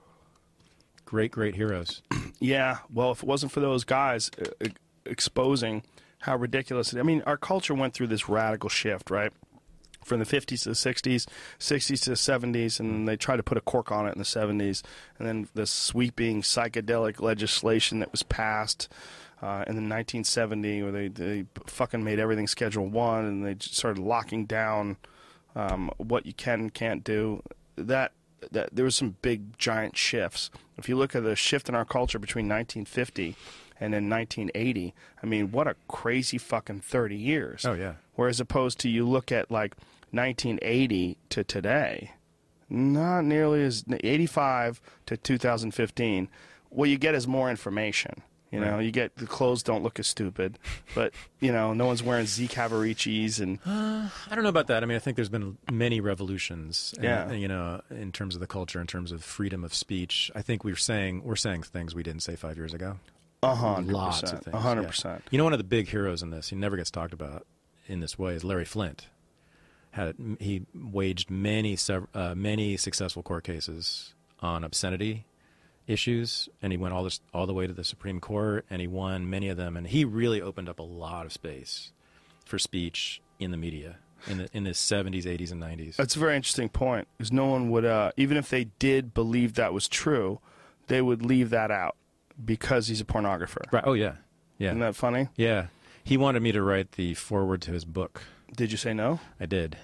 Great, great heroes. Yeah, well, if it wasn't for those guys uh, e- exposing how ridiculous it is. I mean, our culture went through this radical shift, right? From the fifties to the sixties, sixties to the seventies, and then they tried to put a cork on it in the seventies. And then the sweeping psychedelic legislation that was passed uh, in the nineteen seventy, where they, they fucking made everything Schedule One, and they just started locking down um, what you can and can't do. That that there was some big giant shifts. If you look at the shift in our culture between nineteen fifty and then nineteen eighty, I mean, what a crazy fucking thirty years. Oh, yeah. Whereas opposed to you look at like nineteen eighty to today, not nearly as eighty-five to two thousand fifteen. What you get is more information. You know, Right. you get the clothes don't look as stupid, but you know, no one's wearing Z Cavaricis and Uh, I don't know about that. I mean, I think there's been many revolutions. Yeah. uh, you know, in terms of the culture, in terms of freedom of speech. I think we're saying we're saying things we didn't say five years ago. a hundred Lots of percent, things. a hundred yeah. percent. You know, one of the big heroes in this, he never gets talked about in this way, is Larry Flint. Had he waged many sev- uh, many successful court cases on obscenity issues, and he went all this all the way to the Supreme Court, and he won many of them, and he really opened up a lot of space for speech in the media in the in the seventies, eighties, and nineties. That's a very interesting point, because no one would, uh, even if they did believe that was true, they would leave that out because he's a pornographer. Right? Oh yeah, yeah, Isn't that funny? yeah. He wanted me to write the foreword to his book. Did you say no? I did.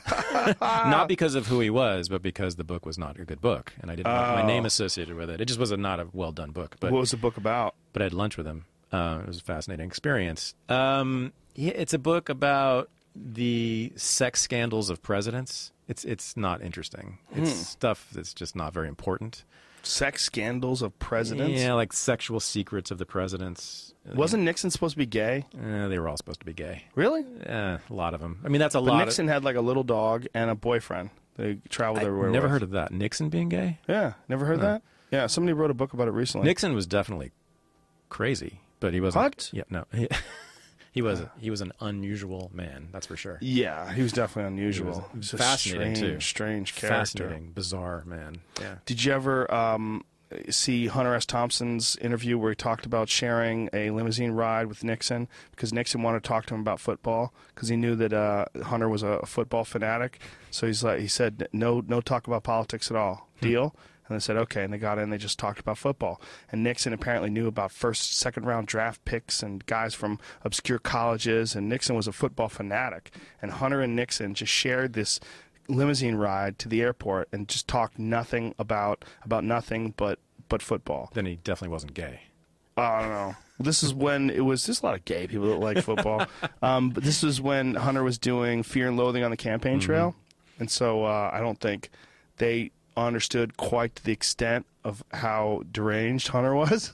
Not because of who he was, but because the book was not a good book, and I didn't want my Oh. name associated with it. It just was a, not a well done book. But What was the book about? but I had lunch with him. Uh, it was a fascinating experience. Um, yeah, it's a book about the sex scandals of presidents. It's it's not interesting. It's Hmm. stuff that's just not very important. Sex scandals of presidents? Yeah, like sexual secrets of the presidents. Wasn't Nixon supposed to be gay? Uh, they were all supposed to be gay. Really? Uh, a lot of them. I mean, that's a But lot. Nixon had like a little dog and a boyfriend. They traveled of, everywhere. I never with. heard of that. Nixon being gay? Yeah, never heard Huh. that? Yeah, somebody wrote a book about it recently. Nixon was definitely crazy, but he wasn't. What? Yeah, no. He, he was he was an unusual man. That's for sure. Yeah, he was definitely unusual. He was He was a fascinating, strange, too. strange character. Fascinating, bizarre man. Yeah. Did you ever um, see Hunter S. Thompson's interview where he talked about sharing a limousine ride with Nixon because Nixon wanted to talk to him about football because he knew that uh, Hunter was a football fanatic. So he's like, he said, no, no talk about politics at all. Deal? And they said, okay, and they got in, they just talked about football. And Nixon apparently knew about first, second round draft picks and guys from obscure colleges, and Nixon was a football fanatic. And Hunter and Nixon just shared this limousine ride to the airport and just talked nothing about, about nothing but, but football. Then he definitely wasn't gay. I don't know. This is when it was, there's a lot of gay people that like football. um, but this was when Hunter was doing Fear and Loathing on the Campaign Trail. Mm-hmm. And so uh, I don't think they understood quite to the extent of how deranged Hunter was.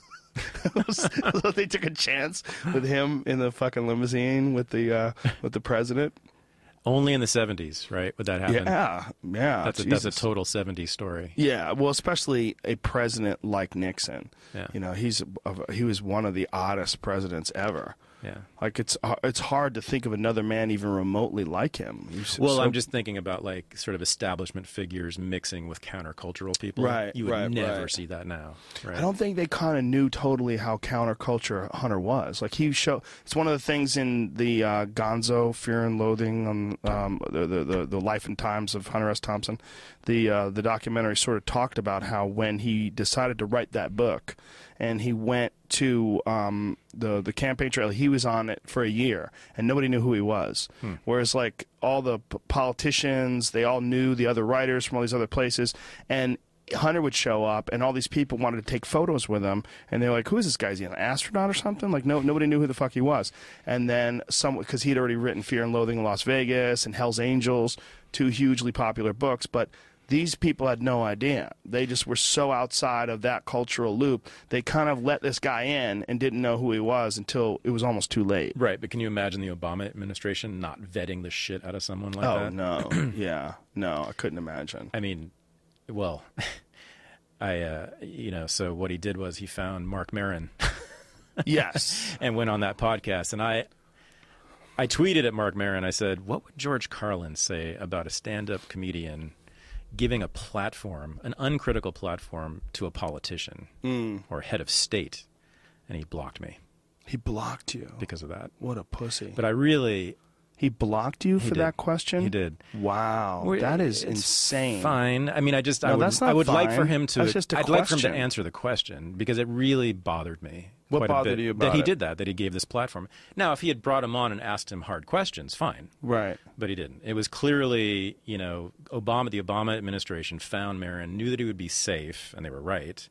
So they took a chance with him in the fucking limousine with the uh, with the president. Only in the seventies, right? Would that happen? Yeah, yeah. That's a, that's a total seventies story. Yeah, well, especially a president like Nixon. Yeah. You know, he's a, he was one of the oddest presidents ever. Yeah. Like, it's it's hard to think of another man even remotely like him. He's well, so, I'm just thinking about, like, sort of establishment figures mixing with countercultural people. Right, You would right, never right. see that now. Right? I don't think they kind of knew totally how counterculture Hunter was. Like, he show it's one of the things in the uh, Gonzo Fear and Loathing on um, the, the the the life and times of Hunter S. Thompson. The uh, the documentary sort of talked about how when he decided to write that book, and he went to um, the the campaign trail, he was on it for a year, and nobody knew who he was. Hmm. Whereas, like, all the p- politicians, they all knew the other writers from all these other places, and Hunter would show up, and all these people wanted to take photos with him, and they're like, "Who is this guy? Is he an astronaut or something?" Like, no, nobody knew who the fuck he was. And then some, because he'd already written Fear and Loathing in Las Vegas and Hell's Angels, two hugely popular books, but these people had no idea. They just were so outside of that cultural loop. They kind of let this guy in and didn't know who he was until it was almost too late. Right, but can you imagine the Obama administration not vetting the shit out of someone like oh, that? Oh, no. Yeah. No, I couldn't imagine. I mean, well, I, uh, you know, so what he did was he found Mark Maron. Yes. And went on that podcast. And I, I tweeted at Mark Maron, I said, what would George Carlin say about a stand-up comedian giving a platform, an uncritical platform, to a politician mm. or head of state? And he blocked me. He blocked you? Because of that. What a pussy. But I really... He blocked you he for did. that question? He did. Wow. Well, that is it's insane. Fine. I mean, I just... No, I would, that's not I would fine. like for him to... That's just a I'd question. like for him to answer the question, because it really bothered me. What quite a bothered bit, you about that he it? did that, that he gave this platform. Now, if he had brought him on and asked him hard questions, fine. Right. But he didn't. It was clearly, you know, Obama, the Obama administration found Maron, knew that he would be safe, and they were right.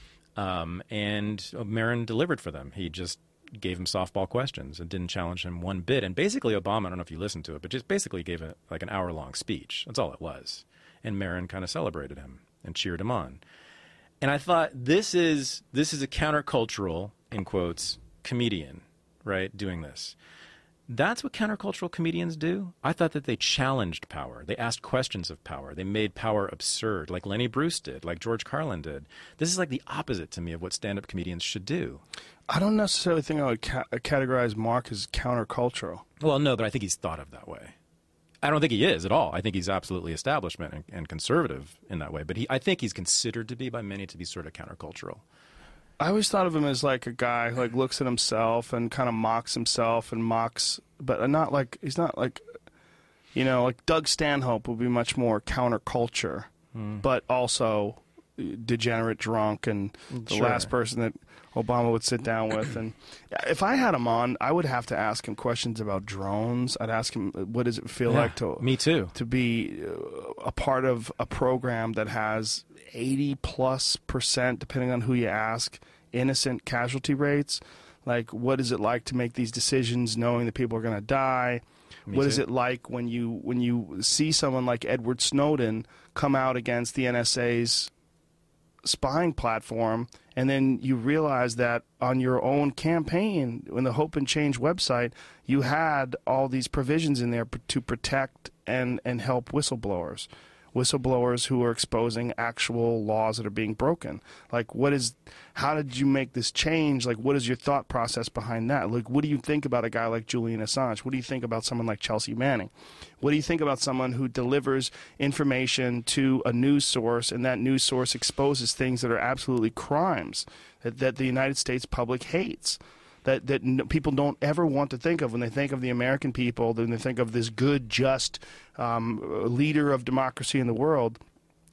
Um, and Maron delivered for them. He just gave him softball questions and didn't challenge him one bit. And basically, Obama, I don't know if you listened to it, but just basically gave a, like an hour-long speech. That's all it was. And Maron kind of celebrated him and cheered him on. And I thought, this is this is a countercultural, in quotes, comedian, right, doing this. That's what countercultural comedians do. I thought that they challenged power. They asked questions of power. They made power absurd, like Lenny Bruce did, like George Carlin did. This is like the opposite to me of what stand-up comedians should do. I don't necessarily think I would ca- categorize Mark as countercultural. Well, no, but I think he's thought of that way. I don't think he is at all. I think he's absolutely establishment and, and conservative in that way. But he, I think he's considered to be by many to be sort of countercultural. I always thought of him as like a guy who like looks at himself and kind of mocks himself and mocks, but not like, he's not like, you know, like Doug Stanhope would be much more counterculture, mm. but also degenerate drunk and the sure. last person that Obama would sit down with. And if I had him on, I would have to ask him questions about drones. I'd ask him, what does it feel yeah, like to me too to be a part of a program that has eighty plus percent, depending on who you ask, innocent casualty rates? Like, what is it like to make these decisions knowing that people are going to die? Me what too. is it like when you when you see someone like Edward Snowden come out against the N S A's spying platform, and then you realize that on your own campaign, in the Hope and Change website, you had all these provisions in there to protect and, and help whistleblowers. Whistleblowers who are exposing actual laws that are being broken. Like, what is, how did you make this change? Like, what is your thought process behind that? Like, what do you think about a guy like Julian Assange? What do you think about someone like Chelsea Manning? What do you think about someone who delivers information to a news source, and that news source exposes things that are absolutely crimes that, that the United States public hates? That, that n- people don't ever want to think of when they think of the American people, when they think of this good, just um, leader of democracy in the world.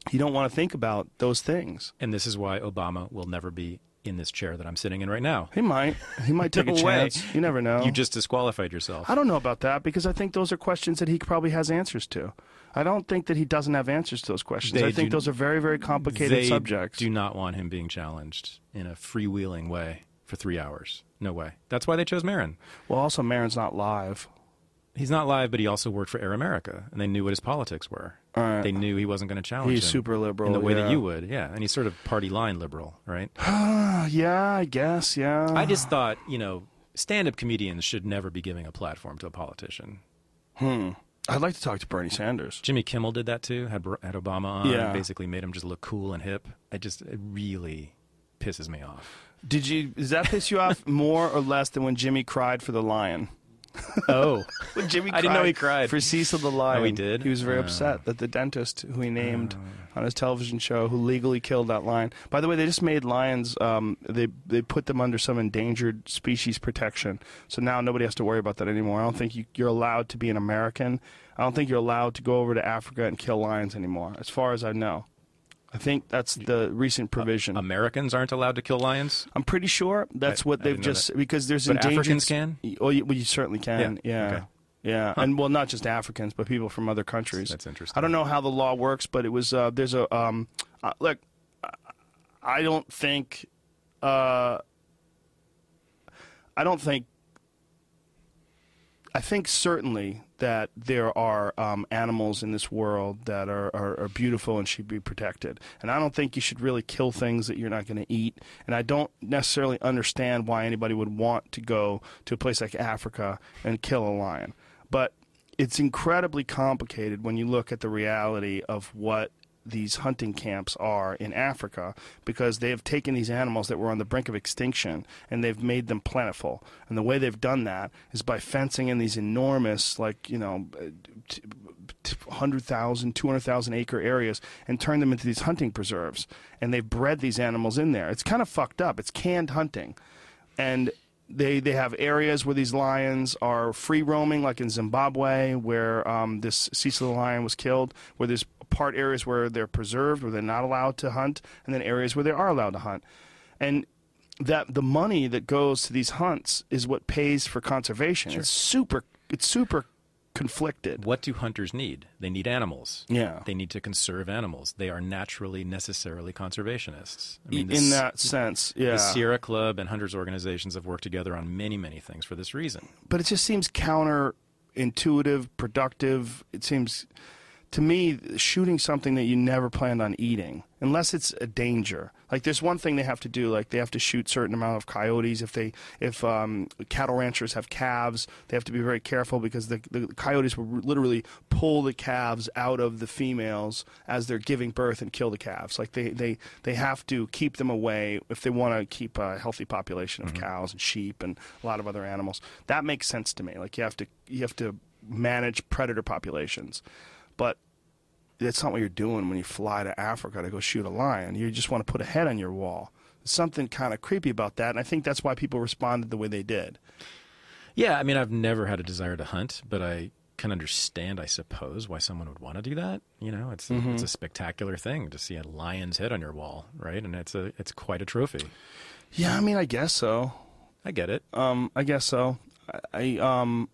you don't want to think about those things. And this is why Obama will never be in this chair that I'm sitting in right now. He might. He might take No a way. chance. You never know. You just disqualified yourself. I don't know about that because I think those are questions that he probably has answers to. I don't think that he doesn't have answers to those questions. They I think do- those are very, very complicated they subjects. do not want him being challenged in a freewheeling way for three hours. No way. That's why they chose Marin. Well, also, Marin's not live. He's not live, but he also worked for Air America, and they knew what his politics were. All right. They knew he wasn't going to challenge He's him super liberal. in the way yeah. that you would. Yeah, and he's sort of party line liberal, right? Yeah, I guess, yeah. I just thought, you know, stand-up comedians should never be giving a platform to a politician. Hmm. I'd like to talk to Bernie Sanders. Jimmy Kimmel did that too. Had Bar- had Obama on. Yeah. And basically made him just look cool and hip. It just it really pisses me off. Did you? Does that piss you off more or less than when Jimmy cried for the lion? Oh, When Jimmy I didn't know he cried. for Cecil the lion. Oh, he did? He was very Oh. upset that the dentist who he named on his television show, who legally killed that lion. By the way, they just made lions. Um, they they put them under some endangered species protection, so now nobody has to worry about that anymore. I don't think you, you're allowed to be an American. I don't think you're allowed to go over to Africa and kill lions anymore, as far as I know. I think that's the recent provision. Americans aren't allowed to kill lions. I'm pretty sure that's I- what I they've didn't know just because there's But endangered. Africans can? Oh, you, well, you certainly can. Yeah. Yeah, Okay. yeah, and well, not just Africans, but people from other countries. That's interesting. I don't know how the law works, but it was uh, there's a um, uh, look. I don't think. Uh, I don't think. I think certainly that there are um, animals in this world that are, are, are beautiful and should be protected. And I don't think you should really kill things that you're not going to eat. And I don't necessarily understand why anybody would want to go to a place like Africa and kill a lion. But it's incredibly complicated when you look at the reality of what these hunting camps are in Africa, because they have taken these animals that were on the brink of extinction and they've made them plentiful. And the way they've done that is by fencing in these enormous, like, you know, one hundred thousand, two hundred thousand acre areas and turned them into these hunting preserves. And they've bred these animals in there. It's kind of fucked up. It's canned hunting. And They they have areas where these lions are free roaming, like in Zimbabwe, where um, this Cecil the lion was killed, where there's part areas where they're preserved, where they're not allowed to hunt, and then areas where they are allowed to hunt. And that the money that goes to these hunts is what pays for conservation. Sure. It's super it's super conflicted. What do hunters need? They need animals. Yeah. They need to conserve animals. They are naturally, necessarily conservationists. I In the, that sense, yeah. The Sierra Club and hunters organizations have worked together on many, many things for this reason. But it just seems counterintuitive, productive. It seems, to me, shooting something that you never planned on eating, unless it's a danger. Like, there's one thing they have to do, like they have to shoot certain amount of coyotes. If they, if um, cattle ranchers have calves, they have to be very careful because the, the coyotes will literally pull the calves out of the females as they're giving birth and kill the calves. Like they, they, they have to keep them away if they want to keep a healthy population of Mm-hmm. cows and sheep and a lot of other animals. That makes sense to me. Like you have to, you have to manage predator populations, but that's not what you're doing when you fly to Africa to go shoot a lion. You just want to put a head on your wall. There's something kind of creepy about that, and I think that's why people responded the way they did. Yeah, I mean, I've never had a desire to hunt, but I can understand, I suppose, why someone would want to do that. You know, it's Mm-hmm. it's a spectacular thing to see a lion's head on your wall, right? And it's a it's quite a trophy. Yeah, I mean, I guess so. I get it. Um, I guess so. I, I um,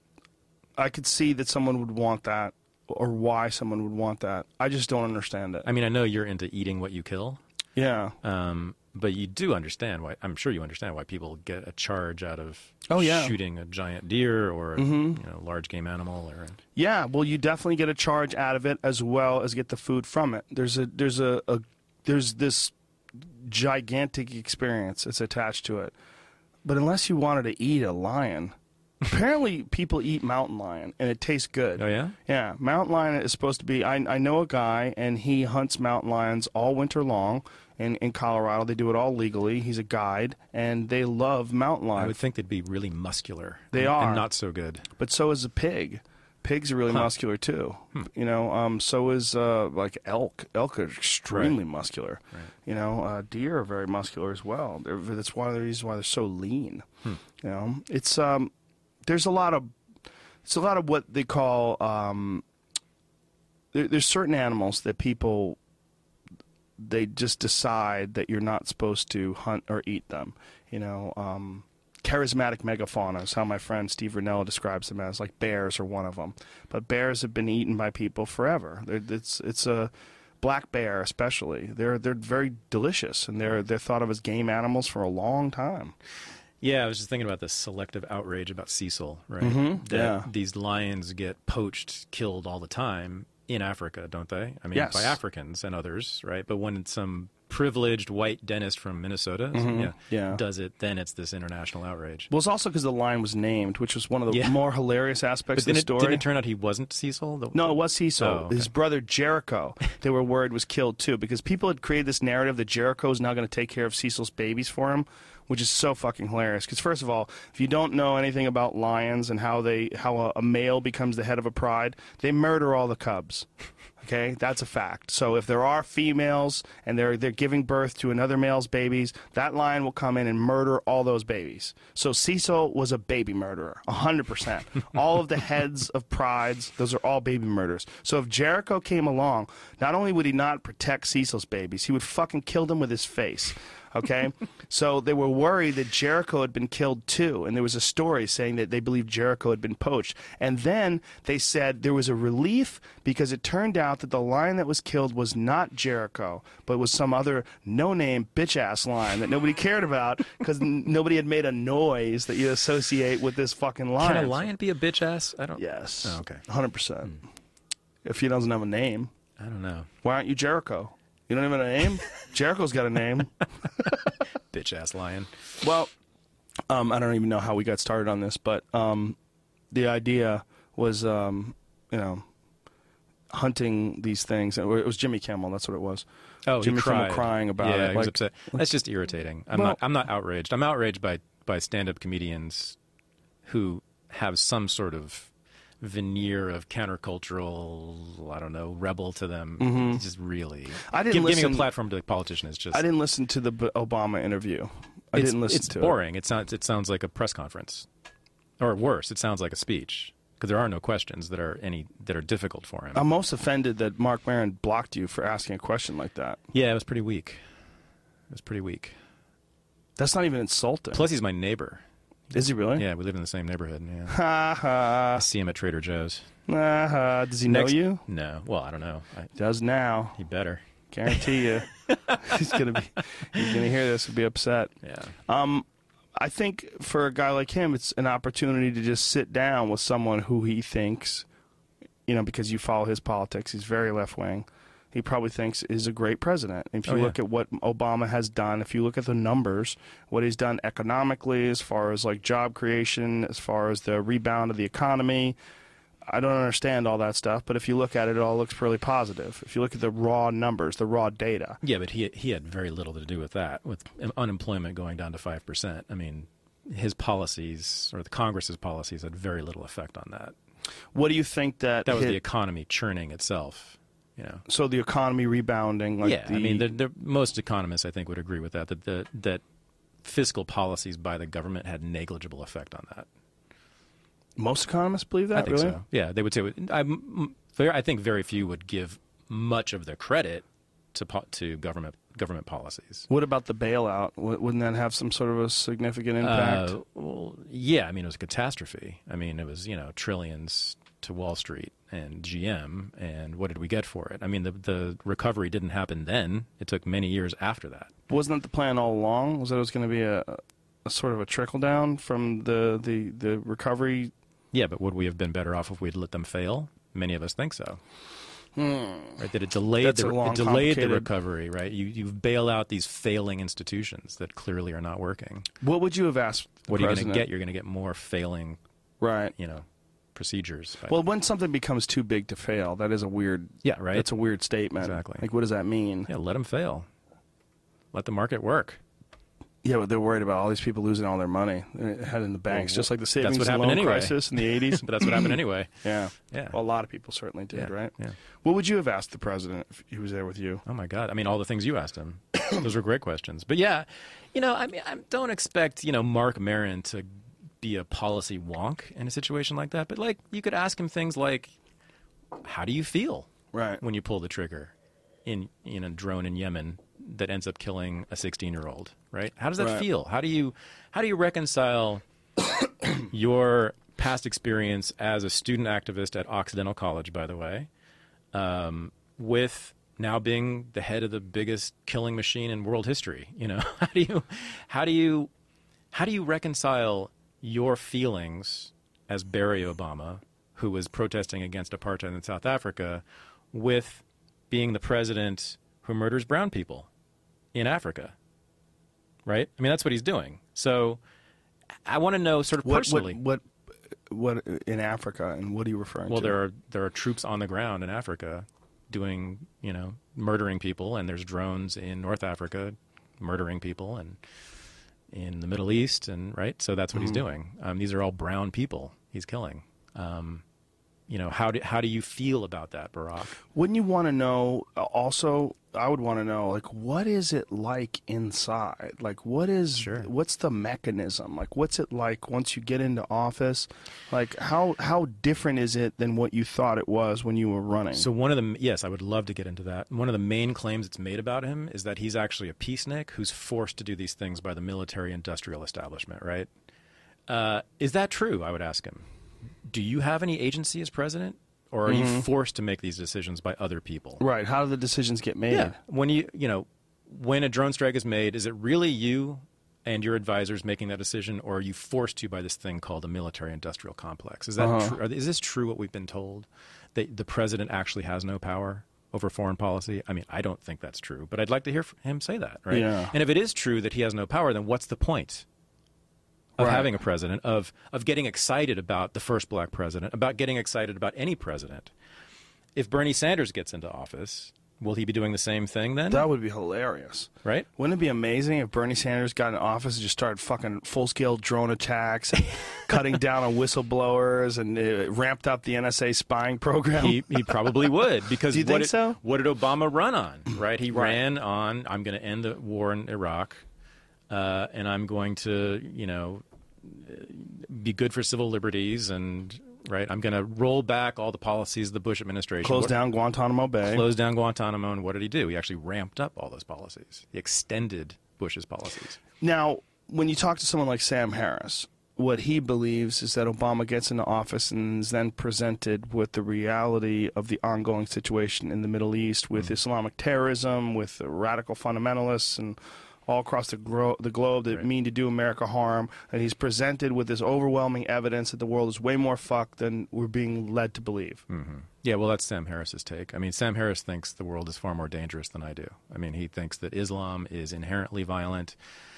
I could see that someone would want that, or why someone would want that. I just don't understand it. I mean, I know you're into eating what you kill, Yeah. um, but you do understand why. I'm sure you understand why people get a charge out of Oh, yeah. shooting a giant deer or Mhm. you know, large game animal. Or Yeah, well, you definitely get a charge out of it as well as get the food from it. There's a there's a, a there's this gigantic experience that's attached to it. But unless you wanted to eat a lion, apparently people eat mountain lion and it tastes good. oh yeah, Yeah, mountain lion is supposed to be. I I know a guy and he hunts mountain lions all winter long in in Colorado. They do it all legally. He's a guide and they love mountain I lion. would think they'd be really muscular. They and, are. and not so good. But so is a pig. Pigs are really Huh. muscular too. Hmm. You know, um, so is uh, like elk. Elk are extremely muscular. Right. You know, uh, deer are very muscular as well. They're, that's one of the reasons why they're so lean. Hmm. You know, it's um, there's a lot of it's a lot of what they call um, there, there's certain animals that people they just decide that you're not supposed to hunt or eat them. You know, um, charismatic megafauna is how my friend Steve Rinella describes them as. Like bears are one of them, but bears have been eaten by people forever. They're, it's it's a black bear especially. They're they're very delicious, and they're they're thought of as game animals for a long time. Yeah, I was just thinking about this selective outrage about Cecil, right? Mm-hmm. That Yeah. these lions get poached, killed all the time in Africa, don't they? I mean, Yes. by Africans and others, right? But when some privileged white dentist from Minnesota yeah, Yeah. does it, then it's this international outrage. Well, it's also because the lion was named, which was one of the Yeah. more hilarious aspects But of the didn't it, story. didn't it turn out he wasn't Cecil? The- No, it was Cecil. Oh, okay. His brother Jericho, they were worried was killed too, because people had created this narrative that Jericho is now going to take care of Cecil's babies for him, which is so fucking hilarious. Because first of all, if you don't know anything about lions and how they how a, a male becomes the head of a pride, they murder all the cubs. Okay, that's a fact. So if there are females and they're they're giving birth to another male's babies, that lion will come in and murder all those babies. So Cecil was a baby murderer, a hundred percent. All of the heads of prides, those are all baby murders. So if Jericho came along, not only would he not protect Cecil's babies, he would fucking kill them with his face. Okay, so they were worried that Jericho had been killed too, and there was a story saying that they believed Jericho had been poached. And then they said there was a relief because it turned out that the lion that was killed was not Jericho, but was some other no-name bitch-ass lion that nobody cared about because n- nobody had made a noise that you associate with this fucking lion. Can a lion be a bitch ass? I don't. Yes. Oh, okay. one hundred percent. If he doesn't have a name, I don't know. why aren't you Jericho? You don't have a name? Jericho's got a name. Bitch ass lion. Well, um, I don't even know how we got started on this, but um, the idea was, um, you know, hunting these things. It was Jimmy Kimmel. That's what it was. Oh, Jimmy he cried. Kimmel crying about yeah, it. he was like, upset. That's just irritating. I'm Well- not. I'm not outraged. I'm outraged by by stand-up comedians who have some sort of veneer of countercultural, I don't know, rebel to them. It's just really. Mm-hmm. I didn't Give, giving listen- a platform to a politician is just. I didn't listen to the B- Obama interview. I it's, didn't listen it's to boring. It sounds. It sounds like a press conference, or worse, it sounds like a speech because there are no questions that are any that are difficult for him. it. I'm most offended that Mark Maron blocked you for asking a question like that. yeah, it was pretty weak. It was pretty weak. That's not even insulting. Plus, he's my neighbor. Is he really? Yeah, we live in the same neighborhood. Yeah. Ha ha. I see him at Trader Joe's. Ha ha. Does he know Next- you? No. Well, I don't know. I, Does now. he better. Guarantee you. he's gonna be. He's gonna hear this and be upset. Yeah. Um, I think for a guy like him, it's an opportunity to just sit down with someone who he thinks, you know, because you follow his politics, he's very left wing. He probably thinks is a great president. If you Oh, yeah. look at what Obama has done, if you look at the numbers, what he's done economically, as far as like job creation, as far as the rebound of the economy, I don't understand all that stuff. But if you look at it, it all looks really positive. If you look at the raw numbers, the raw data. Yeah, but he he had very little to do with that. With unemployment going down to five percent, I mean, his policies or the Congress's policies had very little effect on that. What do you think that That was hit- the economy churning itself. You know. so the economy rebounding? Like yeah, the, I mean, the, the, most economists, I think, would agree with that. That the that fiscal policies by the government had negligible effect on that. most economists believe that. I think really? so. Yeah, they would say. I'm, I think very few would give much of the credit to po- to government government policies. What about the bailout? Wou- Wouldn't that have some sort of a significant impact? Uh, well, yeah, I mean, it was a catastrophe. I mean, it was, you know, trillions to Wall Street and G M, and what did we get for it? I mean, the the recovery didn't happen then. It took many years after that. Wasn't that the plan all along? Was that it was going to be a, a sort of a trickle down from the, the, the recovery? Yeah, but would we have been better off if we'd let them fail? Many of us think so. Right, that it delayed That's the a long, it delayed the complicated- recovery. Right, you you bail out these failing institutions that clearly are not working. What would you have asked the What are you going president? to get? You're going to get more failing, Right. you know, procedures. by- Well, when something becomes too big to fail, that is a weird. yeah, right. That's a weird statement. Exactly. Like, what does that mean? yeah, let them fail. Let the market work. Yeah, but they're worried about all these people losing all their money. They had in the banks, Well, just like the that's savings what and happened loan anyway. crisis in the eighties. But that's what happened anyway. Yeah. Yeah. Well, a lot of people certainly did, Yeah, right? yeah. What would you have asked the president if he was there with you? Oh my God! I mean, all the things you asked him. Those were great questions. But yeah, you know, I mean, I don't expect you know Mark Maron to be a policy wonk in a situation like that. But like, you could ask him things like, "How do you feel Right. when you pull the trigger?" in in a drone in Yemen that ends up killing a sixteen-year-old, right? How does that Right. feel? How do you how do you reconcile your past experience as a student activist at Occidental College, by the way, um, with now being the head of the biggest killing machine in world history? You know, how do you how do you how do you reconcile your feelings as Barry Obama, who was protesting against apartheid in South Africa, with being the president who murders brown people in Africa, right? I mean, that's what he's doing. So I want to know sort of What, personally. what, what, what in Africa, and what are you referring well, to? there are there are troops on the ground in Africa doing, you know, murdering people, and there's drones in North Africa murdering people, and in the Middle East, and right. So that's what Mm-hmm. he's doing. Um, these are all brown people he's killing. Um, you know, how do how do you feel about that, Barack? Wouldn't you want to know uh, also, I would want to know, like, what is it like inside? Like, what is, Sure. what's the mechanism? Like, what's it like once you get into office? Like, how how different is it than what you thought it was when you were running? So one of the yes, I would love to get into that. One of the main claims that's made about him is that he's actually a peacenik who's forced to do these things by the military-industrial establishment, right? Uh, is that true? I would ask him. Do you have any agency as president, or are you forced to make these decisions by other people? Right. How do the decisions get made? Yeah. When you you know, when a drone strike is made, is it really you and your advisors making that decision, or are you forced to by this thing called a military-industrial complex? Is that Uh-huh. true? Is this true? What we've been told, that the president actually has no power over foreign policy? I mean, I don't think that's true, but I'd like to hear him say that, right? Yeah. And if it is true that he has no power, then what's the point of Right. having a president, of of getting excited about the first black president, about getting excited about any president? If Bernie Sanders gets into office, will he be doing the same thing then? That would be hilarious. Right? Wouldn't it be amazing if Bernie Sanders got in office and just started fucking full-scale drone attacks, and cutting down on whistleblowers, and uh, ramped up the N S A spying program? He, he probably would, because Do you what think did, so? what did Obama run on, right? He Right. ran on, I'm going to end the war in Iraq, uh, and I'm going to, you know, be good for civil liberties, and, right, I'm going to roll back all the policies of the Bush administration. Close What- down Guantanamo Bay. Close down Guantanamo, and what did he do? He actually ramped up all those policies. He extended Bush's policies. Now, when you talk to someone like Sam Harris, what he believes is that Obama gets into office and is then presented with the reality of the ongoing situation in the Middle East with Mm-hmm. Islamic terrorism, with the radical fundamentalists, and all across the, gro- the globe that Right. mean to do America harm. And he's presented with this overwhelming evidence that the world is way more fucked than we're being led to believe. Mm-hmm. Yeah, well, that's Sam Harris's take. I mean, Sam Harris thinks the world is far more dangerous than I do. I mean, he thinks that Islam is inherently violent,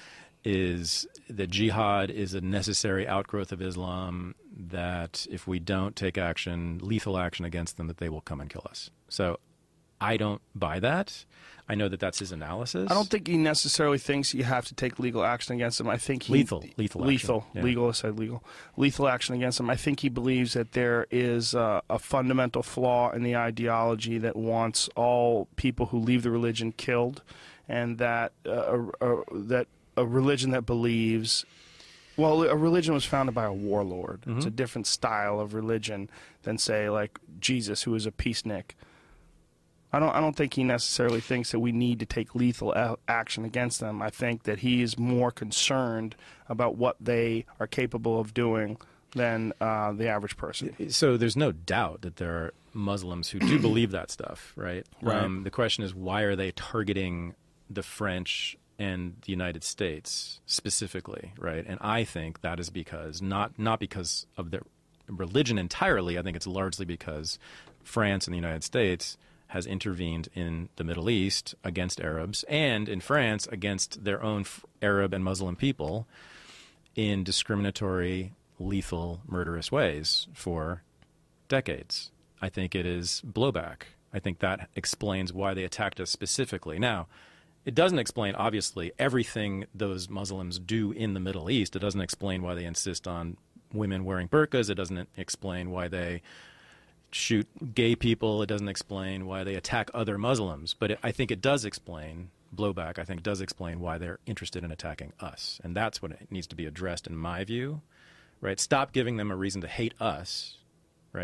is that jihad is a necessary outgrowth of Islam, that if we don't take action, lethal action against them, that they will come and kill us. So I don't buy that. I know that that's his analysis. I don't think he necessarily thinks you have to take legal action against him. I think he, Lethal. Lethal action. lethal, Yeah. legal. I said legal, lethal action against him. I think he believes that there is uh, a fundamental flaw in the ideology that wants all people who leave the religion killed, and that uh, a, a, that a religion that believes. Well, a religion was founded by a warlord. Mm-hmm. It's a different style of religion than, say, like Jesus, who is a peacenik. I don't. I don't think he necessarily thinks that we need to take lethal a- action against them. I think that he is more concerned about what they are capable of doing than uh, the average person. So there's no doubt that there are Muslims who do believe that stuff, right? Right. Um, the question is, why are they targeting the French and the United States specifically, right? And I think that is because not not because of their religion entirely. I think it's largely because France and the United States has intervened in the Middle East against Arabs, and in France against their own f- Arab and Muslim people in discriminatory, lethal, murderous ways for decades. I think it is blowback. I think that explains why they attacked us specifically. Now, it doesn't explain, obviously, everything those Muslims do in the Middle East. It doesn't explain why they insist on women wearing burqas. It doesn't explain why they shoot gay people. It doesn't explain why they attack other Muslims. But it, I think it does explain, blowback, I think does explain why they're interested in attacking us. And that's what it needs to be addressed in my view, right? Stop giving them a reason to hate us, right?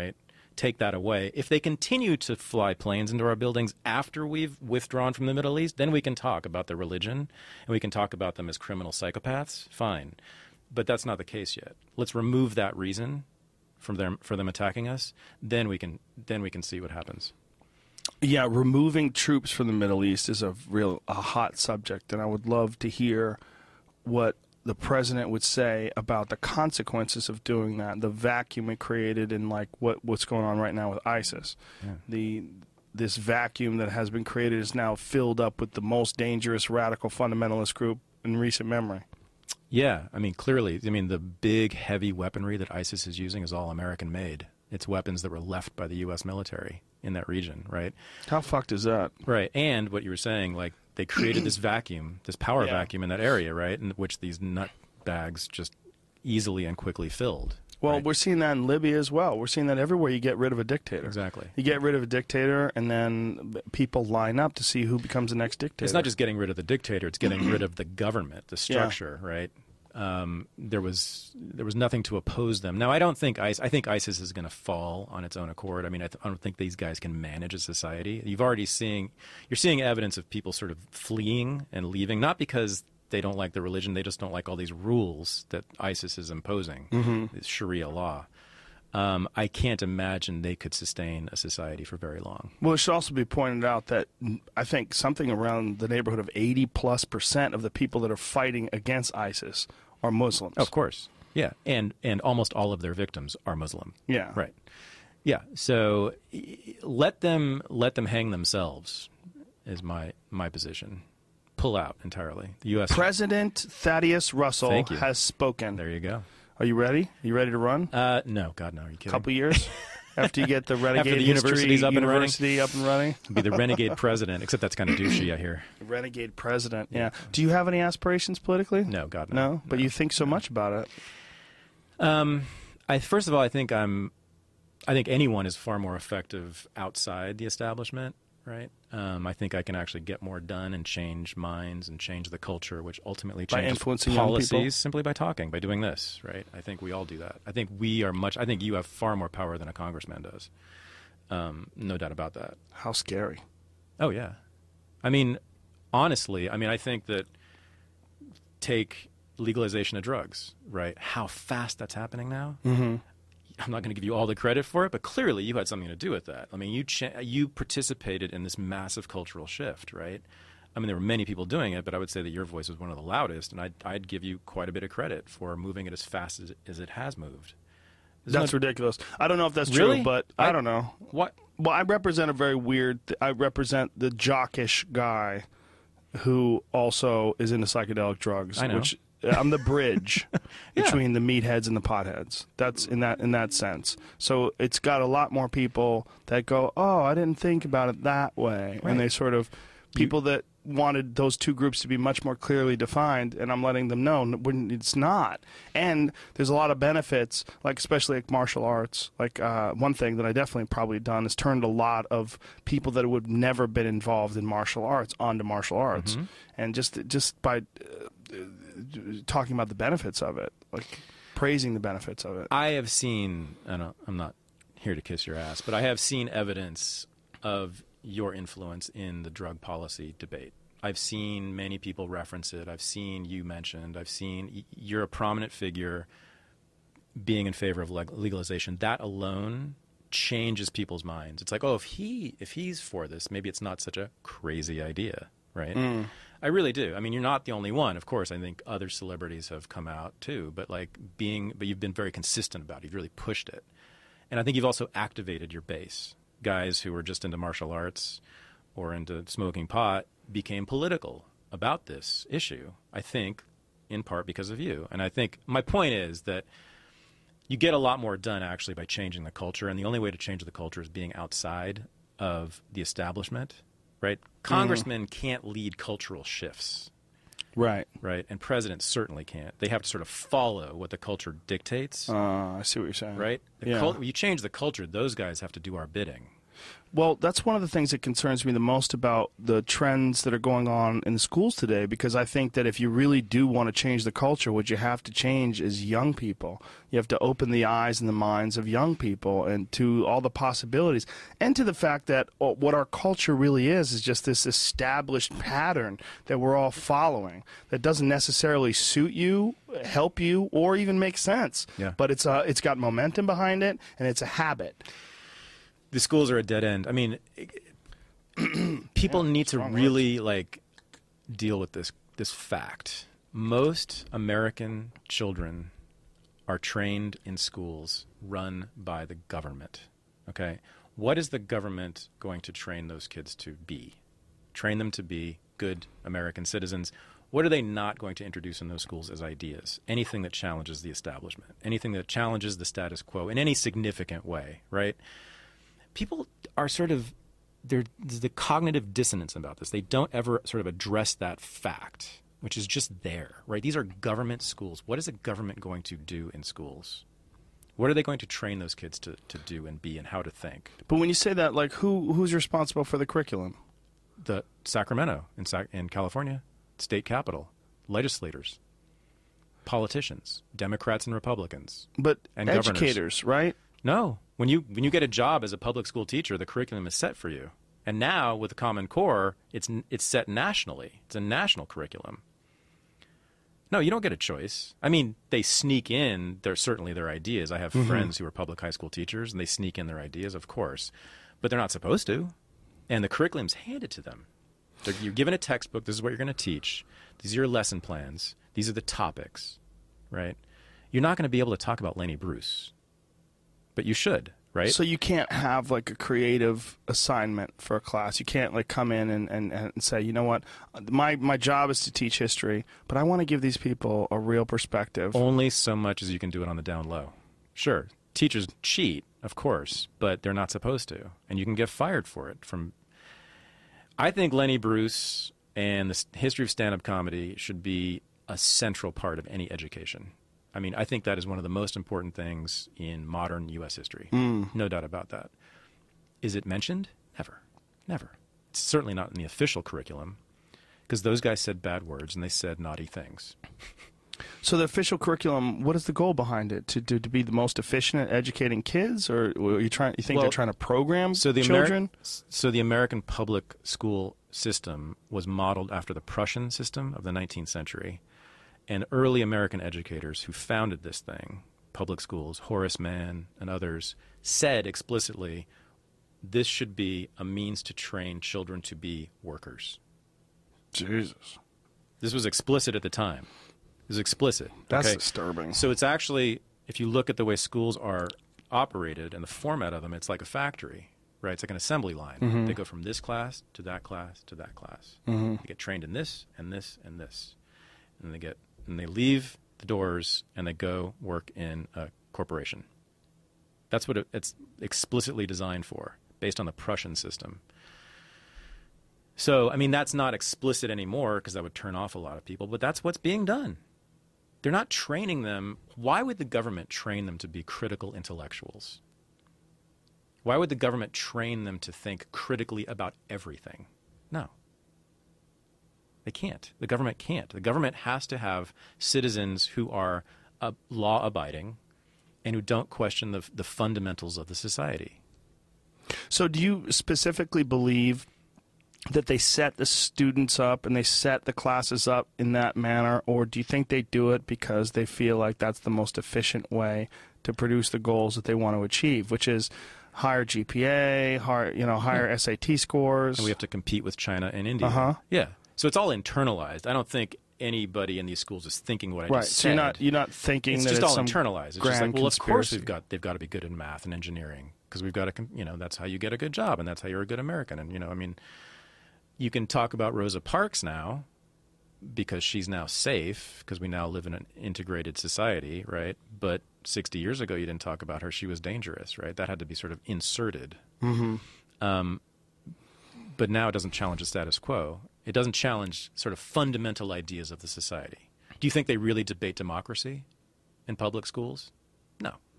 take that away. If they continue to fly planes into our buildings after we've withdrawn from the Middle East, then we can talk about their religion and we can talk about them as criminal psychopaths. Fine. But that's not the case yet. Let's remove that reason from them, for them attacking us. Then we can then we can see what happens. Yeah, removing troops from the Middle East is a real a hot subject, and I would love to hear what the president would say about the consequences of doing that, the vacuum it created, and like what what's going on right now with ISIS. Yeah. The this vacuum that has been created is now filled up with the most dangerous radical fundamentalist group in recent memory. Yeah, I mean, clearly, I mean, the big, heavy weaponry that ISIS is using is all American-made. It's weapons that were left by the U S military in that region, right? How fucked is that? Right, and what you were saying, like, they created this vacuum, this power Yeah. vacuum in that area, right, in which these nut bags just easily and quickly filled. Well, right? we're seeing that in Libya as well. We're seeing that everywhere you get rid of a dictator. Exactly. You get rid of a dictator, and then people line up to see who becomes the next dictator. It's not just getting rid of the dictator; it's getting rid of the government, the structure, yeah. right? Um, there was there was nothing to oppose them. Now, I don't think ISIS, I think ISIS is going to fall on its own accord. I mean, I, th- I don't think these guys can manage a society. You've already seeing you're seeing evidence of people sort of fleeing and leaving, not because they don't like the religion, they just don't like all these rules that ISIS is imposing, mm-hmm. this Sharia law. Um, I can't imagine they could sustain a society for very long. Well, it should also be pointed out that I think something around the neighborhood of eighty plus percent of the people that are fighting against ISIS are Muslims. Of course. Yeah. And and almost all of their victims are Muslim. Yeah. Right. Yeah. So let them let them hang themselves is my my position. Pull out entirely. The U S President Thaddeus Russell has spoken. There you go. Are you ready? Are you ready to run? Uh, no, God, no. Are you kidding? Couple years after you get the renegade after the history, university's up university and running, up and running, be the renegade president. Except that's kind of douchey, I hear. Renegade president. Yeah. Do you have any aspirations politically? No, God, no. No, but no. you think so much about it. Um, I first of all, I think I'm. I think anyone is far more effective outside the establishment. Right. Um, I think I can actually get more done and change minds and change the culture, which ultimately changes by influencing policies young people? Simply by talking, by doing this. Right. I think we all do that. I think we are much. I think you have far more power than a congressman does. Um, no doubt about that. How scary. Oh yeah. I mean, honestly, I mean, I think that take legalization of drugs. Right. How fast that's happening now. Mm-hmm. I'm not going to give you all the credit for it, but clearly you had something to do with that. I mean, you cha- you participated in this massive cultural shift, right? I mean, there were many people doing it, but I would say that your voice was one of the loudest, and I'd, I'd give you quite a bit of credit for moving it as fast as it, as it has moved. Isn't That's that, ridiculous. I don't know if that's really? true, but I, I don't know. What? Well, I represent a very weird. Th- I represent the jockish guy who also is into psychedelic drugs. I know. Which I'm the bridge Yeah. between the meatheads and the potheads. That's in that in that sense. So it's got a lot more people that go, "Oh, I didn't think about it that way," Right. and they sort of people that wanted those two groups to be much more clearly defined, and I'm letting them know when it's not. And there's a lot of benefits, like especially like martial arts. Like uh, one thing that I definitely probably done is turned a lot of people that would never been involved in martial arts onto martial arts, Mm-hmm. and just just by uh, talking about the benefits of it, like praising the benefits of it. I have seen, I don't, I'm not here to kiss your ass, but I have seen evidence of your influence in the drug policy debate. I've seen many people reference it. I've seen you mentioned. I've seen you're a prominent figure being in favor of leg- legalization. That alone changes people's minds. It's like, oh, if he if he's for this, maybe it's not such a crazy idea, right? Mm. I really do. I mean, you're not the only one. Of course, I think other celebrities have come out too, but like being, but you've been very consistent about it. You've really pushed it. And I think you've also activated your base. Guys who were just into martial arts or into smoking pot became political about this issue, I think, in part because of you. And I think my point is that you get a lot more done actually by changing the culture, and the only way to change the culture is being outside of the establishment, right? Congressmen mm. can't lead cultural shifts. Right. Right. And presidents certainly can't. They have to sort of follow what the culture dictates. Uh, I see what you're saying. Right? The yeah. cult- you change the culture, those guys have to do our bidding. Well, that's one of the things that concerns me the most about the trends that are going on in the schools today, because I think that if you really do want to change the culture, what you have to change is young people. You have to open the eyes and the minds of young people and to all the possibilities, and to the fact that uh, what our culture really is is just this established pattern that we're all following that doesn't necessarily suit you, help you, or even make sense. Yeah. But it's uh, it's got momentum behind it, and it's a habit. The schools are a dead end. I mean, people Yeah, need to strong really like deal with this this fact. Most American children are trained in schools run by the government. Okay? What is the government going to train those kids to be? Train them to be good American citizens. What are they not going to introduce in those schools as ideas? Anything that challenges the establishment, anything that challenges the status quo in any significant way, right? People are sort of, there's the cognitive dissonance about this. They don't ever sort of address that fact, which is just there, right? These are government schools. What is a government going to do in schools? What are they going to train those kids to, to do and be and how to think? But when you say that, like, who who's responsible for the curriculum? The Sacramento in, Sac- in California, state capital, legislators, politicians, Democrats and Republicans. But And educators, governors. right? No. When you when you get a job as a public school teacher, the curriculum is set for you. And now with the Common Core, it's it's set nationally. It's a national curriculum. No, you don't get a choice. I mean, they sneak in their certainly their ideas. I have Mm-hmm. friends who are public high school teachers, and they sneak in their ideas, of course, but they're not supposed to. And the curriculum's handed to them. They're, you're given a textbook. This is what you're going to teach. These are your lesson plans. These are the topics, right? You're not going to be able to talk about Lenny Bruce. But you should, right? So you can't have like a creative assignment for a class. You can't like come in and, and, and say, you know what, my my job is to teach history, but I want to give these people a real perspective. Only so much as you can do it on the down low. Sure, teachers cheat, of course, but they're not supposed to, and you can get fired for it. From, I think Lenny Bruce and the history of stand-up comedy should be a central part of any education. I mean, I think that is one of the most important things in modern U S history. Mm. No doubt about that. Is it mentioned? Never. Never. It's certainly not in the official curriculum, because those guys said bad words and they said naughty things. So the official curriculum, what is the goal behind it? To to, to be the most efficient at educating kids, or are you trying? You think Well, they're trying to program So the children? Ameri- so the American public school system was modeled after the Prussian system of the nineteenth century. And early American educators who founded this thing, public schools, Horace Mann and others, said explicitly, this should be a means to train children to be workers. Jesus, This was explicit at the time. It was explicit. that's okay? disturbing. So it's actually, if you look at the way schools are operated and the format of them, it's like a factory, right? It's like an assembly line. Mm-hmm. They go from this class to that class to that class. Mm-hmm. They get trained in this and this and this. And they get and they leave the doors and they go work in a corporation. That's what it, it's explicitly designed for, based on the Prussian system. So, I mean, that's not explicit anymore because that would turn off a lot of people, but that's what's being done. They're not training them. Why would the government train them to be critical intellectuals? Why would the government train them to think critically about everything? No. They can't. The government can't. The government has to have citizens who are uh, law-abiding and who don't question the, the fundamentals of the society. So do you specifically believe that they set the students up and they set the classes up in that manner, or do you think they do it because they feel like that's the most efficient way to produce the goals that they want to achieve, which is higher G P A, higher, you know, higher S A T scores? And we have to compete with China and India. Uh-huh. Yeah. So it's all internalized. I don't think anybody in these schools is thinking what I right. just So said. you're not you're not thinking It's that just it's all some internalized. It's just grand like, well, of course conspiracy. we've got they've got to be good in math and engineering because we've got to, com- you know, that's how you get a good job and that's how you're a good American. And you know, I mean, you can talk about Rosa Parks now because she's now safe because we now live in an integrated society, right? But sixty years ago, you didn't talk about her. She was dangerous, right? That had to be sort of inserted. Mm-hmm. Um, but now it doesn't challenge the status quo. It doesn't challenge sort of fundamental ideas of the society. Do you think they really debate democracy in public schools? No.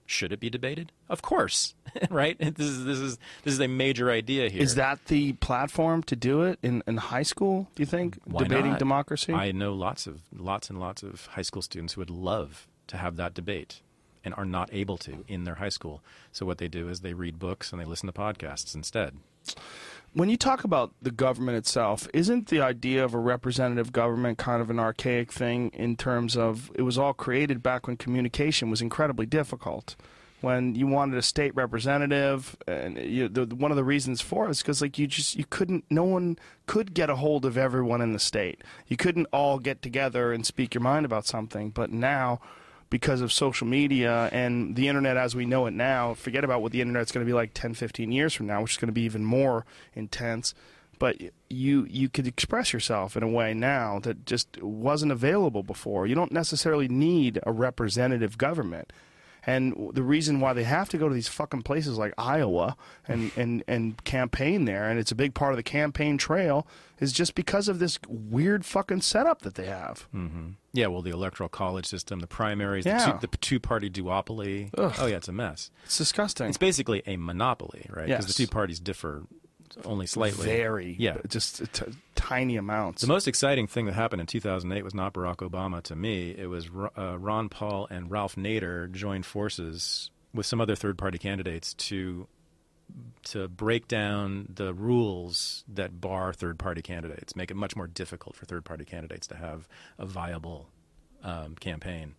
Should it be debated? Of course, right? This is this is this is a major idea here. Is that the platform to do it in, in high school? Do you think Why debating not? democracy? I know lots of lots and lots of high school students who would love to have that debate and are not able to in their high school. So what they do is they read books and they listen to podcasts instead. When you talk about the government itself, isn't the idea of a representative government kind of an archaic thing in terms of it was all created back when communication was incredibly difficult? When you wanted a state representative, and you, the, one of the reasons for it is because like you just you couldn't, no one could get a hold of everyone in the state. You couldn't all get together and speak your mind about something. But now, because of social media and the internet as we know it now, forget about what the internet's going to be like ten, fifteen years from now, which is going to be even more intense. But you you could express yourself in a way now that just wasn't available before. You don't necessarily need a representative government. And the reason why they have to go to these fucking places like Iowa and, and, and campaign there, and it's a big part of the campaign trail, is just because of this weird fucking setup that they have. Mm-hmm. Yeah, well, the electoral college system, the primaries, Yeah. the, two, the two-party duopoly. Ugh. Oh, yeah, it's a mess. It's disgusting. It's basically a monopoly, right? Because Yes. the two parties differ only slightly. Very. Yeah. Just t tiny amounts. The most exciting thing that happened in two thousand eight was not Barack Obama to me. It was uh, Ron Paul and Ralph Nader joined forces with some other third-party candidates to to break down the rules that bar third-party candidates, make it much more difficult for third-party candidates to have a viable um, campaign.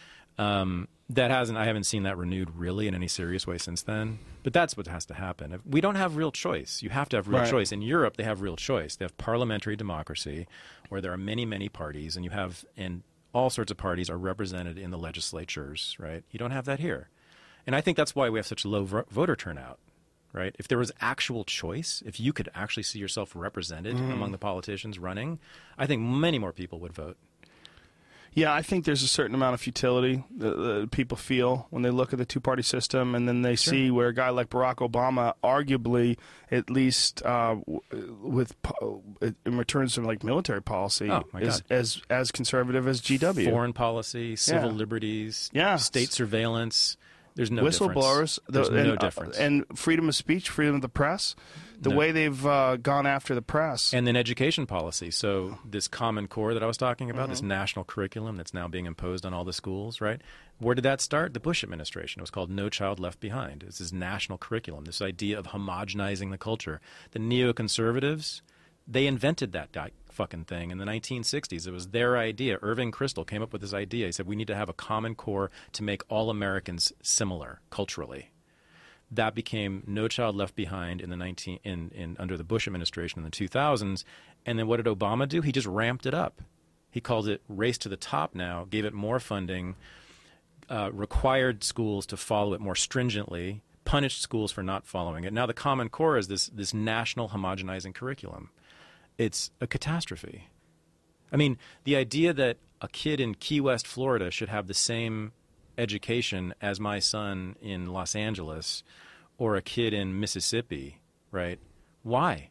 Um, that hasn't, I haven't seen that renewed really in any serious way since then. But that's what has to happen. If we don't have real choice. You have to have real Right. choice. In Europe, they have real choice. They have parliamentary democracy, where there are many, many parties, and you have, and all sorts of parties are represented in the legislatures. Right? You don't have that here, and I think that's why we have such low vo- voter turnout. Right? If there was actual choice, if you could actually see yourself represented Mm-hmm. among the politicians running, I think many more people would vote. Yeah, I think there's a certain amount of futility that, that people feel when they look at the two-party system, and then they Sure. see where a guy like Barack Obama, arguably, at least uh, w with po in returns to like military policy, Oh, my is God. as as conservative as G W. Foreign policy, civil Yeah. liberties, Yeah. state surveillance. There's no Whistleblowers, difference. There's the, and, no uh, difference. and freedom of speech, freedom of the press, the No. way they've uh, gone after the press. And then education policy. So this Common Core that I was talking about, Mm-hmm. this national curriculum that's now being imposed on all the schools, right? Where did that start? The Bush administration. It was called No Child Left Behind. It's this national curriculum, this idea of homogenizing the culture. The neoconservatives, they invented that di- fucking thing in the nineteen sixties. It was their idea. Irving Kristol came up with this idea. He said, we need to have a common core to make all Americans similar culturally. That became No Child Left Behind in the nineteen in, in under the Bush administration in the two thousands. And then what did Obama do? He just ramped it up. He called it Race to the Top now, gave it more funding, uh, required schools to follow it more stringently, punished schools for not following it. Now the Common Core is this this national homogenizing curriculum. It's a catastrophe. I mean, the idea that a kid in Key West, Florida should have the same education as my son in Los Angeles or a kid in Mississippi, right? Why?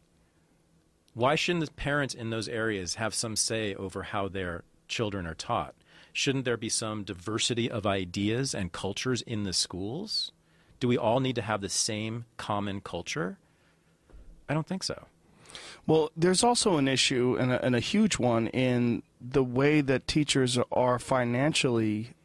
Why shouldn't the parents in those areas have some say over how their children are taught? Shouldn't there be some diversity of ideas and cultures in the schools? Do we all need to have the same common culture? I don't think so. Well, there's also an issue, and a, and a huge one, in the way that teachers are financially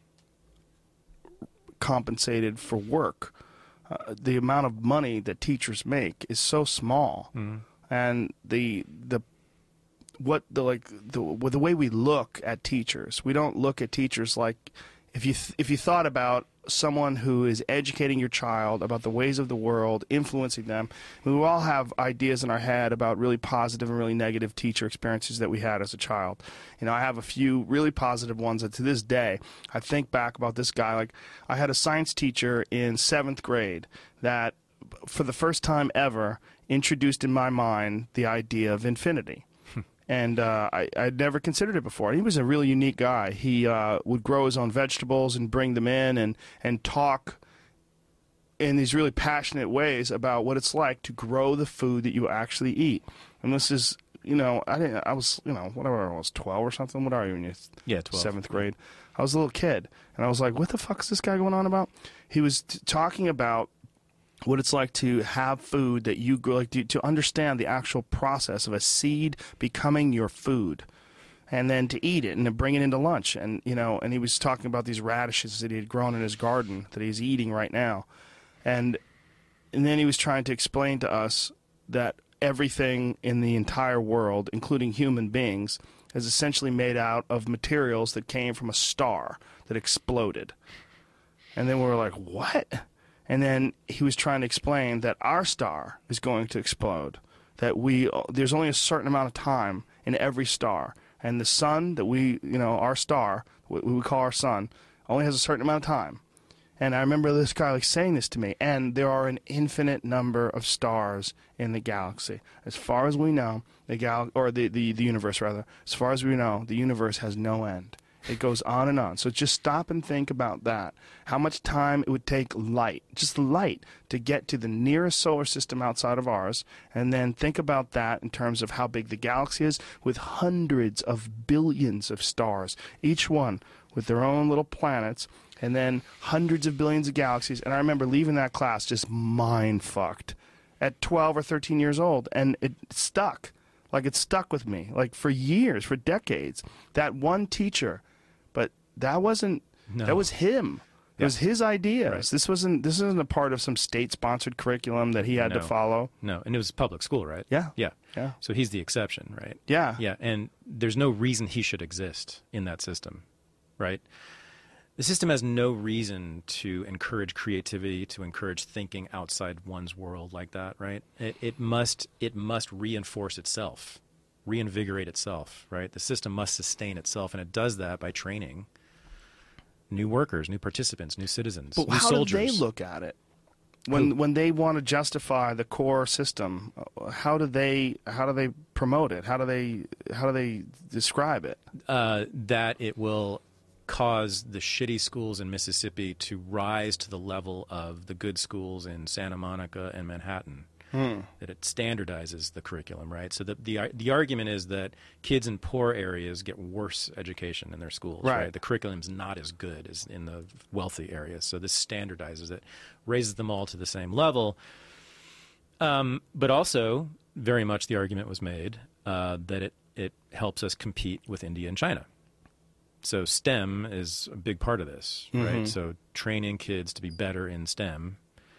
compensated for work. Uh, the amount of money that teachers make is so small, Mm. and the the what the like the with the way we look at teachers, we don't look at teachers like if you th if you thought about someone who is educating your child about the ways of the world, influencing them. We all have ideas in our head about really positive and really negative teacher experiences that we had as a child. You know, I have a few really positive ones that to this day, I think back about this guy. Like, I had a science teacher in seventh grade that, for the first time ever, introduced in my mind the idea of infinity. And uh, I, I'd never considered it before. He was a really unique guy. He uh, would grow his own vegetables and bring them in and, and talk in these really passionate ways about what it's like to grow the food that you actually eat. And this is you know, I didn't. I was, you know, whatever I was, twelve or something. What are you in your Yeah, twelve. seventh grade? I was a little kid, and I was like, "What the fuck is this guy going on about?" He was t- talking about what it's like to have food that you grow, like to, to understand the actual process of a seed becoming your food, and then to eat it and to bring it into lunch. And you know, and he was talking about these radishes that he had grown in his garden that he's eating right now, and and then he was trying to explain to us that everything in the entire world, including human beings, is essentially made out of materials that came from a star that exploded. And then we were like, what? And then he was trying to explain that our star is going to explode, that we there's only a certain amount of time in every star, and the sun that we, you know, our star, what we call our sun, only has a certain amount of time. And I remember this guy like saying this to me, and there are an infinite number of stars in the galaxy. As far as we know, the gal or the, the, the universe rather, as far as we know, the universe has no end. It goes on and on. So just stop and think about that. How much time it would take light, just light, to get to the nearest solar system outside of ours, and then think about that in terms of how big the galaxy is, with hundreds of billions of stars, each one with their own little planets, and then hundreds of billions of galaxies. And I remember leaving that class just mind-fucked at twelve or thirteen years old, and it stuck. Like, it stuck with me, like, for years, for decades. That one teacher, but that wasn't, No. that was him. It Yeah. was his ideas. Right. This wasn't, this isn't a part of some state-sponsored curriculum that he had to No. follow. No, and it was public school, right? Yeah. Yeah. Yeah. So he's the exception, right? Yeah. Yeah, and there's no reason he should exist in that system, right? The system has no reason to encourage creativity, to encourage thinking outside one's world like that, right? It, it must it must reinforce itself, reinvigorate itself, right? The system must sustain itself, and it does that by training new workers, new participants, new citizens, But new how soldiers. do they look at it? When Who? when they want to justify the core system, how do they how do they promote it? How do they how do they describe it? Uh, that it will cause the shitty schools in Mississippi to rise to the level of the good schools in Santa Monica and Manhattan. Hmm. That it standardizes the curriculum, right? So the, the the argument is that kids in poor areas get worse education in their schools, Right. right? The curriculum's not as good as in the wealthy areas. So this standardizes it, raises them all to the same level. Um, but also, very much the argument was made uh, that it, it helps us compete with India and China. So STEM is a big part of this, Mm-hmm. right? So training kids to be better in STEM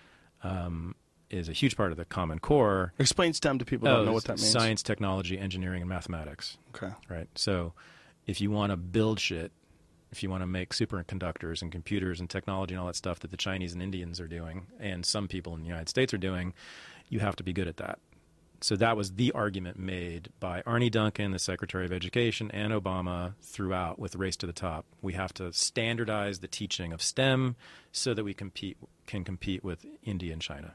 um, is a huge part of the Common Core. Explain STEM to people who don't Oh, know what that means. Science, technology, engineering, and mathematics, Okay. right? So if you want to build shit, if you want to make superconductors and computers and technology and all that stuff that the Chinese and Indians are doing, and some people in the United States are doing, you have to be good at that. So that was the argument made by Arne Duncan, the Secretary of Education, and Obama throughout with Race to the Top. We have to standardize the teaching of STEM so that we compete can compete with India and China.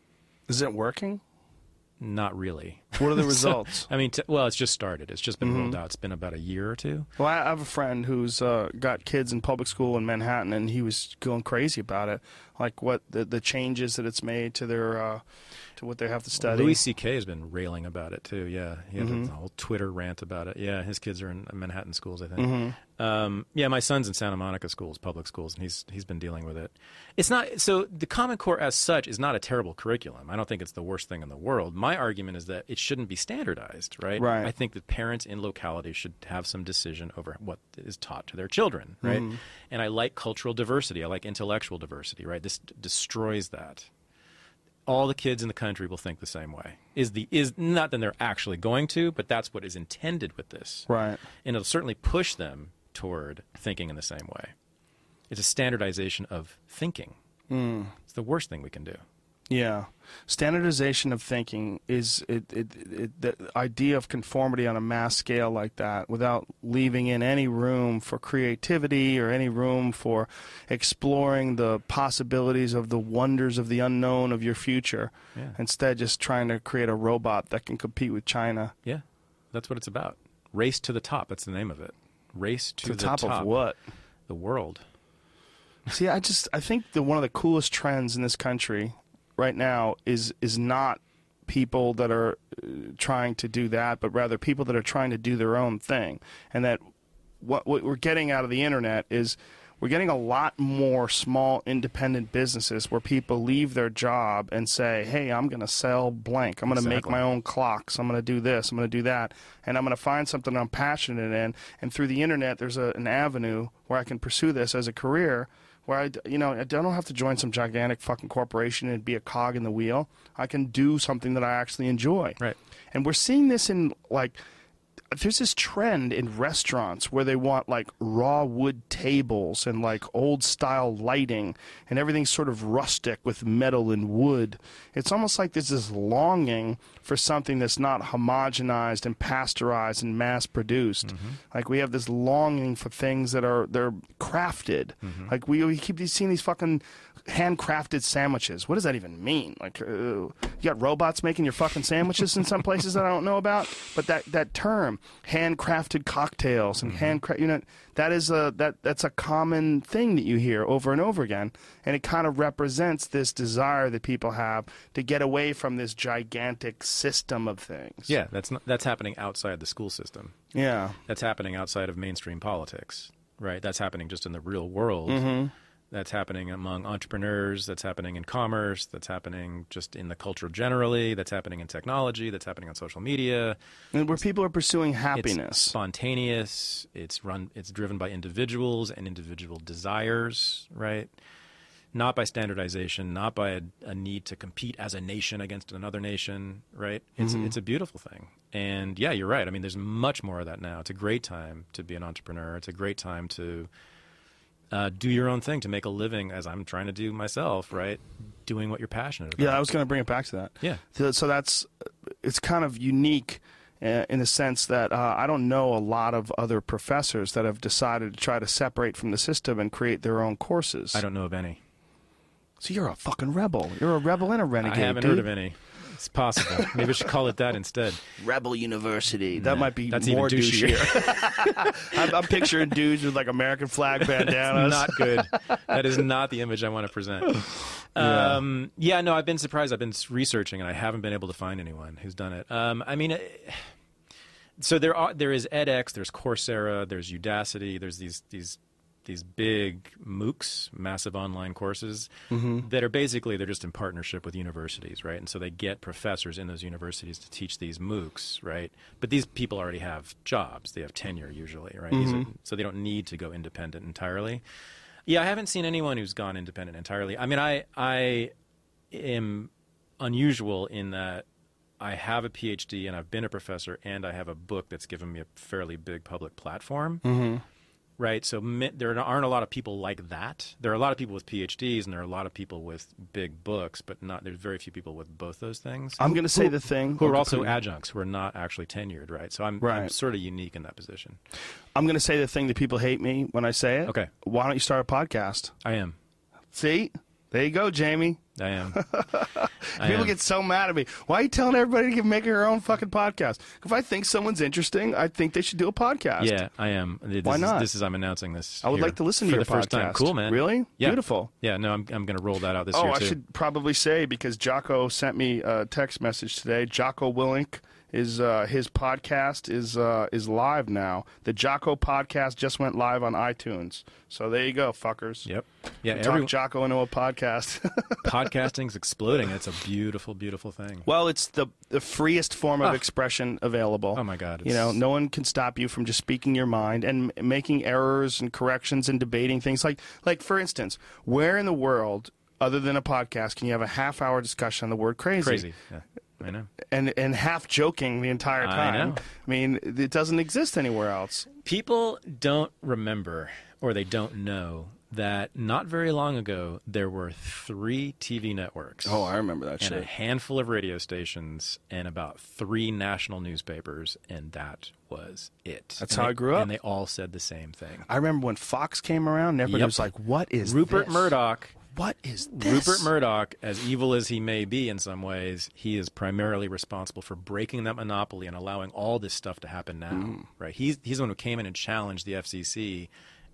Is it working? Not really. What are the So, results? I mean, t- well, it's just started. It's just been rolled out. It's been about a year or two. Well, I have a friend who's uh, got kids in public school in Manhattan, and he was going crazy about it, like what the the changes that it's made to their uh, to what they have to study. Louis C K has been railing about it too. Yeah, he had a whole Twitter rant about it. Yeah, his kids are in Manhattan schools, I think. Um, yeah, my son's in Santa Monica schools, public schools, and he's he's been dealing with it. It's not so the Common Core as such is not a terrible curriculum. I don't think it's the worst thing in the world. My argument is that it shouldn't be standardized, right? Right. I think that parents in localities should have some decision over what is taught to their children, right? And I like cultural diversity. I like intellectual diversity, right? This d- destroys that. All the kids in the country will think the same way. Is the is not that they're actually going to, but that's what is intended with this. Right. And it'll certainly push them toward thinking in the same way. It's a standardization of thinking. Mm. It's the worst thing we can do. Yeah, standardization of thinking is it, it, it, the idea of conformity on a mass scale like that, without leaving in any room for creativity or any room for exploring the possibilities of the wonders of the unknown of your future. Yeah. Instead, just trying to create a robot that can compete with China. Yeah, that's what it's about. Race to the top. That's the name of it. Race to, To the top, of what? The world. See, I just I think that one of the coolest trends in this country right now is is not people that are uh, trying to do that, but rather people that are trying to do their own thing. And that what, what we're getting out of the internet is we're getting a lot more small independent businesses where people leave their job and say, hey, I'm going to sell blank. I'm going to Exactly. make my own clocks. I'm going to do this. I'm going to do that. And I'm going to find something I'm passionate in. And through the internet, there's a, an avenue where I can pursue this as a career where I, you know, I don't have to join some gigantic fucking corporation and be a cog in the wheel. I can do something that I actually enjoy. Right. And we're seeing this in, like, there's this trend in restaurants where they want like raw wood tables and like old style lighting and everything's sort of rustic with metal and wood. It's almost like there's this longing for something that's not homogenized and pasteurized and mass produced. Mm-hmm. Like we have this longing for things that are they're crafted. Mm-hmm. Like we, we keep these, seeing these fucking handcrafted sandwiches. What does that even mean? Like, uh, you got robots making your fucking sandwiches in some places that I don't know about. But that, that term, handcrafted cocktails and mm-hmm. handcraft, you know, that is a that that's a common thing that you hear over and over again, and it kind of represents this desire that people have to get away from this gigantic system of things. Yeah, that's not, that's happening outside the school system. Yeah, that's happening outside of mainstream politics. Right, that's happening just in the real world. Mm-hmm. That's happening among entrepreneurs. That's happening in commerce. That's happening just in the culture generally. That's happening in technology. That's happening on social media. And where people are pursuing happiness. It's spontaneous. It's run. It's driven by individuals and individual desires, right? Not by standardization. Not by a, a need to compete as a nation against another nation, right? It's Mm-hmm. it's a beautiful thing. And yeah, you're right. I mean, there's much more of that now. It's a great time to be an entrepreneur. It's a great time to Uh, do your own thing, to make a living, as I'm trying to do myself, right? Doing what you're passionate about. Yeah, I was going to bring it back to that. Yeah. So, so that's, it's kind of unique uh, in the sense that uh, I don't know a lot of other professors that have decided to try to separate from the system and create their own courses. I don't know of any. So you're a fucking rebel. You're a rebel and a renegade, I haven't dude. heard of any. It's possible. Maybe I should call it that instead. Rebel University. That Nah, might be that's more even douchier. douchier. I'm, I'm picturing dudes with like American flag bandanas. Not good. That is not the image I want to present. Yeah. Um, yeah, no, I've been surprised. I've been researching, and I haven't been able to find anyone who's done it. Um, I mean, it, so there are there is edX, there's Coursera, there's Udacity, there's these these these big MOOCs, massive online courses, mm-hmm. that are basically, they're just in partnership with universities, right? And so they get professors in those universities to teach these MOOCs, right? But these people already have jobs. They have tenure usually, right? Mm-hmm. These are, so they don't need to go independent entirely. Yeah, I haven't seen anyone who's gone independent entirely. I mean, I I am unusual in that I have a P H D and I've been a professor and I have a book that's given me a fairly big public platform. Mm-hmm. Right, so mi- there aren't a lot of people like that. There are a lot of people with P H Ds, and there are a lot of people with big books, but not. There's very few people with both those things. I'm going to say who, the thing. who are also completely- adjuncts, who are not actually tenured, right? So I'm, Right. I'm sort of unique in that position. I'm going to say the thing that people hate me when I say it. Okay. Why don't you start a podcast? I am. See? There you go, Jamie. I am. I People am. get so mad at me. Why are you telling everybody to make their own fucking podcast? If I think someone's interesting, I think they should do a podcast. Yeah, I am. This Why is, not? This is I'm announcing this. I would here like to listen to for your the first podcast. time. Cool, man. Really? Yeah. Beautiful. Yeah, no, I'm I'm going to roll that out this Oh, year I too. should probably say, because Jocko sent me a text message today. Jocko Willink is uh, his podcast is uh, is live now. The Jocko podcast just went live on iTunes. So there you go, fuckers. Yep. Yeah, Talk every, Jocko into a podcast. podcasting's exploding. It's a beautiful, beautiful thing. Well, it's the the freest form of Oh. expression available. Oh my God! You know, it's- no one can stop you from just speaking your mind and m- making errors and corrections and debating things. Like, like for instance, where in the world, other than a podcast, can you have a half-hour discussion on the word crazy? crazy. Yeah, I know. And and half joking the entire I time. know. I mean, it doesn't exist anywhere else. People don't remember, or they don't know, that not very long ago there were three T V networks. Oh, I remember that and a shit. handful of radio stations and about three national newspapers, and that was it. That's And how they- I grew up. And they all said the same thing. I remember when Fox came around, and everybody Yep. was like, "What is Rupert this? Murdoch. What is this?" Rupert Murdoch, as evil as he may be in some ways, he is primarily responsible for breaking that monopoly and allowing all this stuff to happen now. Mm. Right? He's he's the one who came in and challenged the F C C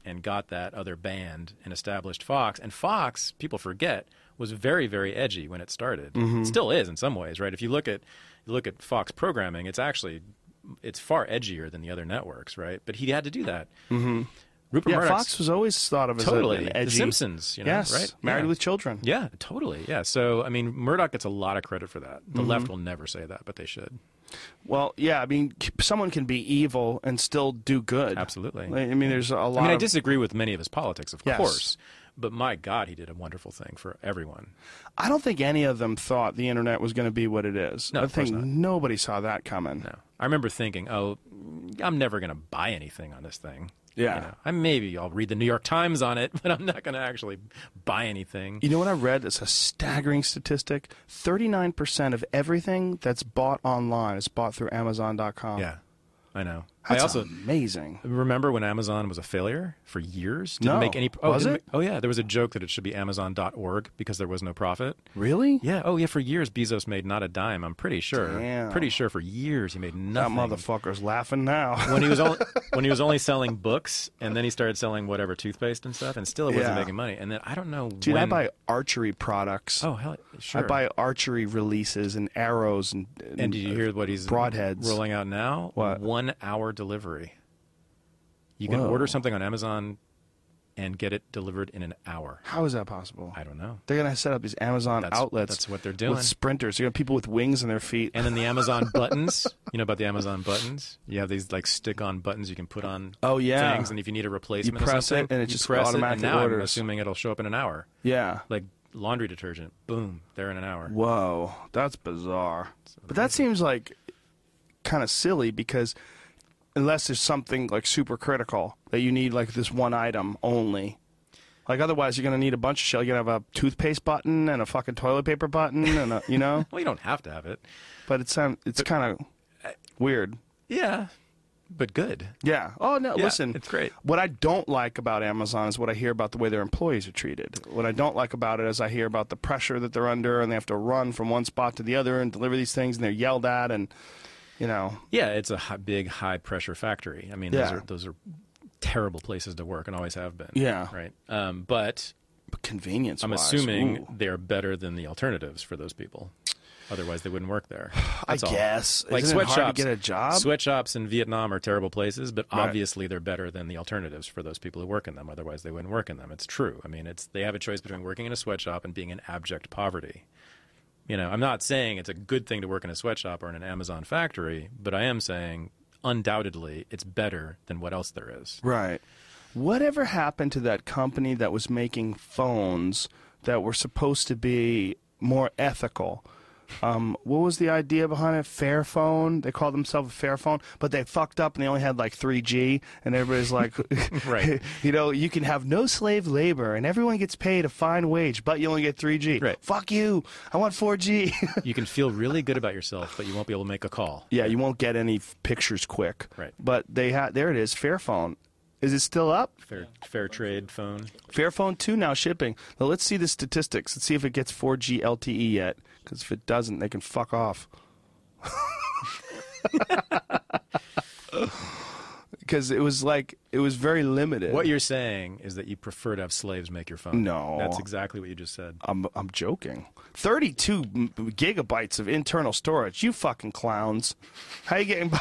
and got that other band and established Fox. And Fox, people forget, was very, very edgy when it started. Mm-hmm. It still is in some ways, right? If you look at you look at Fox programming, it's actually it's far edgier than the other networks, right? But he had to do that. Mm-hmm. Rupert Yeah, Murdoch's Fox was always thought of as totally a, an edgy. The Simpsons, you know, yes, right? Married Yeah. with Children. Yeah, totally. Yeah. So, I mean, Murdoch gets a lot of credit for that. The Mm-hmm. left will never say that, but they should. Well, yeah, I mean, c- someone can be evil and still do good. Absolutely. I mean, there's a lot I mean, I of... disagree with many of his politics, of Yes. course. But my God, he did a wonderful thing for everyone. I don't think any of them thought the internet was going to be what it is. No, I of course think not. nobody saw that coming. No. I remember thinking, oh, I'm never going to buy anything on this thing. Yeah. You know, I maybe I'll read the New York Times on it, but I'm not going to actually buy anything. You know what I read? It's a staggering statistic. thirty-nine percent of everything that's bought online is bought through Amazon dot com. Yeah, I know. That's I also amazing. remember when Amazon was a failure for years. Didn't No. make any. Oh, Was didn't it? make- oh yeah, there was a joke that it should be Amazon dot org because there was no profit. Really? Yeah. Oh yeah. For years, Bezos made not a dime. I'm pretty sure. Damn. Pretty sure for years he made That nothing. motherfucker's laughing now. when he was only when he was only selling books, and then he started selling whatever toothpaste and stuff, and still it wasn't Yeah. making money. And then I don't know. Dude, when... I buy archery products. Oh hell, sure. I buy archery releases and arrows and. And, And did you hear what he's broadheads. rolling out now? What? One hour delivery. You can Whoa. order something on Amazon and get it delivered in an hour. How is that possible? I don't know. They're gonna set up these Amazon That's- outlets. that's what they're doing. with sprinters. You got people with wings in their feet. And then the Amazon buttons. You know about the Amazon buttons? You have these like stick-on buttons you can put on Oh, yeah. things, and if you need a replacement You or press something, it, and it you just press automatically it, and now I'm orders. assuming it'll show up in an hour. Yeah. Like laundry detergent, boom, there in an hour. Whoa, that's bizarre. But that seems like kind of silly because unless there's something like super critical that you need like this one item only. Like otherwise you're going to need a bunch of shit. You're going to have a toothpaste button and a fucking toilet paper button and a, you know? Well, you don't have to have it. But it's um, it's kind of weird. Yeah, but good. Yeah. Oh no, Yeah, listen. it's great. What I don't like about Amazon is what I hear about the way their employees are treated. What I don't like about it is I hear about the pressure that they're under and they have to run from one spot to the other and deliver these things and they're yelled at and you know. Yeah, it's a high, big, high-pressure factory. I mean, those Yeah. are those are terrible places to work and always have been. Yeah. Right. Um, but But convenience. I'm assuming they're better than the alternatives for those people. Otherwise, they wouldn't work there. I That's all. guess. Like Isn't it hard sweatshops, to get a job? Sweatshops in Vietnam are terrible places, but Right. obviously they're better than the alternatives for those people who work in them. Otherwise, they wouldn't work in them. It's true. I mean, it's they have a choice between working in a sweatshop and being in abject poverty. You know, I'm not saying it's a good thing to work in a sweatshop or in an Amazon factory, but I am saying undoubtedly it's better than what else there is. Right. Whatever happened to that company that was making phones that were supposed to be more ethical? Um, what was the idea behind it? Fairphone. They called themselves a Fairphone, but they fucked up and they only had like three G. And everybody's like, Right. you know, you can have no slave labor and everyone gets paid a fine wage, but you only get three G. Right. Fuck you. I want four G. You can feel really good about yourself, but you won't be able to make a call. Yeah, you won't get any f- pictures quick. Right. But they had there it is, Fairphone. Is it still up? Fair, fair trade phone. Fairphone two now shipping. Now let's see the statistics. Let's see if it gets four G L T E yet. Because if it doesn't, they can fuck off. Because it was like it was very limited. What you're saying is that you prefer to have slaves make your phone. No. That's exactly what you just said. I'm I'm joking. thirty-two m- gigabytes of internal storage. You fucking clowns. How you getting by?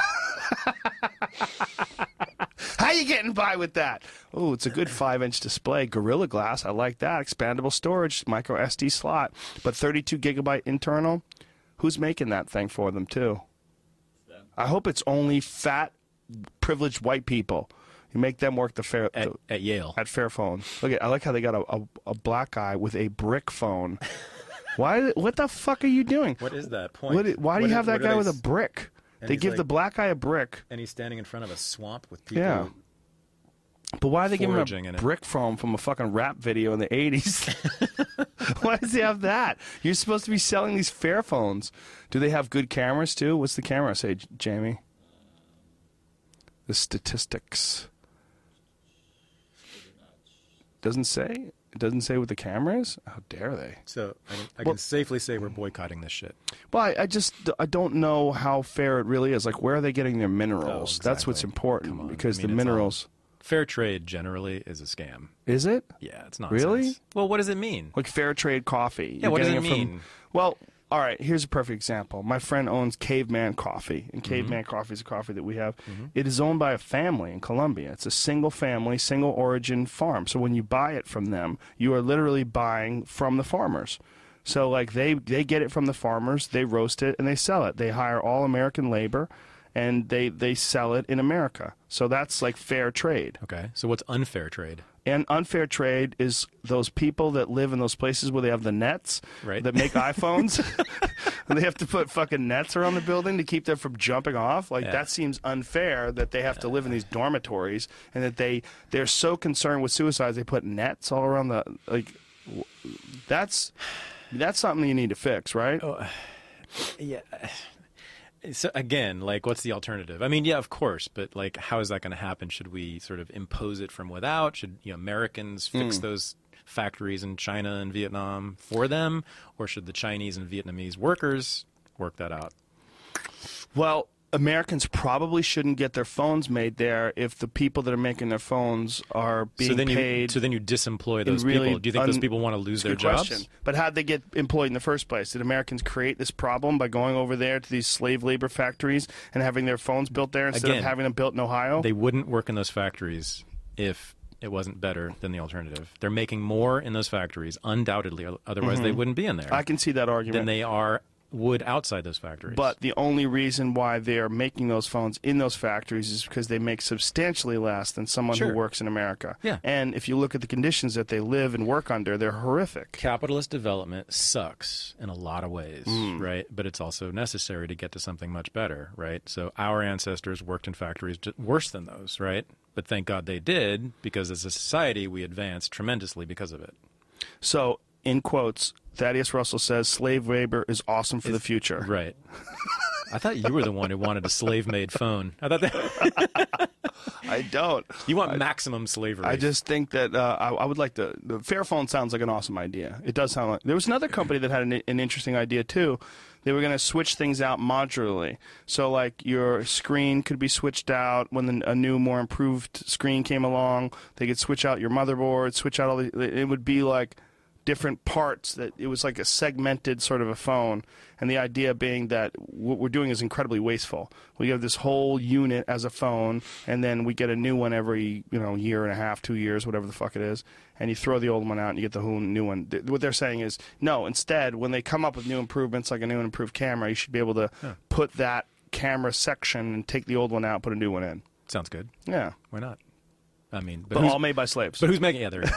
How you getting by with that? Oh, it's a good five-inch display. Gorilla Glass. I like that. Expandable storage. Micro S D slot. But thirty-two gigabyte internal. Who's making that thing for them too? I hope it's only fat, privileged white people. You make them work the fair At, the, at Yale. at Fairphone. Look at. I like how they got a, a, a black guy with a brick phone. Why? What the fuck are you doing? What is that point? What, why do What you is- have that what are guy they with a s- brick? and They he's give the like- black guy a brick. And he's standing in front of a swamp with people. Yeah. But why are they giving Foraging him in a it. brick phone from a fucking rap video in the eighties? Why does he have that? You're supposed to be selling these Fairphones. Do they have good cameras too? What's the camera say, J- Jamie? The statistics. Doesn't say? It doesn't say what the camera is? How dare they? So I can, I Well- can safely say we're boycotting this shit. Well, I, I just I don't know how fair it really is. Like, where are they getting their minerals? Oh, That's what's exactly. important Come on. because I mean, the it's all- minerals. Fair trade generally is a scam. Is it? Yeah, it's nonsense. Really? Well, what does it mean? Like fair trade coffee. Yeah, You're what does getting it from- mean? well, all right, here's a perfect example. My friend owns Caveman Coffee, and Mm-hmm. Caveman Coffee is a coffee that we have. It is owned by a family in Colombia. It's a single family, single origin farm. So when you buy it from them, you are literally buying from the farmers. So like they they get it from the farmers, they roast it and they sell it. They hire all American labor and they they sell it in America. So that's like fair trade. Okay, so what's unfair trade? And unfair trade is those people that live in those places where they have the nets Right. that make iPhones. And they have to put fucking nets around the building to keep them from jumping off. Like Yeah. that seems unfair that they have to live in these dormitories and that they they're so concerned with suicides they put nets all around the like. w- That's that's something you need to fix, right? Oh, yeah. So again, like, what's the alternative? I mean, yeah, of course, but like, how is that going to happen? Should we sort of impose it from without? Should you know Americans fix Hmm. those factories in China and Vietnam for them, or should the Chinese and Vietnamese workers work that out? Well, Americans probably shouldn't get their phones made there if the people that are making their phones are being so then paid. you so then you disemploy in those really people. Do you think those un- people want to lose It's a their good jobs? question. But how'd they get employed in the first place? Did Americans create this problem by going over there to these slave labor factories and having their phones built there instead Again, of having them built in Ohio? They wouldn't work in those factories if it wasn't better than the alternative. They're making more in those factories, undoubtedly. Otherwise, they wouldn't be in there. Mm-hmm. I can see that argument. than they are would outside those factories. But the only reason why they are making those phones in those factories is because they make substantially less than someone Sure. who works in America. Yeah. And if you look at the conditions that they live and work under, they're horrific. capitalist development sucks in a lot of ways, Mm. right? But it's also necessary to get to something much better, right? So our ancestors worked in factories j- worse than those, right? But thank God they did, because as a society we advanced tremendously because of it. So, in quotes, Thaddeus Russell says slave labor is awesome for the future. Right. I thought you were the one who wanted a slave-made phone. I thought that I don't. you want maximum slavery. I just think that uh, I, I would like to. The Fairphone sounds like an awesome idea. It does sound like. There was another company that had an, an interesting idea too. They were going to switch things out modularly. So, like, your screen could be switched out when the, a new, more improved screen came along. They could switch out your motherboard, switch out all the. It would be like different parts that it was like a segmented sort of a phone, and the idea being that what we're doing is incredibly wasteful. We have this whole unit as a phone, and then we get a new one every you know year and a half, two years, whatever the fuck it is, and you throw the old one out and you get the whole new one. Th- What they're saying is no. Instead, when they come up with new improvements like a new and improved camera, you should be able to Huh. put that camera section and take the old one out, put a new one in. Sounds good. Yeah, Why not? I mean, but, but who's, all made by slaves. but who's making? Yeah, there.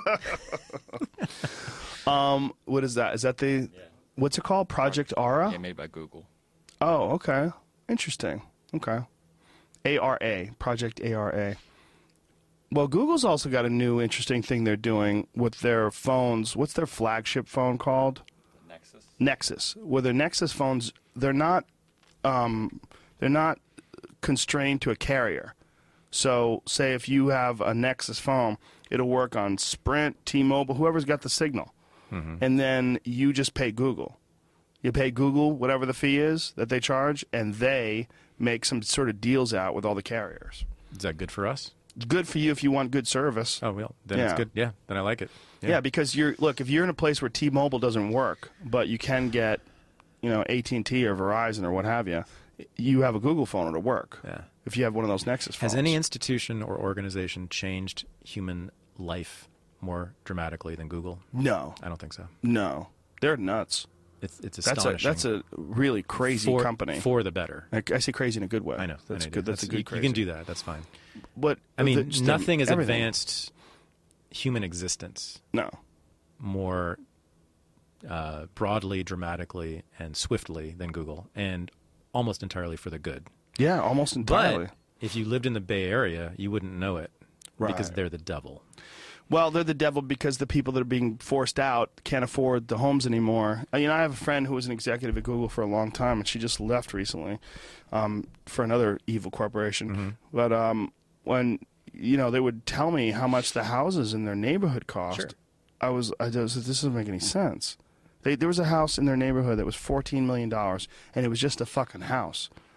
Um, what is that? Is that the what's it called? Project Ara? Yeah, made by Google. Oh, okay. Interesting. Okay. A R A, Project A R A. Well, Google's also got a new interesting thing they're doing with their phones. What's their flagship phone called? Nexus. Nexus. Well, their Nexus phones, they're not, um, they're not constrained to a carrier. So, say if you have a Nexus phone, it'll work on Sprint, T-Mobile, whoever's got the signal. And then you just pay Google. You pay Google whatever the fee is that they charge, and they make some sort of deals out with all the carriers. Is that good for us? Good for you if you want good service. Oh well, then it's Yeah. good. Yeah, then I like it. Yeah. because you're look if you're in a place where T-Mobile doesn't work, but you can get, you know, A T and T or Verizon or what have you, you have a Google phone it'll work. Yeah. If you have one of those Nexus phones. Has any institution or organization changed human life more dramatically than Google? No, I don't think so. no, they're nuts. It's it's That's a astonishing. that's a really crazy for, company. for the better. I, I say crazy in a good way. I know. That's I know, good. That's, a good. You, crazy. you can do that. That's fine. But I mean, the- just nothing has everything. advanced human existence No. more uh, broadly, dramatically, and swiftly than Google, and almost entirely for the good. Yeah, almost entirely. But if you lived in the Bay Area, you wouldn't know it because Right. they're the devil. Well, they're the devil because the people that are being forced out can't afford the homes anymore. I mean, I have a friend who was an executive at Google for a long time, and she just left recently um, for another evil corporation. Mm-hmm. But um, when you know, they would tell me how much the houses in their neighborhood cost. Sure. I was, I was, this doesn't make any sense. They, there was a house in their neighborhood that was fourteen million dollars, and it was just a fucking house.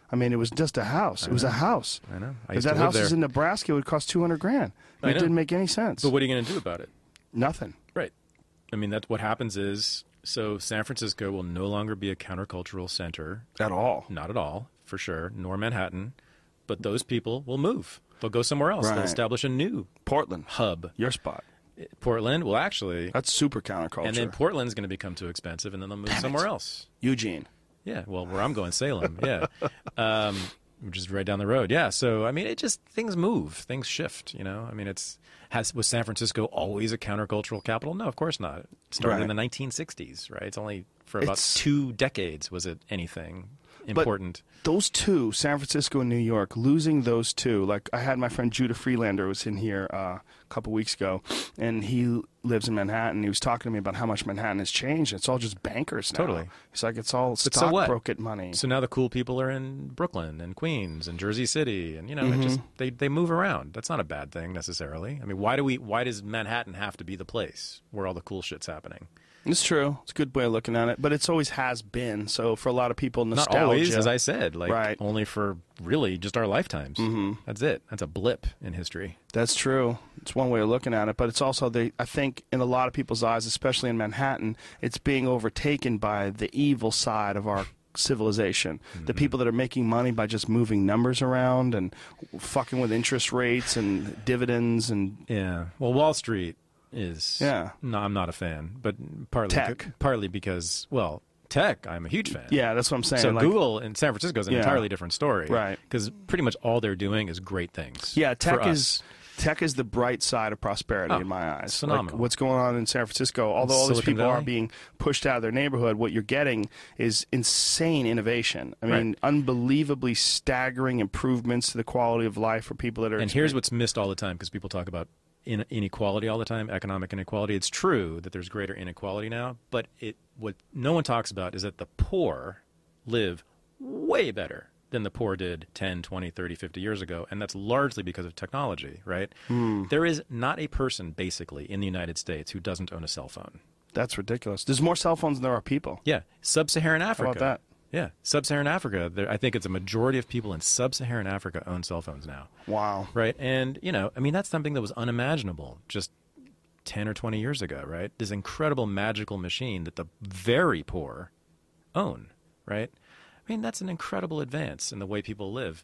I mean, it was just a house. It was a house. I know. I If used that to live house there. is in Nebraska, it would cost two hundred grand. I It know. didn't make any sense. But what are you going to do about it? Nothing. Right. I mean, that's what happens is, so San Francisco will no longer be a countercultural center. At all. Not at all, for sure, nor Manhattan. But those people will move. They'll go somewhere else. Right. They'll establish a new Portland. hub. Your spot. Portland, well, actually, That's super counterculture. and then Portland's going to become too expensive, and then they'll move somewhere else. Eugene. Yeah, well, where I'm going, Salem. Yeah, um, which is right down the road. Yeah, so I mean, it just things move, things shift. You know, I mean, it's has was San Francisco always a countercultural capital? No, of course not. It started Right. in the nineteen sixties, right? It's only for about It's- two decades was it anything important. Those two, San Francisco and New York, losing those two, like I had my friend Judah Freelander was in here uh, a couple weeks ago, and he lives in Manhattan. He was talking to me about how much Manhattan has changed. It's all just bankers now. Totally. It's like it's all But so what? stockbroker money. So now the cool people are in Brooklyn and Queens and Jersey City, and you know, Mm-hmm. it just they they move around. That's not a bad thing necessarily. I mean, why do we? Why does Manhattan have to be the place where all the cool shit's happening? It's true. It's a good way of looking at it, but it's always has been. So for a lot of people, nostalgia. Not always, as I said, like Right. only for really just our lifetimes. Mm-hmm. That's it. That's a blip in history. That's true. It's one way of looking at it, but it's also the I think in a lot of people's eyes, especially in Manhattan, it's being overtaken by the evil side of our civilization. Mm-hmm. The people that are making money by just moving numbers around and fucking with interest rates and dividends and Yeah. Well, Wall Street is. Yeah. No, I'm not a fan, but partly Tech. partly because well, tech. I'm a huge fan. yeah, that's what I'm saying. So like, Google in San Francisco is an Yeah. entirely different story, Right. Because pretty much all they're doing is great things. yeah, for tech us. is tech is the bright side of prosperity Oh, in my eyes. it's Like, phenomenal. what's going on in San Francisco? Although all these Silicon people are Valley. being pushed out of their neighborhood, what you're getting is insane innovation. I Right. mean, unbelievably staggering improvements to the quality of life for people that are. And here's what's missed all the time because people talk about in- inequality all the time, economic inequality. It's true that there's greater inequality now, but it what no one talks about is that the poor live way better than the poor did ten, twenty, thirty, fifty years ago, and that's largely because of technology, right? There is not a person, basically, in the United States who doesn't own a cell phone. That's ridiculous. There's more cell phones than there are people. Yeah, sub-Saharan How Africa. about that? Yeah, sub-Saharan Africa. There, I think it's a majority of people in sub-Saharan Africa own cell phones now. Wow. Right. And, you know, I mean, that's something that was unimaginable just ten or twenty years ago, right? This incredible magical machine that the very poor own, right? I mean, that's an incredible advance in the way people live.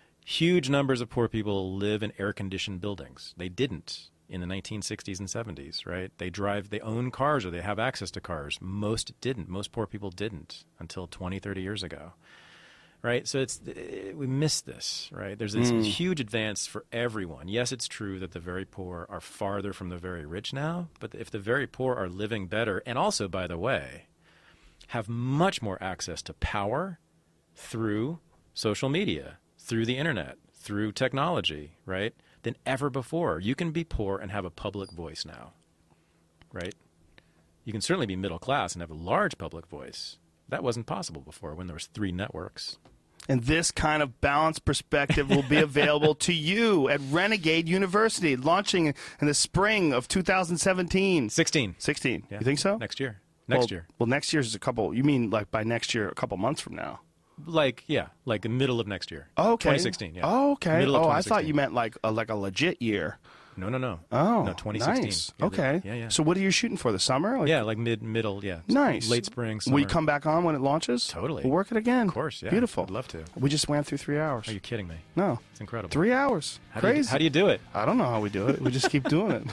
Huge numbers of poor people live in air-conditioned buildings. They didn't in the nineteen sixties and seventies, right? They drive, they own cars or they have access to cars. Most didn't. Most poor people didn't until twenty, thirty years ago. Right, so it's we miss this. Right, there's this Mm. huge advance for everyone. Yes, it's true that the very poor are farther from the very rich now, but if the very poor are living better, and also, by the way, have much more access to power through social media, through the internet, through technology, right, than ever before. You can be poor and have a public voice now. Right, you can certainly be middle class and have a large public voice. That wasn't possible before when there was three networks. And this kind of balanced perspective will be available to you at Renegade University, launching in the spring of two thousand seventeen. sixteen. sixteen. Yeah. You think so? Next year. Next well, year. Well, next year's a couple. You mean like by next year, a couple months from now? Like, yeah, like the middle of next year. Oh, okay. twenty sixteen, yeah. Oh, okay. Middle of Oh, I thought twenty sixteen. you meant like a, like a legit year. No, no, no. Oh, no, twenty sixteen. nice. Yeah, okay. Yeah, yeah. So what are you shooting for? The summer? Like, yeah, like mid, middle, yeah. Nice. Late spring, summer. Will you come back on when it launches? Totally. We'll work it again. Of course, yeah. Beautiful. I'd love to. We just went through three hours. Are you kidding me? No. It's incredible. Three hours. How do you- Crazy. how do you do it? I don't know how we do it. We just keep doing it.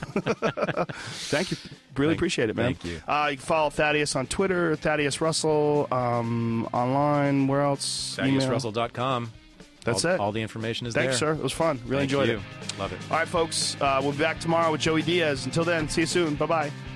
Thank you. Really Thank- appreciate it, man. thank you. Uh, you can follow Thaddeus on Twitter, Thaddeus Russell, um, online. Where else? Thaddeus Email. Russell dot com. That's all, it. All the information is Thanks, there. sir. It was fun. Really Thank enjoyed you. it. Love it. All right, folks. Uh, we'll be back tomorrow with Joey Diaz. Until then, see you soon. Bye-bye.